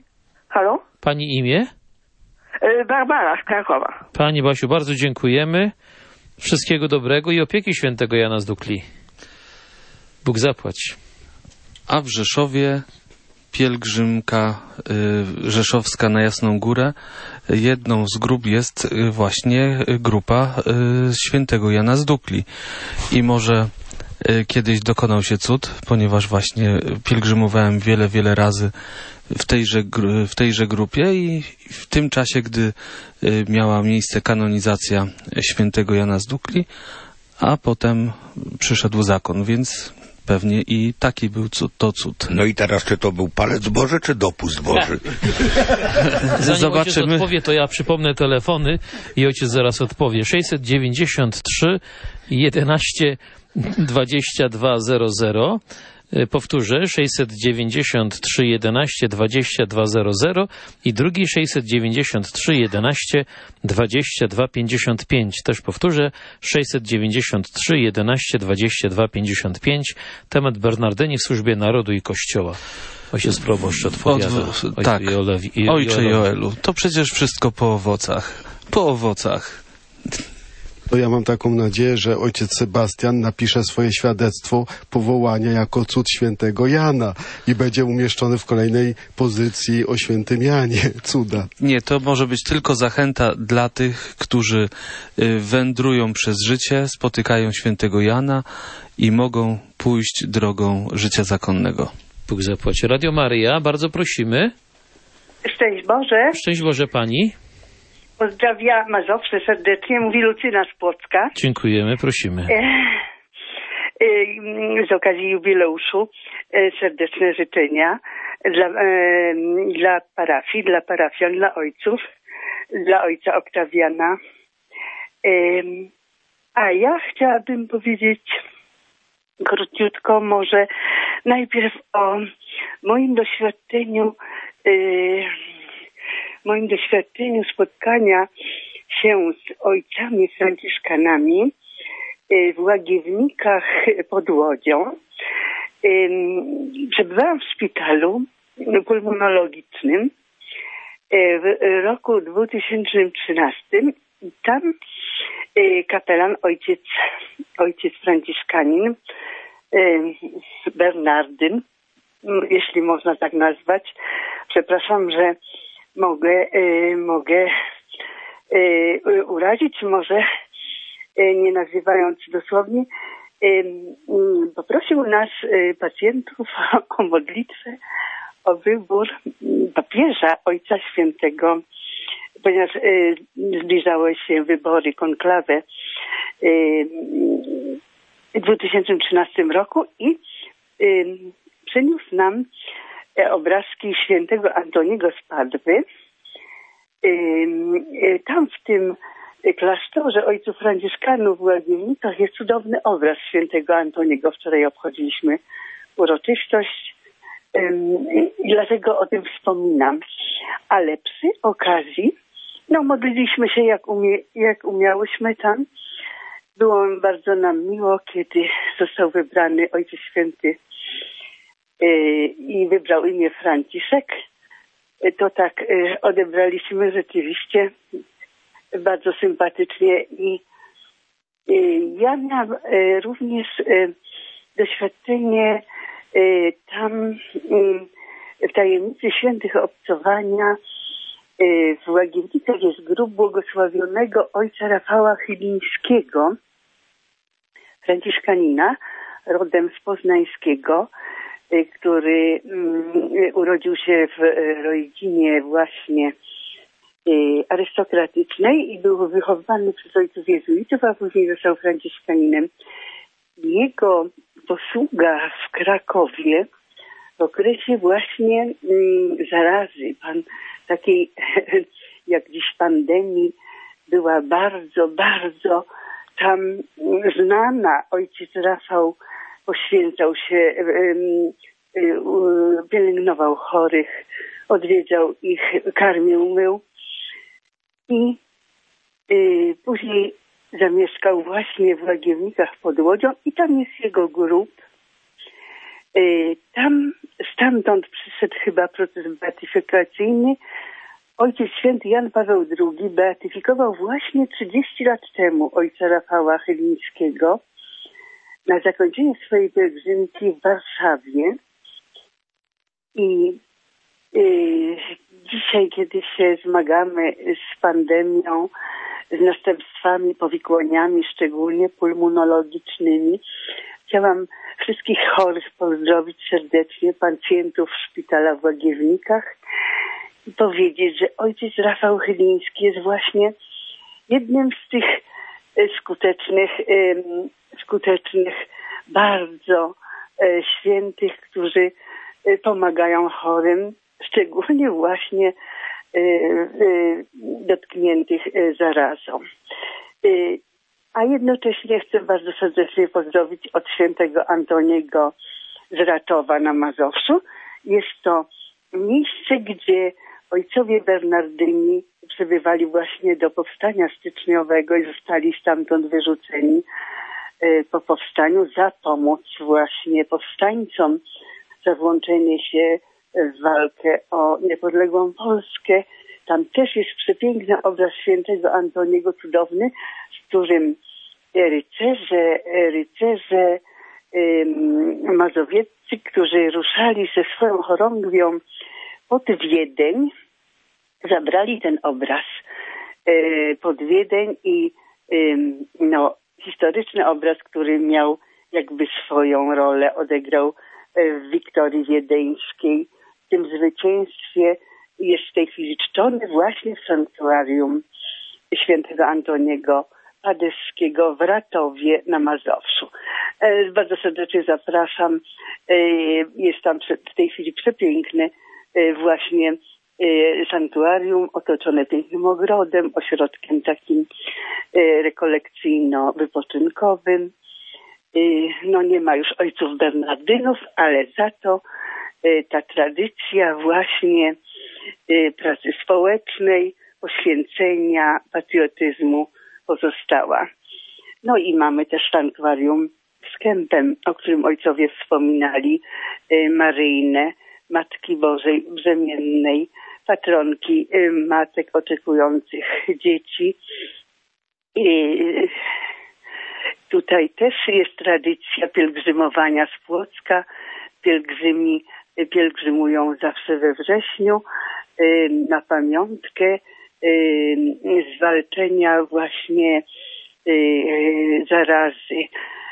Speaker 12: Halo?
Speaker 1: Pani imię?
Speaker 12: Barbara z Krakowa.
Speaker 1: Pani Basiu, bardzo dziękujemy. Wszystkiego dobrego i opieki świętego Jana z Dukli. Bóg zapłać.
Speaker 2: A w Rzeszowie pielgrzymka y, rzeszowska na Jasną Górę. Jedną z grup jest y, właśnie grupa y, świętego Jana z Dukli. I może y, kiedyś dokonał się cud, ponieważ właśnie pielgrzymowałem wiele, wiele razy w tejże, w tejże grupie i w tym czasie, gdy y, miała miejsce kanonizacja świętego Jana z Dukli, a potem przyszedł zakon, więc pewnie i taki był cud, to cud.
Speaker 8: No i teraz, czy to był palec Boży, czy dopust Boży?
Speaker 1: Zanim
Speaker 2: Zobaczymy.
Speaker 1: ojciec odpowie, to ja przypomnę telefony i ojciec zaraz odpowie. sześćset dziewięćdziesiąt trzy jedenaście dwadzieścia dwa zero zero. Powtórzę, sześćset dziewięćdziesiąt trzy jedenaście dwadzieścia dwa zero zero i drugi sześćset dziewięćdziesiąt trzy jedenaście dwadzieścia dwa pięćdziesiąt pięć. Też powtórzę, sześćset dziewięćdziesiąt trzy jedenaście dwadzieścia dwa pięćdziesiąt pięć. Temat Bernardyni w służbie narodu i Kościoła. Ojciec proboszcz odpowiada.
Speaker 2: Od, tak,
Speaker 1: Jolewi, i,
Speaker 2: ojcze
Speaker 1: Jolewi.
Speaker 2: Joelu, to przecież wszystko po owocach. Po owocach.
Speaker 5: To ja mam taką nadzieję, że ojciec Sebastian napisze swoje świadectwo powołania jako cud świętego Jana i będzie umieszczony w kolejnej pozycji o świętym Janie. Cuda.
Speaker 2: Nie, to może być tylko zachęta dla tych, którzy y, wędrują przez życie, spotykają świętego Jana i mogą pójść drogą życia zakonnego.
Speaker 1: Bóg zapłaci. Radio Maryja, bardzo prosimy.
Speaker 12: Szczęść Boże.
Speaker 1: Szczęść Boże Pani.
Speaker 12: Pozdrawia Mazowsze serdecznie. Mówi Lucyna z Płocka.
Speaker 1: Dziękujemy, prosimy.
Speaker 12: E, e, z okazji jubileuszu e, serdeczne życzenia dla, e, dla parafii, dla parafian, dla ojców, dla ojca Oktawiana. E, a ja chciałabym powiedzieć króciutko może najpierw o moim doświadczeniu e, moim doświadczeniu spotkania się z ojcami franciszkanami w Łagiewnikach pod Łodzią. Przebywałam w szpitalu pulmonologicznym w roku dwa tysiące trzynastym. Tam kapelan, ojciec, ojciec franciszkanin, Bernardyn, jeśli można tak nazwać. Przepraszam, że mogę, y, mogę y, urazić, może y, nie nazywając dosłownie, y, y, poprosił nas, y, pacjentów, o modlitwę, o wybór papieża Ojca Świętego, ponieważ y, zbliżały się wybory, konklawę y, w dwa tysiące trzynastym roku i y, przyniósł nam obrazki świętego Antoniego z Padwy. Tam w tym klasztorze ojców franciszkanów w Łagiewnikach jest cudowny obraz świętego Antoniego. Wczoraj obchodziliśmy uroczystość i dlatego o tym wspominam. Ale przy okazji, no modliliśmy się jak, umie, jak umiałyśmy tam. Było bardzo nam miło, kiedy został wybrany Ojciec Święty i wybrał imię Franciszek. To tak odebraliśmy rzeczywiście bardzo sympatycznie i ja miałam również doświadczenie tam w tajemnicy świętych obcowania. W Łagiewnikach jest grób błogosławionego ojca Rafała Chylińskiego, franciszkanina, rodem z Poznańskiego, który urodził się w rodzinie właśnie arystokratycznej i był wychowany przez ojców jezuitów, a później został franciszkaninem. Jego posługa w Krakowie w okresie właśnie zarazy, pan, takiej jak dziś pandemii, była bardzo, bardzo tam znana. Ojciec Rafał poświęcał się, pielęgnował chorych, odwiedzał ich, karmił, mył i później zamieszkał właśnie w Łagiewnikach pod Łodzią i tam jest jego grób.
Speaker 13: Tam, stamtąd przyszedł chyba proces beatyfikacyjny. Ojciec Święty Jan Paweł drugi beatyfikował właśnie trzydzieści lat temu ojca Rafała Chylińskiego na zakończenie swojej pielgrzymki w Warszawie. I y, dzisiaj, kiedy się zmagamy z pandemią, z następstwami, powikłaniami, szczególnie pulmonologicznymi, chciałam wszystkich chorych pozdrowić serdecznie, pacjentów szpitala w Łagiewnikach i powiedzieć, że ojciec Rafał Chyliński jest właśnie jednym z tych skutecznych, skutecznych bardzo świętych, którzy pomagają chorym, szczególnie właśnie dotkniętych zarazą. A jednocześnie chcę bardzo serdecznie pozdrowić od świętego Antoniego z Raczowa na Mazowszu. Jest to miejsce, gdzie ojcowie Bernardyni przebywali właśnie do powstania styczniowego i zostali stamtąd wyrzuceni po powstaniu za pomoc właśnie powstańcom, za włączenie się w walkę o niepodległą Polskę. Tam też jest przepiękny obraz świętego Antoniego, cudowny, z którym rycerze, rycerze ym, mazowieccy, którzy ruszali ze swoją chorągwią pod Wiedeń, zabrali ten obraz y, pod Wiedeń i y, no, historyczny obraz, który miał jakby swoją rolę, odegrał w Wiktorii Wiedeńskiej. W tym zwycięstwie jest w tej chwili czczony właśnie w sanktuarium świętego Antoniego Paderskiego w Ratowie na Mazowszu. E, bardzo serdecznie zapraszam. E, jest tam w tej chwili przepiękny e, właśnie e, sanktuarium otoczone pięknym ogrodem, ośrodkiem takim e, rekolekcyjno-wypoczynkowym. E, no nie ma już ojców Bernardynów, ale za to e, ta tradycja właśnie e, pracy społecznej, poświęcenia, patriotyzmu pozostała. No i mamy też sanktuarium z kępem, o którym ojcowie wspominali, maryjne, Matki Bożej Brzemiennej, patronki matek oczekujących dzieci. I tutaj też jest tradycja pielgrzymowania z Płocka. Pielgrzymi pielgrzymują zawsze we wrześniu na pamiątkę zwalczenia właśnie zarazy,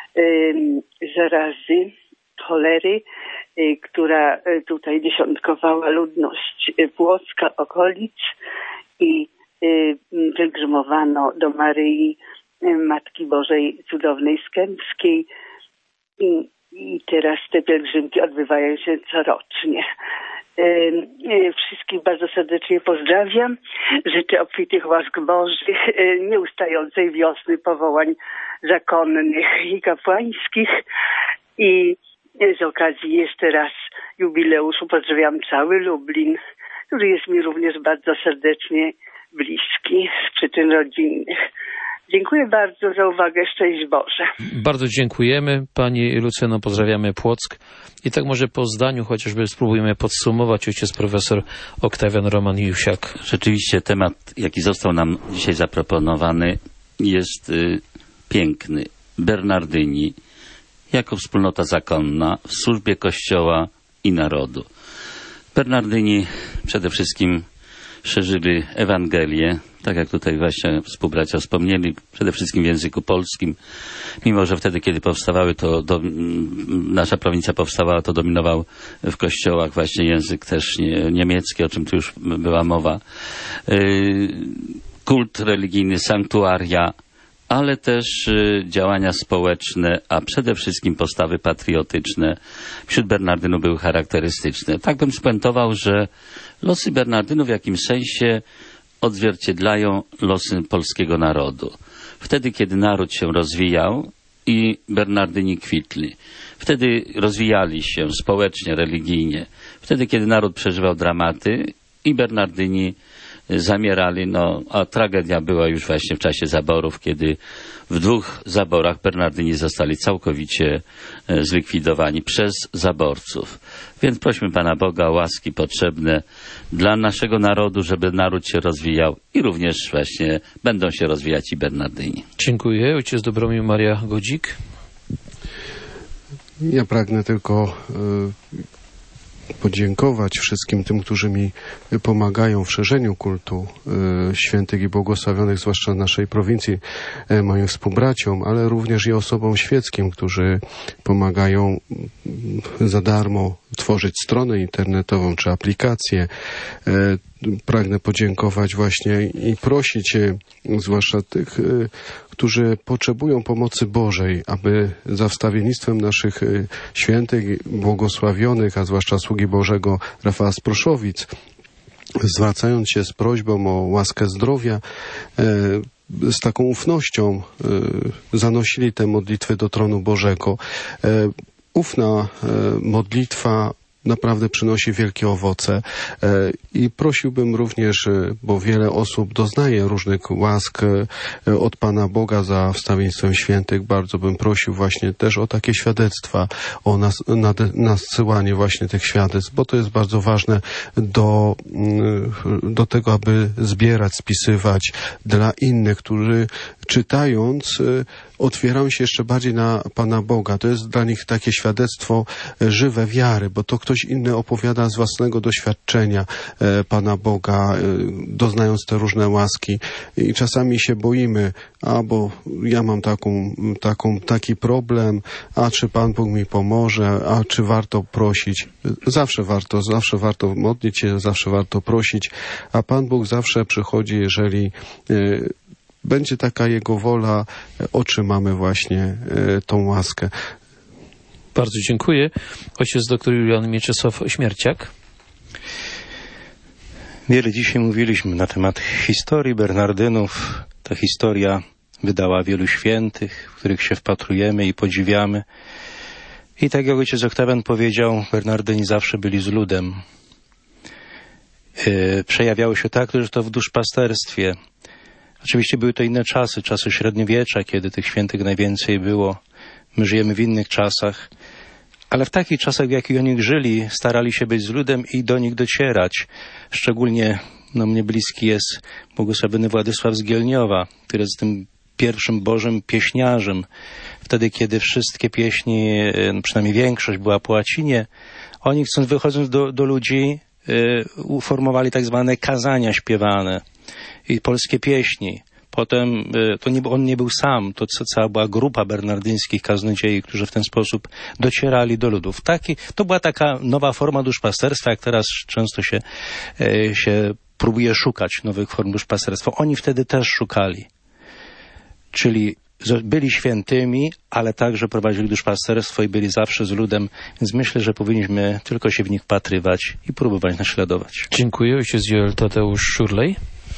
Speaker 13: zarazy cholery, która tutaj dziesiątkowała ludność Płocka, okolic i pielgrzymowano do Maryi Matki Bożej Cudownej Skępskiej i, i teraz te pielgrzymki odbywają się corocznie. Wszystkich bardzo serdecznie pozdrawiam. Życzę obfitych łask Bożych, nieustającej wiosny powołań zakonnych i kapłańskich. I z okazji jeszcze raz jubileuszu pozdrawiam cały Lublin, który jest mi również bardzo serdecznie bliski z przyczyn rodzinnych. Dziękuję bardzo za uwagę. Szczęść Boże.
Speaker 1: Bardzo dziękujemy. Pani Lucjano, pozdrawiamy Płock. I tak może po zdaniu chociażby spróbujemy podsumować. Ojciec profesor Oktawian Roman Jusiak.
Speaker 3: Rzeczywiście temat, jaki został nam dzisiaj zaproponowany, jest y, piękny. Bernardyni jako wspólnota zakonna w służbie Kościoła i narodu. Bernardyni przede wszystkim szerzyli Ewangelię, tak jak tutaj właśnie współbracia wspomnieli, przede wszystkim w języku polskim, mimo że wtedy, kiedy powstawały, to do, nasza prowincja powstawała, to dominował w kościołach właśnie język też nie, niemiecki, o czym tu już była mowa. Yy, kult religijny, sanktuaria, ale też y, działania społeczne, a przede wszystkim postawy patriotyczne wśród Bernardynów były charakterystyczne. Tak bym spuentował, że losy Bernardynów w jakimś sensie odzwierciedlają losy polskiego narodu. Wtedy, kiedy naród się rozwijał i Bernardyni kwitli. Wtedy rozwijali się społecznie, religijnie. Wtedy, kiedy naród przeżywał dramaty i Bernardyni zamierali, no a tragedia była już właśnie w czasie zaborów, kiedy w dwóch zaborach Bernardyni zostali całkowicie zlikwidowani przez zaborców. Więc prośmy Pana Boga o łaski potrzebne dla naszego narodu, żeby naród się rozwijał i również właśnie będą się rozwijać i Bernardyni.
Speaker 1: Dziękuję. Ojciec Dobromił Maria Godzik.
Speaker 5: Ja pragnę tylko y, podziękować wszystkim tym, którzy mi pomagają w szerzeniu kultu y, świętych i błogosławionych, zwłaszcza naszej prowincji, y, moim współbraciom, ale również i osobom świeckim, którzy pomagają y, za darmo tworzyć stronę internetową czy aplikację. Y, pragnę podziękować właśnie i prosić, y, zwłaszcza tych, y, którzy potrzebują pomocy Bożej, aby za wstawiennictwem naszych y, świętych, błogosławionych, a zwłaszcza sługi Bożego Rafała z Proszowic, zwracając się z prośbą o łaskę zdrowia, y, z taką ufnością y, zanosili te modlitwy do tronu Bożego. Y, ufna y, modlitwa naprawdę przynosi wielkie owoce i prosiłbym również, bo wiele osób doznaje różnych łask od Pana Boga za wstawiennictwem świętych, bardzo bym prosił właśnie też o takie świadectwa, o nas, nad, nasyłanie właśnie tych świadectw, bo to jest bardzo ważne do, do tego, aby zbierać, spisywać dla innych, którzy czytając otwierają się jeszcze bardziej na Pana Boga. To jest dla nich takie świadectwo żywe wiary, bo to ktoś inny opowiada z własnego doświadczenia Pana Boga, doznając te różne łaski. I czasami się boimy, a bo ja mam taką, taką, taki problem, a czy Pan Bóg mi pomoże, a czy warto prosić. Zawsze warto, zawsze warto modlić się, zawsze warto prosić, a Pan Bóg zawsze przychodzi, jeżeli będzie taka Jego wola, otrzymamy właśnie tą łaskę.
Speaker 1: Bardzo dziękuję. Ojciec doktor Julian Mieczysław Śmierciak.
Speaker 4: Wiele dzisiaj mówiliśmy na temat historii Bernardynów. Ta historia wydała wielu świętych, w których się wpatrujemy i podziwiamy. I tak jak ojciec Oktawian powiedział, Bernardyni zawsze byli z ludem. Yy, przejawiało się tak, że to w duszpasterstwie. Oczywiście były to inne czasy, czasy średniowiecza, kiedy tych świętych najwięcej było. My żyjemy w innych czasach, ale w takich czasach, w jakich oni żyli, starali się być z ludem i do nich docierać. Szczególnie no, mnie bliski jest błogosławiony Władysław z Gielniowa, który jest tym pierwszym Bożym pieśniarzem. Wtedy, kiedy wszystkie pieśni, no, przynajmniej większość była po łacinie, oni chcąc, wychodząc do, do ludzi, y, uformowali tak zwane kazania śpiewane i polskie pieśni. Potem to nie, on nie był sam, to cała była grupa bernardyńskich kaznodziei, którzy w ten sposób docierali do ludów. Taki, to była taka nowa forma duszpasterstwa, jak teraz często się, się próbuje szukać nowych form duszpasterstwa. Oni wtedy też szukali. Czyli byli świętymi, ale także prowadzili duszpasterstwo i byli zawsze z ludem, więc myślę, że powinniśmy tylko się w nich wpatrywać i próbować naśladować.
Speaker 1: Dziękuję. Ojciec Joel Tadeusz Szurlej.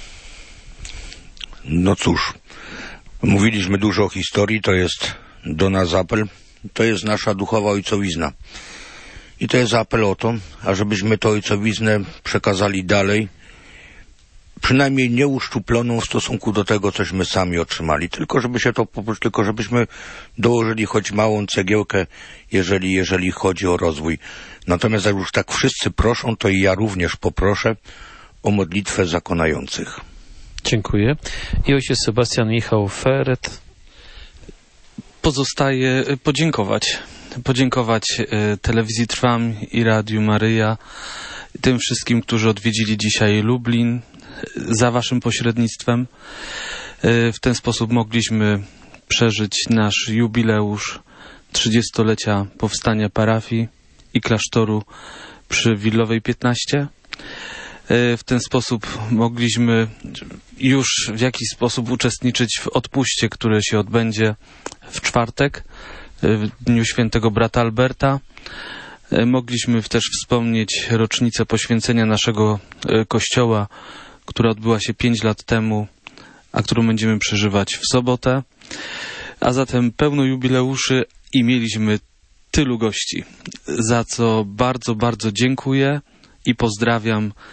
Speaker 8: No cóż, mówiliśmy dużo o historii, to jest do nas apel, to jest nasza duchowa ojcowizna. I to jest apel o to, ażebyśmy tę ojcowiznę przekazali dalej, przynajmniej nieuszczuploną w stosunku do tego, cośmy sami otrzymali, tylko żeby się to, tylko żebyśmy dołożyli choć małą cegiełkę, jeżeli, jeżeli chodzi o rozwój. Natomiast jak już tak wszyscy proszą, to i ja również poproszę o modlitwę zakonających.
Speaker 1: Dziękuję. I ojciec Sebastian Michał Feret.
Speaker 2: Pozostaje podziękować. Podziękować Telewizji Trwam i Radiu Maryja, tym wszystkim, którzy odwiedzili dzisiaj Lublin za waszym pośrednictwem. W ten sposób mogliśmy przeżyć nasz jubileusz trzydziestolecia powstania parafii i klasztoru przy Willowej piętnaście. W ten sposób mogliśmy już w jakiś sposób uczestniczyć w odpuście, które się odbędzie w czwartek, w dniu świętego brata Alberta. Mogliśmy też wspomnieć rocznicę poświęcenia naszego kościoła, która odbyła się pięć lat temu, a którą będziemy przeżywać w sobotę. A zatem pełno jubileuszy i mieliśmy tylu gości, za co bardzo, bardzo dziękuję i pozdrawiam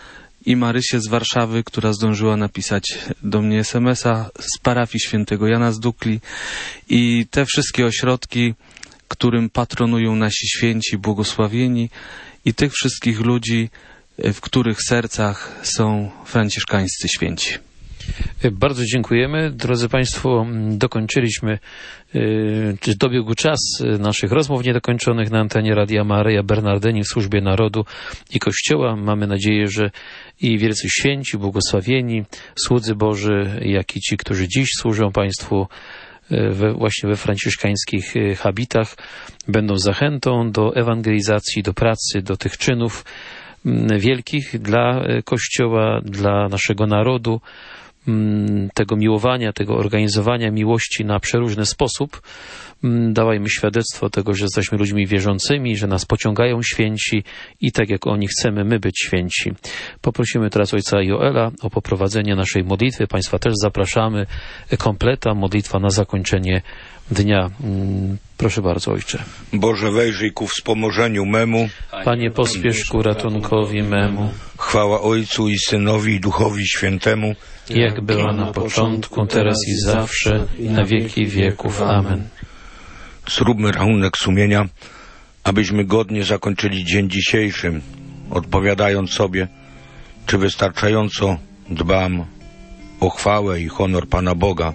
Speaker 2: i Marysię z Warszawy, która zdążyła napisać do mnie es em es a z parafii świętego Jana z Dukli, i te wszystkie ośrodki, którym patronują nasi święci, błogosławieni, i tych wszystkich ludzi, w których sercach są franciszkańscy święci.
Speaker 1: Bardzo dziękujemy. Drodzy Państwo, dokończyliśmy, czy dobiegł czas naszych rozmów niedokończonych na antenie Radia Maryja Bernardynii w służbie narodu i Kościoła. Mamy nadzieję, że i wielcy święci, błogosławieni, słudzy Boży, jak i ci, którzy dziś służą Państwu we, właśnie we franciszkańskich habitach, będą zachętą do ewangelizacji, do pracy, do tych czynów wielkich dla Kościoła, dla naszego narodu, tego miłowania, tego organizowania miłości na przeróżny sposób. Dawajmy świadectwo tego, że jesteśmy ludźmi wierzącymi, że nas pociągają święci i tak jak oni chcemy my być święci. Poprosimy teraz ojca Joela o poprowadzenie naszej modlitwy. Państwa też zapraszamy. Kompleta, modlitwa na zakończenie dnia. Proszę bardzo, ojcze.
Speaker 8: Boże, wejrzyj ku wspomożeniu memu.
Speaker 1: Panie, pospiesz ku ratunkowi memu.
Speaker 8: Chwała Ojcu i Synowi i Duchowi Świętemu,
Speaker 1: jak była na początku, teraz i zawsze, i na wieki wieków. Amen.
Speaker 8: Zróbmy rachunek sumienia, abyśmy godnie zakończyli dzień dzisiejszy, odpowiadając sobie, czy wystarczająco dbam o chwałę i honor Pana Boga.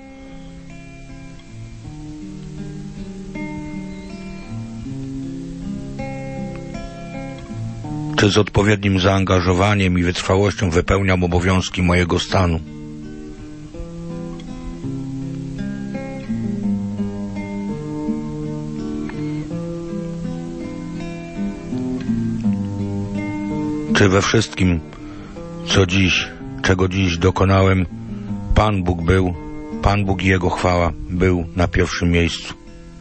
Speaker 8: Czy z odpowiednim zaangażowaniem i wytrwałością wypełniam obowiązki mojego stanu? Czy we wszystkim, co dziś, czego dziś dokonałem, Pan Bóg był, Pan Bóg i Jego chwała był na pierwszym miejscu?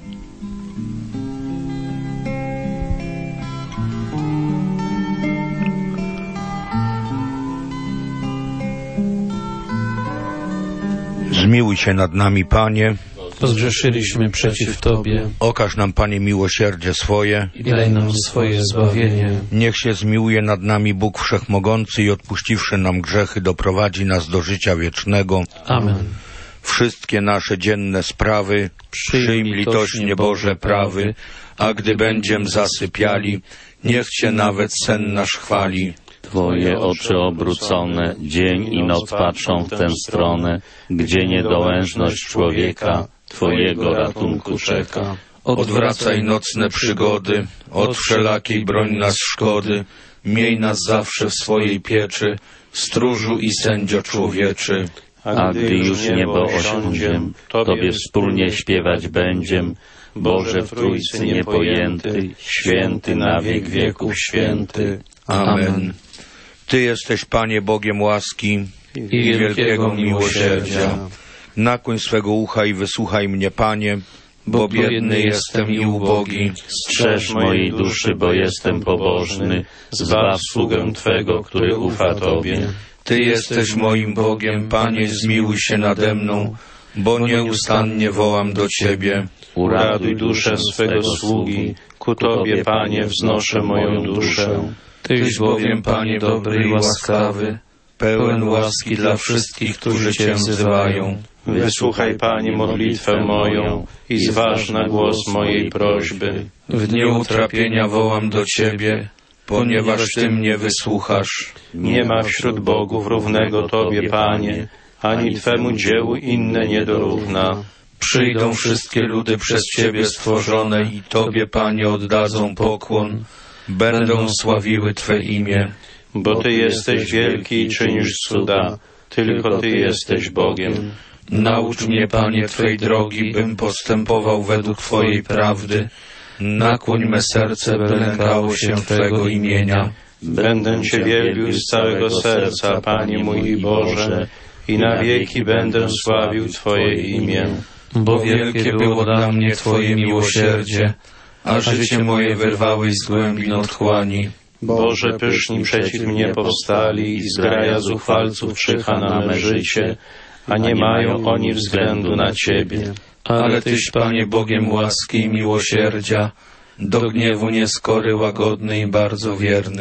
Speaker 8: Zmiłuj się nad nami, Panie.
Speaker 1: Zgrzeszyliśmy przeciw Tobie.
Speaker 8: Okaż nam, Panie, miłosierdzie swoje
Speaker 1: i daj nam swoje zbawienie.
Speaker 8: Niech się zmiłuje nad nami Bóg Wszechmogący i odpuściwszy nam grzechy, doprowadzi nas do życia wiecznego.
Speaker 1: Amen.
Speaker 8: Wszystkie nasze dzienne sprawy przyjm litośnie Boże prawy, a gdy będziem zasypiali, niech Cię nawet sen nasz chwali.
Speaker 3: Twoje oczy obrócone, dzień i noc patrzą w tę stronę, gdzie niedołężność człowieka Twojego ratunku czeka.
Speaker 8: Odwracaj nocne przygody, od wszelakiej broń nas szkody, miej nas zawsze w swojej pieczy, stróżu i sędzio człowieczy.
Speaker 3: A gdy już niebo osiądziem, Tobie wspólnie śpiewać będziem, Boże w Trójcy niepojęty, święty na wiek wieków święty.
Speaker 8: Amen. Ty jesteś, Panie, Bogiem łaski i wielkiego miłosierdzia. Nakłoń swego ucha i wysłuchaj mnie, Panie, bo biedny jestem i ubogi.
Speaker 3: Strzeż mojej duszy, bo jestem pobożny. Zbaw sługę Twego, który ufa Tobie.
Speaker 8: Ty jesteś moim Bogiem, Panie, zmiłuj się nade mną, bo nieustannie wołam do Ciebie.
Speaker 14: Uraduj duszę swego sługi, ku Tobie, Panie, wznoszę moją duszę.
Speaker 8: Tyś bowiem, Panie, dobry i łaskawy, pełen łaski dla wszystkich, którzy Cię wzywają.
Speaker 14: Wysłuchaj, Panie, modlitwę moją i zważ na głos mojej prośby.
Speaker 8: W dniu utrapienia wołam do Ciebie, ponieważ Ty mnie wysłuchasz.
Speaker 14: Nie ma wśród bogów równego Tobie, Panie, ani Twemu dziełu inne nie dorówna.
Speaker 8: Przyjdą wszystkie ludy przez Ciebie stworzone i Tobie, Panie, oddadzą pokłon. Będą sławiły Twe imię.
Speaker 14: Bo Ty jesteś wielki i czynisz cuda, tylko Ty jesteś Bogiem.
Speaker 8: Naucz mnie, Panie, Twej drogi, bym postępował według Twojej prawdy. Nakłoń me serce, by lękało się Twego imienia.
Speaker 14: Będę Cię wielbił z całego serca, Panie mój i Boże, i na wieki będę sławił Twoje imię.
Speaker 8: Bo wielkie było dla mnie Twoje miłosierdzie, a życie moje wyrwałeś z głębin otchłani.
Speaker 14: Boże, pyszni przeciw mnie powstali i zgraja zuchwalców czyha na me życie, a nie mają oni względu na Ciebie.
Speaker 8: Ale Tyś, Panie, Bogiem łaski i miłosierdzia, do gniewu nieskory, łagodny i bardzo wierny.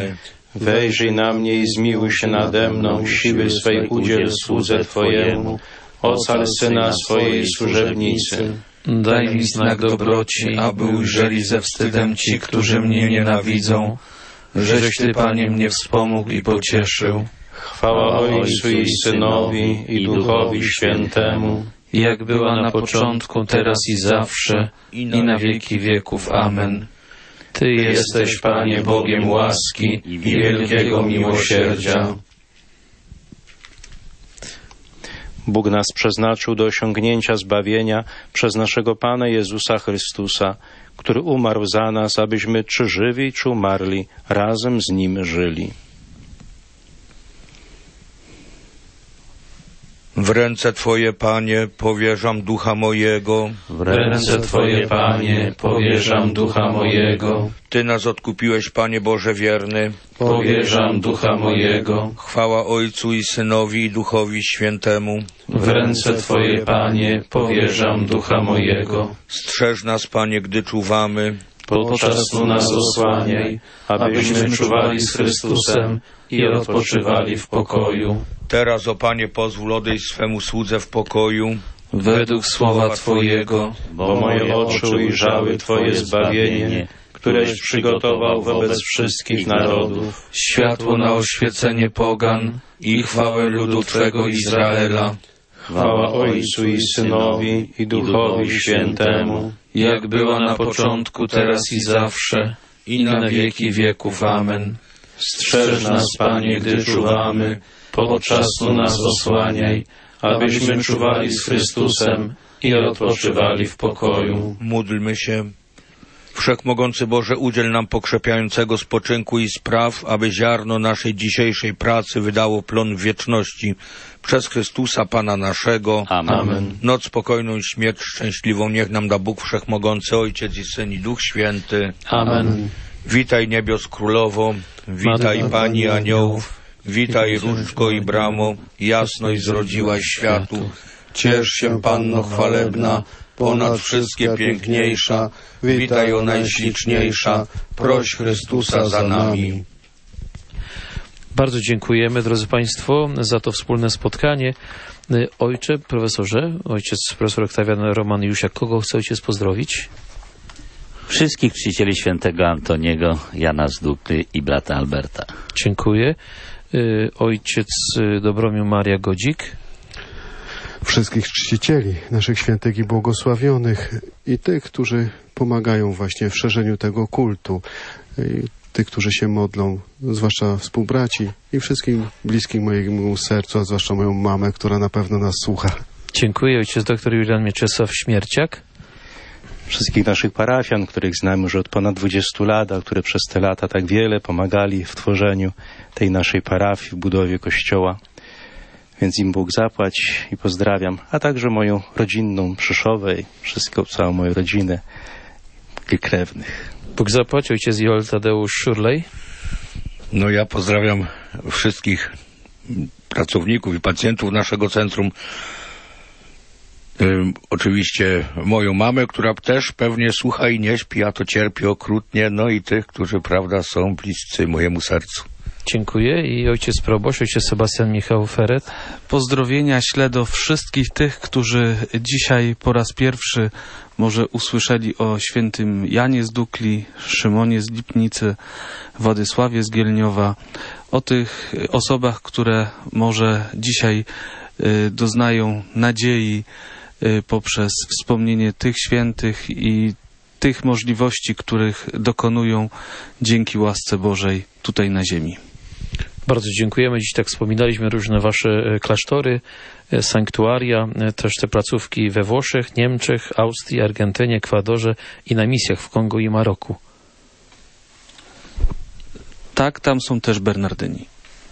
Speaker 14: Wejrzyj na mnie i zmiłuj się nade mną, siły swej udziel słudze Twojemu, ocal Syna swojej służebnicy.
Speaker 6: Daj mi znak dobroci, aby ujrzeli ze wstydem ci, którzy mnie nienawidzą, żeś Ty, Panie, mnie wspomógł i pocieszył.
Speaker 14: Chwała Ojcu i Synowi i Duchowi Świętemu,
Speaker 6: jak była na początku, teraz i zawsze, i na wieki wieków. Amen. Ty jesteś, Panie, Bogiem łaski i wielkiego miłosierdzia.
Speaker 14: Bóg nas przeznaczył do osiągnięcia zbawienia przez naszego Pana Jezusa Chrystusa, który umarł za nas, abyśmy czy żywi, czy umarli, razem z Nim żyli.
Speaker 8: W ręce Twoje, Panie, powierzam ducha mojego.
Speaker 6: W ręce Twoje, Panie, powierzam ducha mojego.
Speaker 8: Ty nas odkupiłeś, Panie Boże wierny.
Speaker 6: Powierzam ducha mojego.
Speaker 8: Chwała Ojcu i Synowi i Duchowi Świętemu.
Speaker 6: W ręce Twoje, Panie, powierzam ducha mojego.
Speaker 8: Strzeż nas, Panie, gdy czuwamy.
Speaker 6: Podczas snu nas osłaniaj, abyśmy czuwali z Chrystusem i odpoczywali w pokoju.
Speaker 8: Teraz, o Panie, pozwól odejść swemu słudze w pokoju.
Speaker 6: Według słowa Twojego,
Speaker 14: bo moje oczy ujrzały Twoje zbawienie, któreś przygotował wobec wszystkich narodów.
Speaker 6: Światło na oświecenie pogan i chwałę ludu Twego Izraela.
Speaker 14: Chwała Ojcu i Synowi i Duchowi Świętemu,
Speaker 6: jak była na początku, teraz i zawsze, i na wieki wieków. Amen. Strzeż nas, Panie, gdy czuwamy, podczas snu nas osłaniaj, abyśmy czuwali z Chrystusem i odpoczywali w pokoju.
Speaker 8: Módlmy się. Wszechmogący Boże, udziel nam pokrzepiającego spoczynku i spraw, aby ziarno naszej dzisiejszej pracy wydało plon w wieczności. Przez Chrystusa Pana naszego.
Speaker 3: Amen.
Speaker 8: Noc spokojną i śmierć szczęśliwą niech nam da Bóg Wszechmogący, Ojciec i Syn i Duch Święty.
Speaker 6: Amen.
Speaker 8: Witaj niebios królowo, witaj Pani aniołów, witaj różdżko i bramo, jasność zrodziłaś światu. Ciesz się, Panno chwalebna, ponad wszystkie piękniejsza, witaj o najśliczniejsza, proś Chrystusa za nami.
Speaker 1: Bardzo dziękujemy, drodzy Państwo, za to wspólne spotkanie. Ojcze, profesorze, ojciec profesor Oktawian Roman Jusiak, kogo chce ojciec pozdrowić?
Speaker 3: Wszystkich czcicieli świętego Antoniego, Jana z Dukly i brata Alberta.
Speaker 1: Dziękuję. Ojciec Dobromił Maria Godzik.
Speaker 5: Wszystkich czcicieli, naszych świętych i błogosławionych i tych, którzy pomagają właśnie w szerzeniu tego kultu, i tych, którzy się modlą, zwłaszcza współbraci i wszystkim bliskim mojemu sercu, a zwłaszcza moją mamę, która na pewno nas słucha.
Speaker 1: Dziękuję. Ojciec dr Julian Mieczysław Śmierciak.
Speaker 4: Wszystkich naszych parafian, których znamy już od ponad dwudziestu lat, a które przez te lata tak wiele pomagali w tworzeniu tej naszej parafii, w budowie kościoła. Więc im Bóg zapłać i pozdrawiam, a także moją rodzinną Przyszowę i wszystko, całą moją rodzinę i krewnych.
Speaker 1: Bóg zapłać, ojciec Joel Tadeusz Szurlej.
Speaker 8: No ja pozdrawiam wszystkich pracowników i pacjentów naszego centrum. Ym, oczywiście moją mamę, która też pewnie słucha i nie śpi, a to cierpi okrutnie, no i tych, którzy, prawda, są bliscy mojemu sercu.
Speaker 1: Dziękuję. I ojciec proboszcz, ojciec Sebastian Michał Feret.
Speaker 2: Pozdrowienia ślę do wszystkich tych, którzy dzisiaj po raz pierwszy może usłyszeli o świętym Janie z Dukli, Szymonie z Lipnicy, Władysławie z Gielniowa, o tych osobach, które może dzisiaj y, doznają nadziei y, poprzez wspomnienie tych świętych i tych możliwości, których dokonują dzięki łasce Bożej tutaj na ziemi.
Speaker 1: Bardzo dziękujemy. Dziś tak wspominaliśmy różne wasze klasztory, sanktuaria, też te placówki we Włoszech, Niemczech, Austrii, Argentynie, Ekwadorze i na misjach w Kongo i Maroku.
Speaker 2: Tak, tam są też Bernardyni.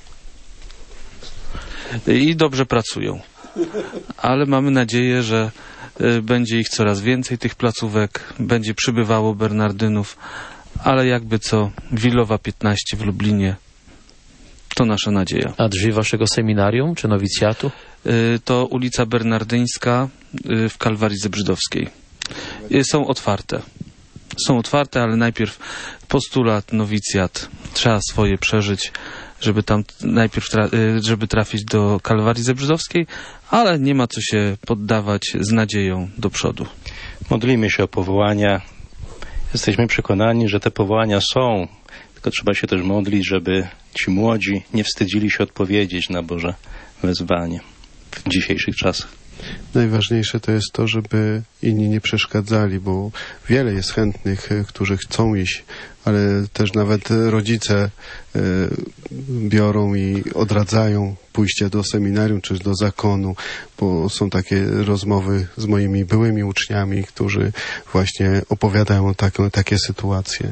Speaker 2: I dobrze pracują. Ale mamy nadzieję, że będzie ich coraz więcej, tych placówek, będzie przybywało Bernardynów, ale jakby co, Wilowa piętnaście w Lublinie, to nasza nadzieja.
Speaker 1: A drzwi waszego seminarium czy nowicjatu?
Speaker 2: To ulica Bernardyńska w Kalwarii Zebrzydowskiej. Są otwarte. są otwarte, ale najpierw postulat, nowicjat. Trzeba swoje przeżyć, żeby tam najpierw tra żeby trafić do Kalwarii Zebrzydowskiej, ale nie ma co się poddawać, z nadzieją do przodu.
Speaker 14: Modlimy się o powołania. Jesteśmy przekonani, że te powołania są, tylko trzeba się też modlić, żeby ci młodzi nie wstydzili się odpowiedzieć na Boże wezwanie w dzisiejszych czasach.
Speaker 5: Najważniejsze to jest to, żeby inni nie przeszkadzali, bo wiele jest chętnych, którzy chcą iść, ale też nawet rodzice e, biorą i odradzają pójście do seminarium czy do zakonu, bo są takie rozmowy z moimi byłymi uczniami, którzy właśnie opowiadają takie, takie sytuacje.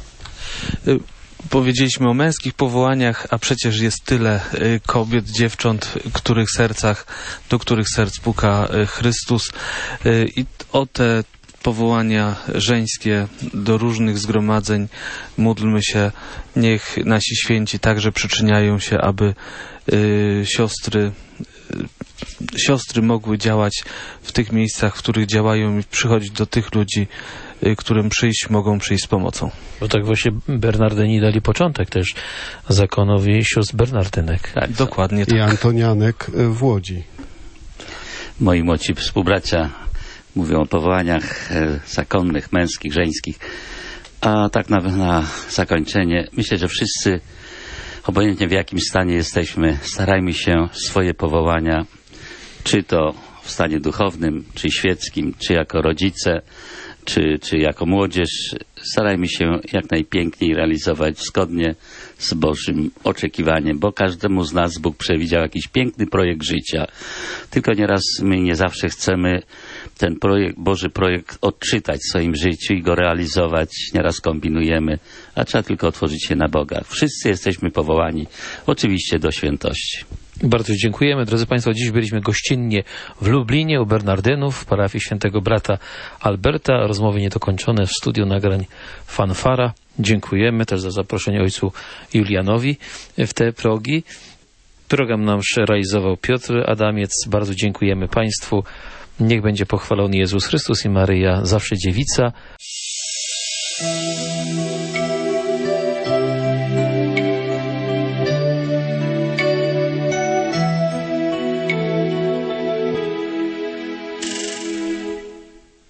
Speaker 2: Powiedzieliśmy o męskich powołaniach, a przecież jest tyle kobiet, dziewcząt, których sercach, do których serc puka Chrystus. I o te powołania żeńskie do różnych zgromadzeń módlmy się. Niech nasi święci także przyczyniają się, aby siostry siostry mogły działać w tych miejscach, w których działają i przychodzić do tych ludzi, którym przyjść mogą przyjść z pomocą.
Speaker 1: Bo tak właśnie Bernardyni dali początek też zakonowi sióstr Bernardynek.
Speaker 2: Tak, dokładnie tak.
Speaker 5: I Antonianek w Łodzi.
Speaker 3: Moi młodsi współbracia mówią o powołaniach zakonnych, męskich, żeńskich. A tak na, na zakończenie myślę, że wszyscy, obojętnie w jakim stanie jesteśmy, starajmy się swoje powołania, czy to w stanie duchownym, czy świeckim, czy jako rodzice, czy, czy jako młodzież, starajmy się jak najpiękniej realizować zgodnie z Bożym oczekiwaniem, bo każdemu z nas Bóg przewidział jakiś piękny projekt życia. Tylko nieraz my nie zawsze chcemy ten projekt, Boży projekt odczytać w swoim życiu i go realizować. Nieraz kombinujemy, a trzeba tylko otworzyć się na Boga. Wszyscy jesteśmy powołani oczywiście do świętości.
Speaker 1: Bardzo dziękujemy. Drodzy Państwo, dziś byliśmy gościnnie w Lublinie u Bernardynów w parafii świętego brata Alberta. Rozmowy niedokończone w studiu nagrań Fanfara. Dziękujemy też za zaproszenie ojcu Julianowi w te progi. Program nam realizował Piotr Adamiec. Bardzo dziękujemy Państwu. Niech będzie pochwalony Jezus Chrystus i Maryja, zawsze dziewica.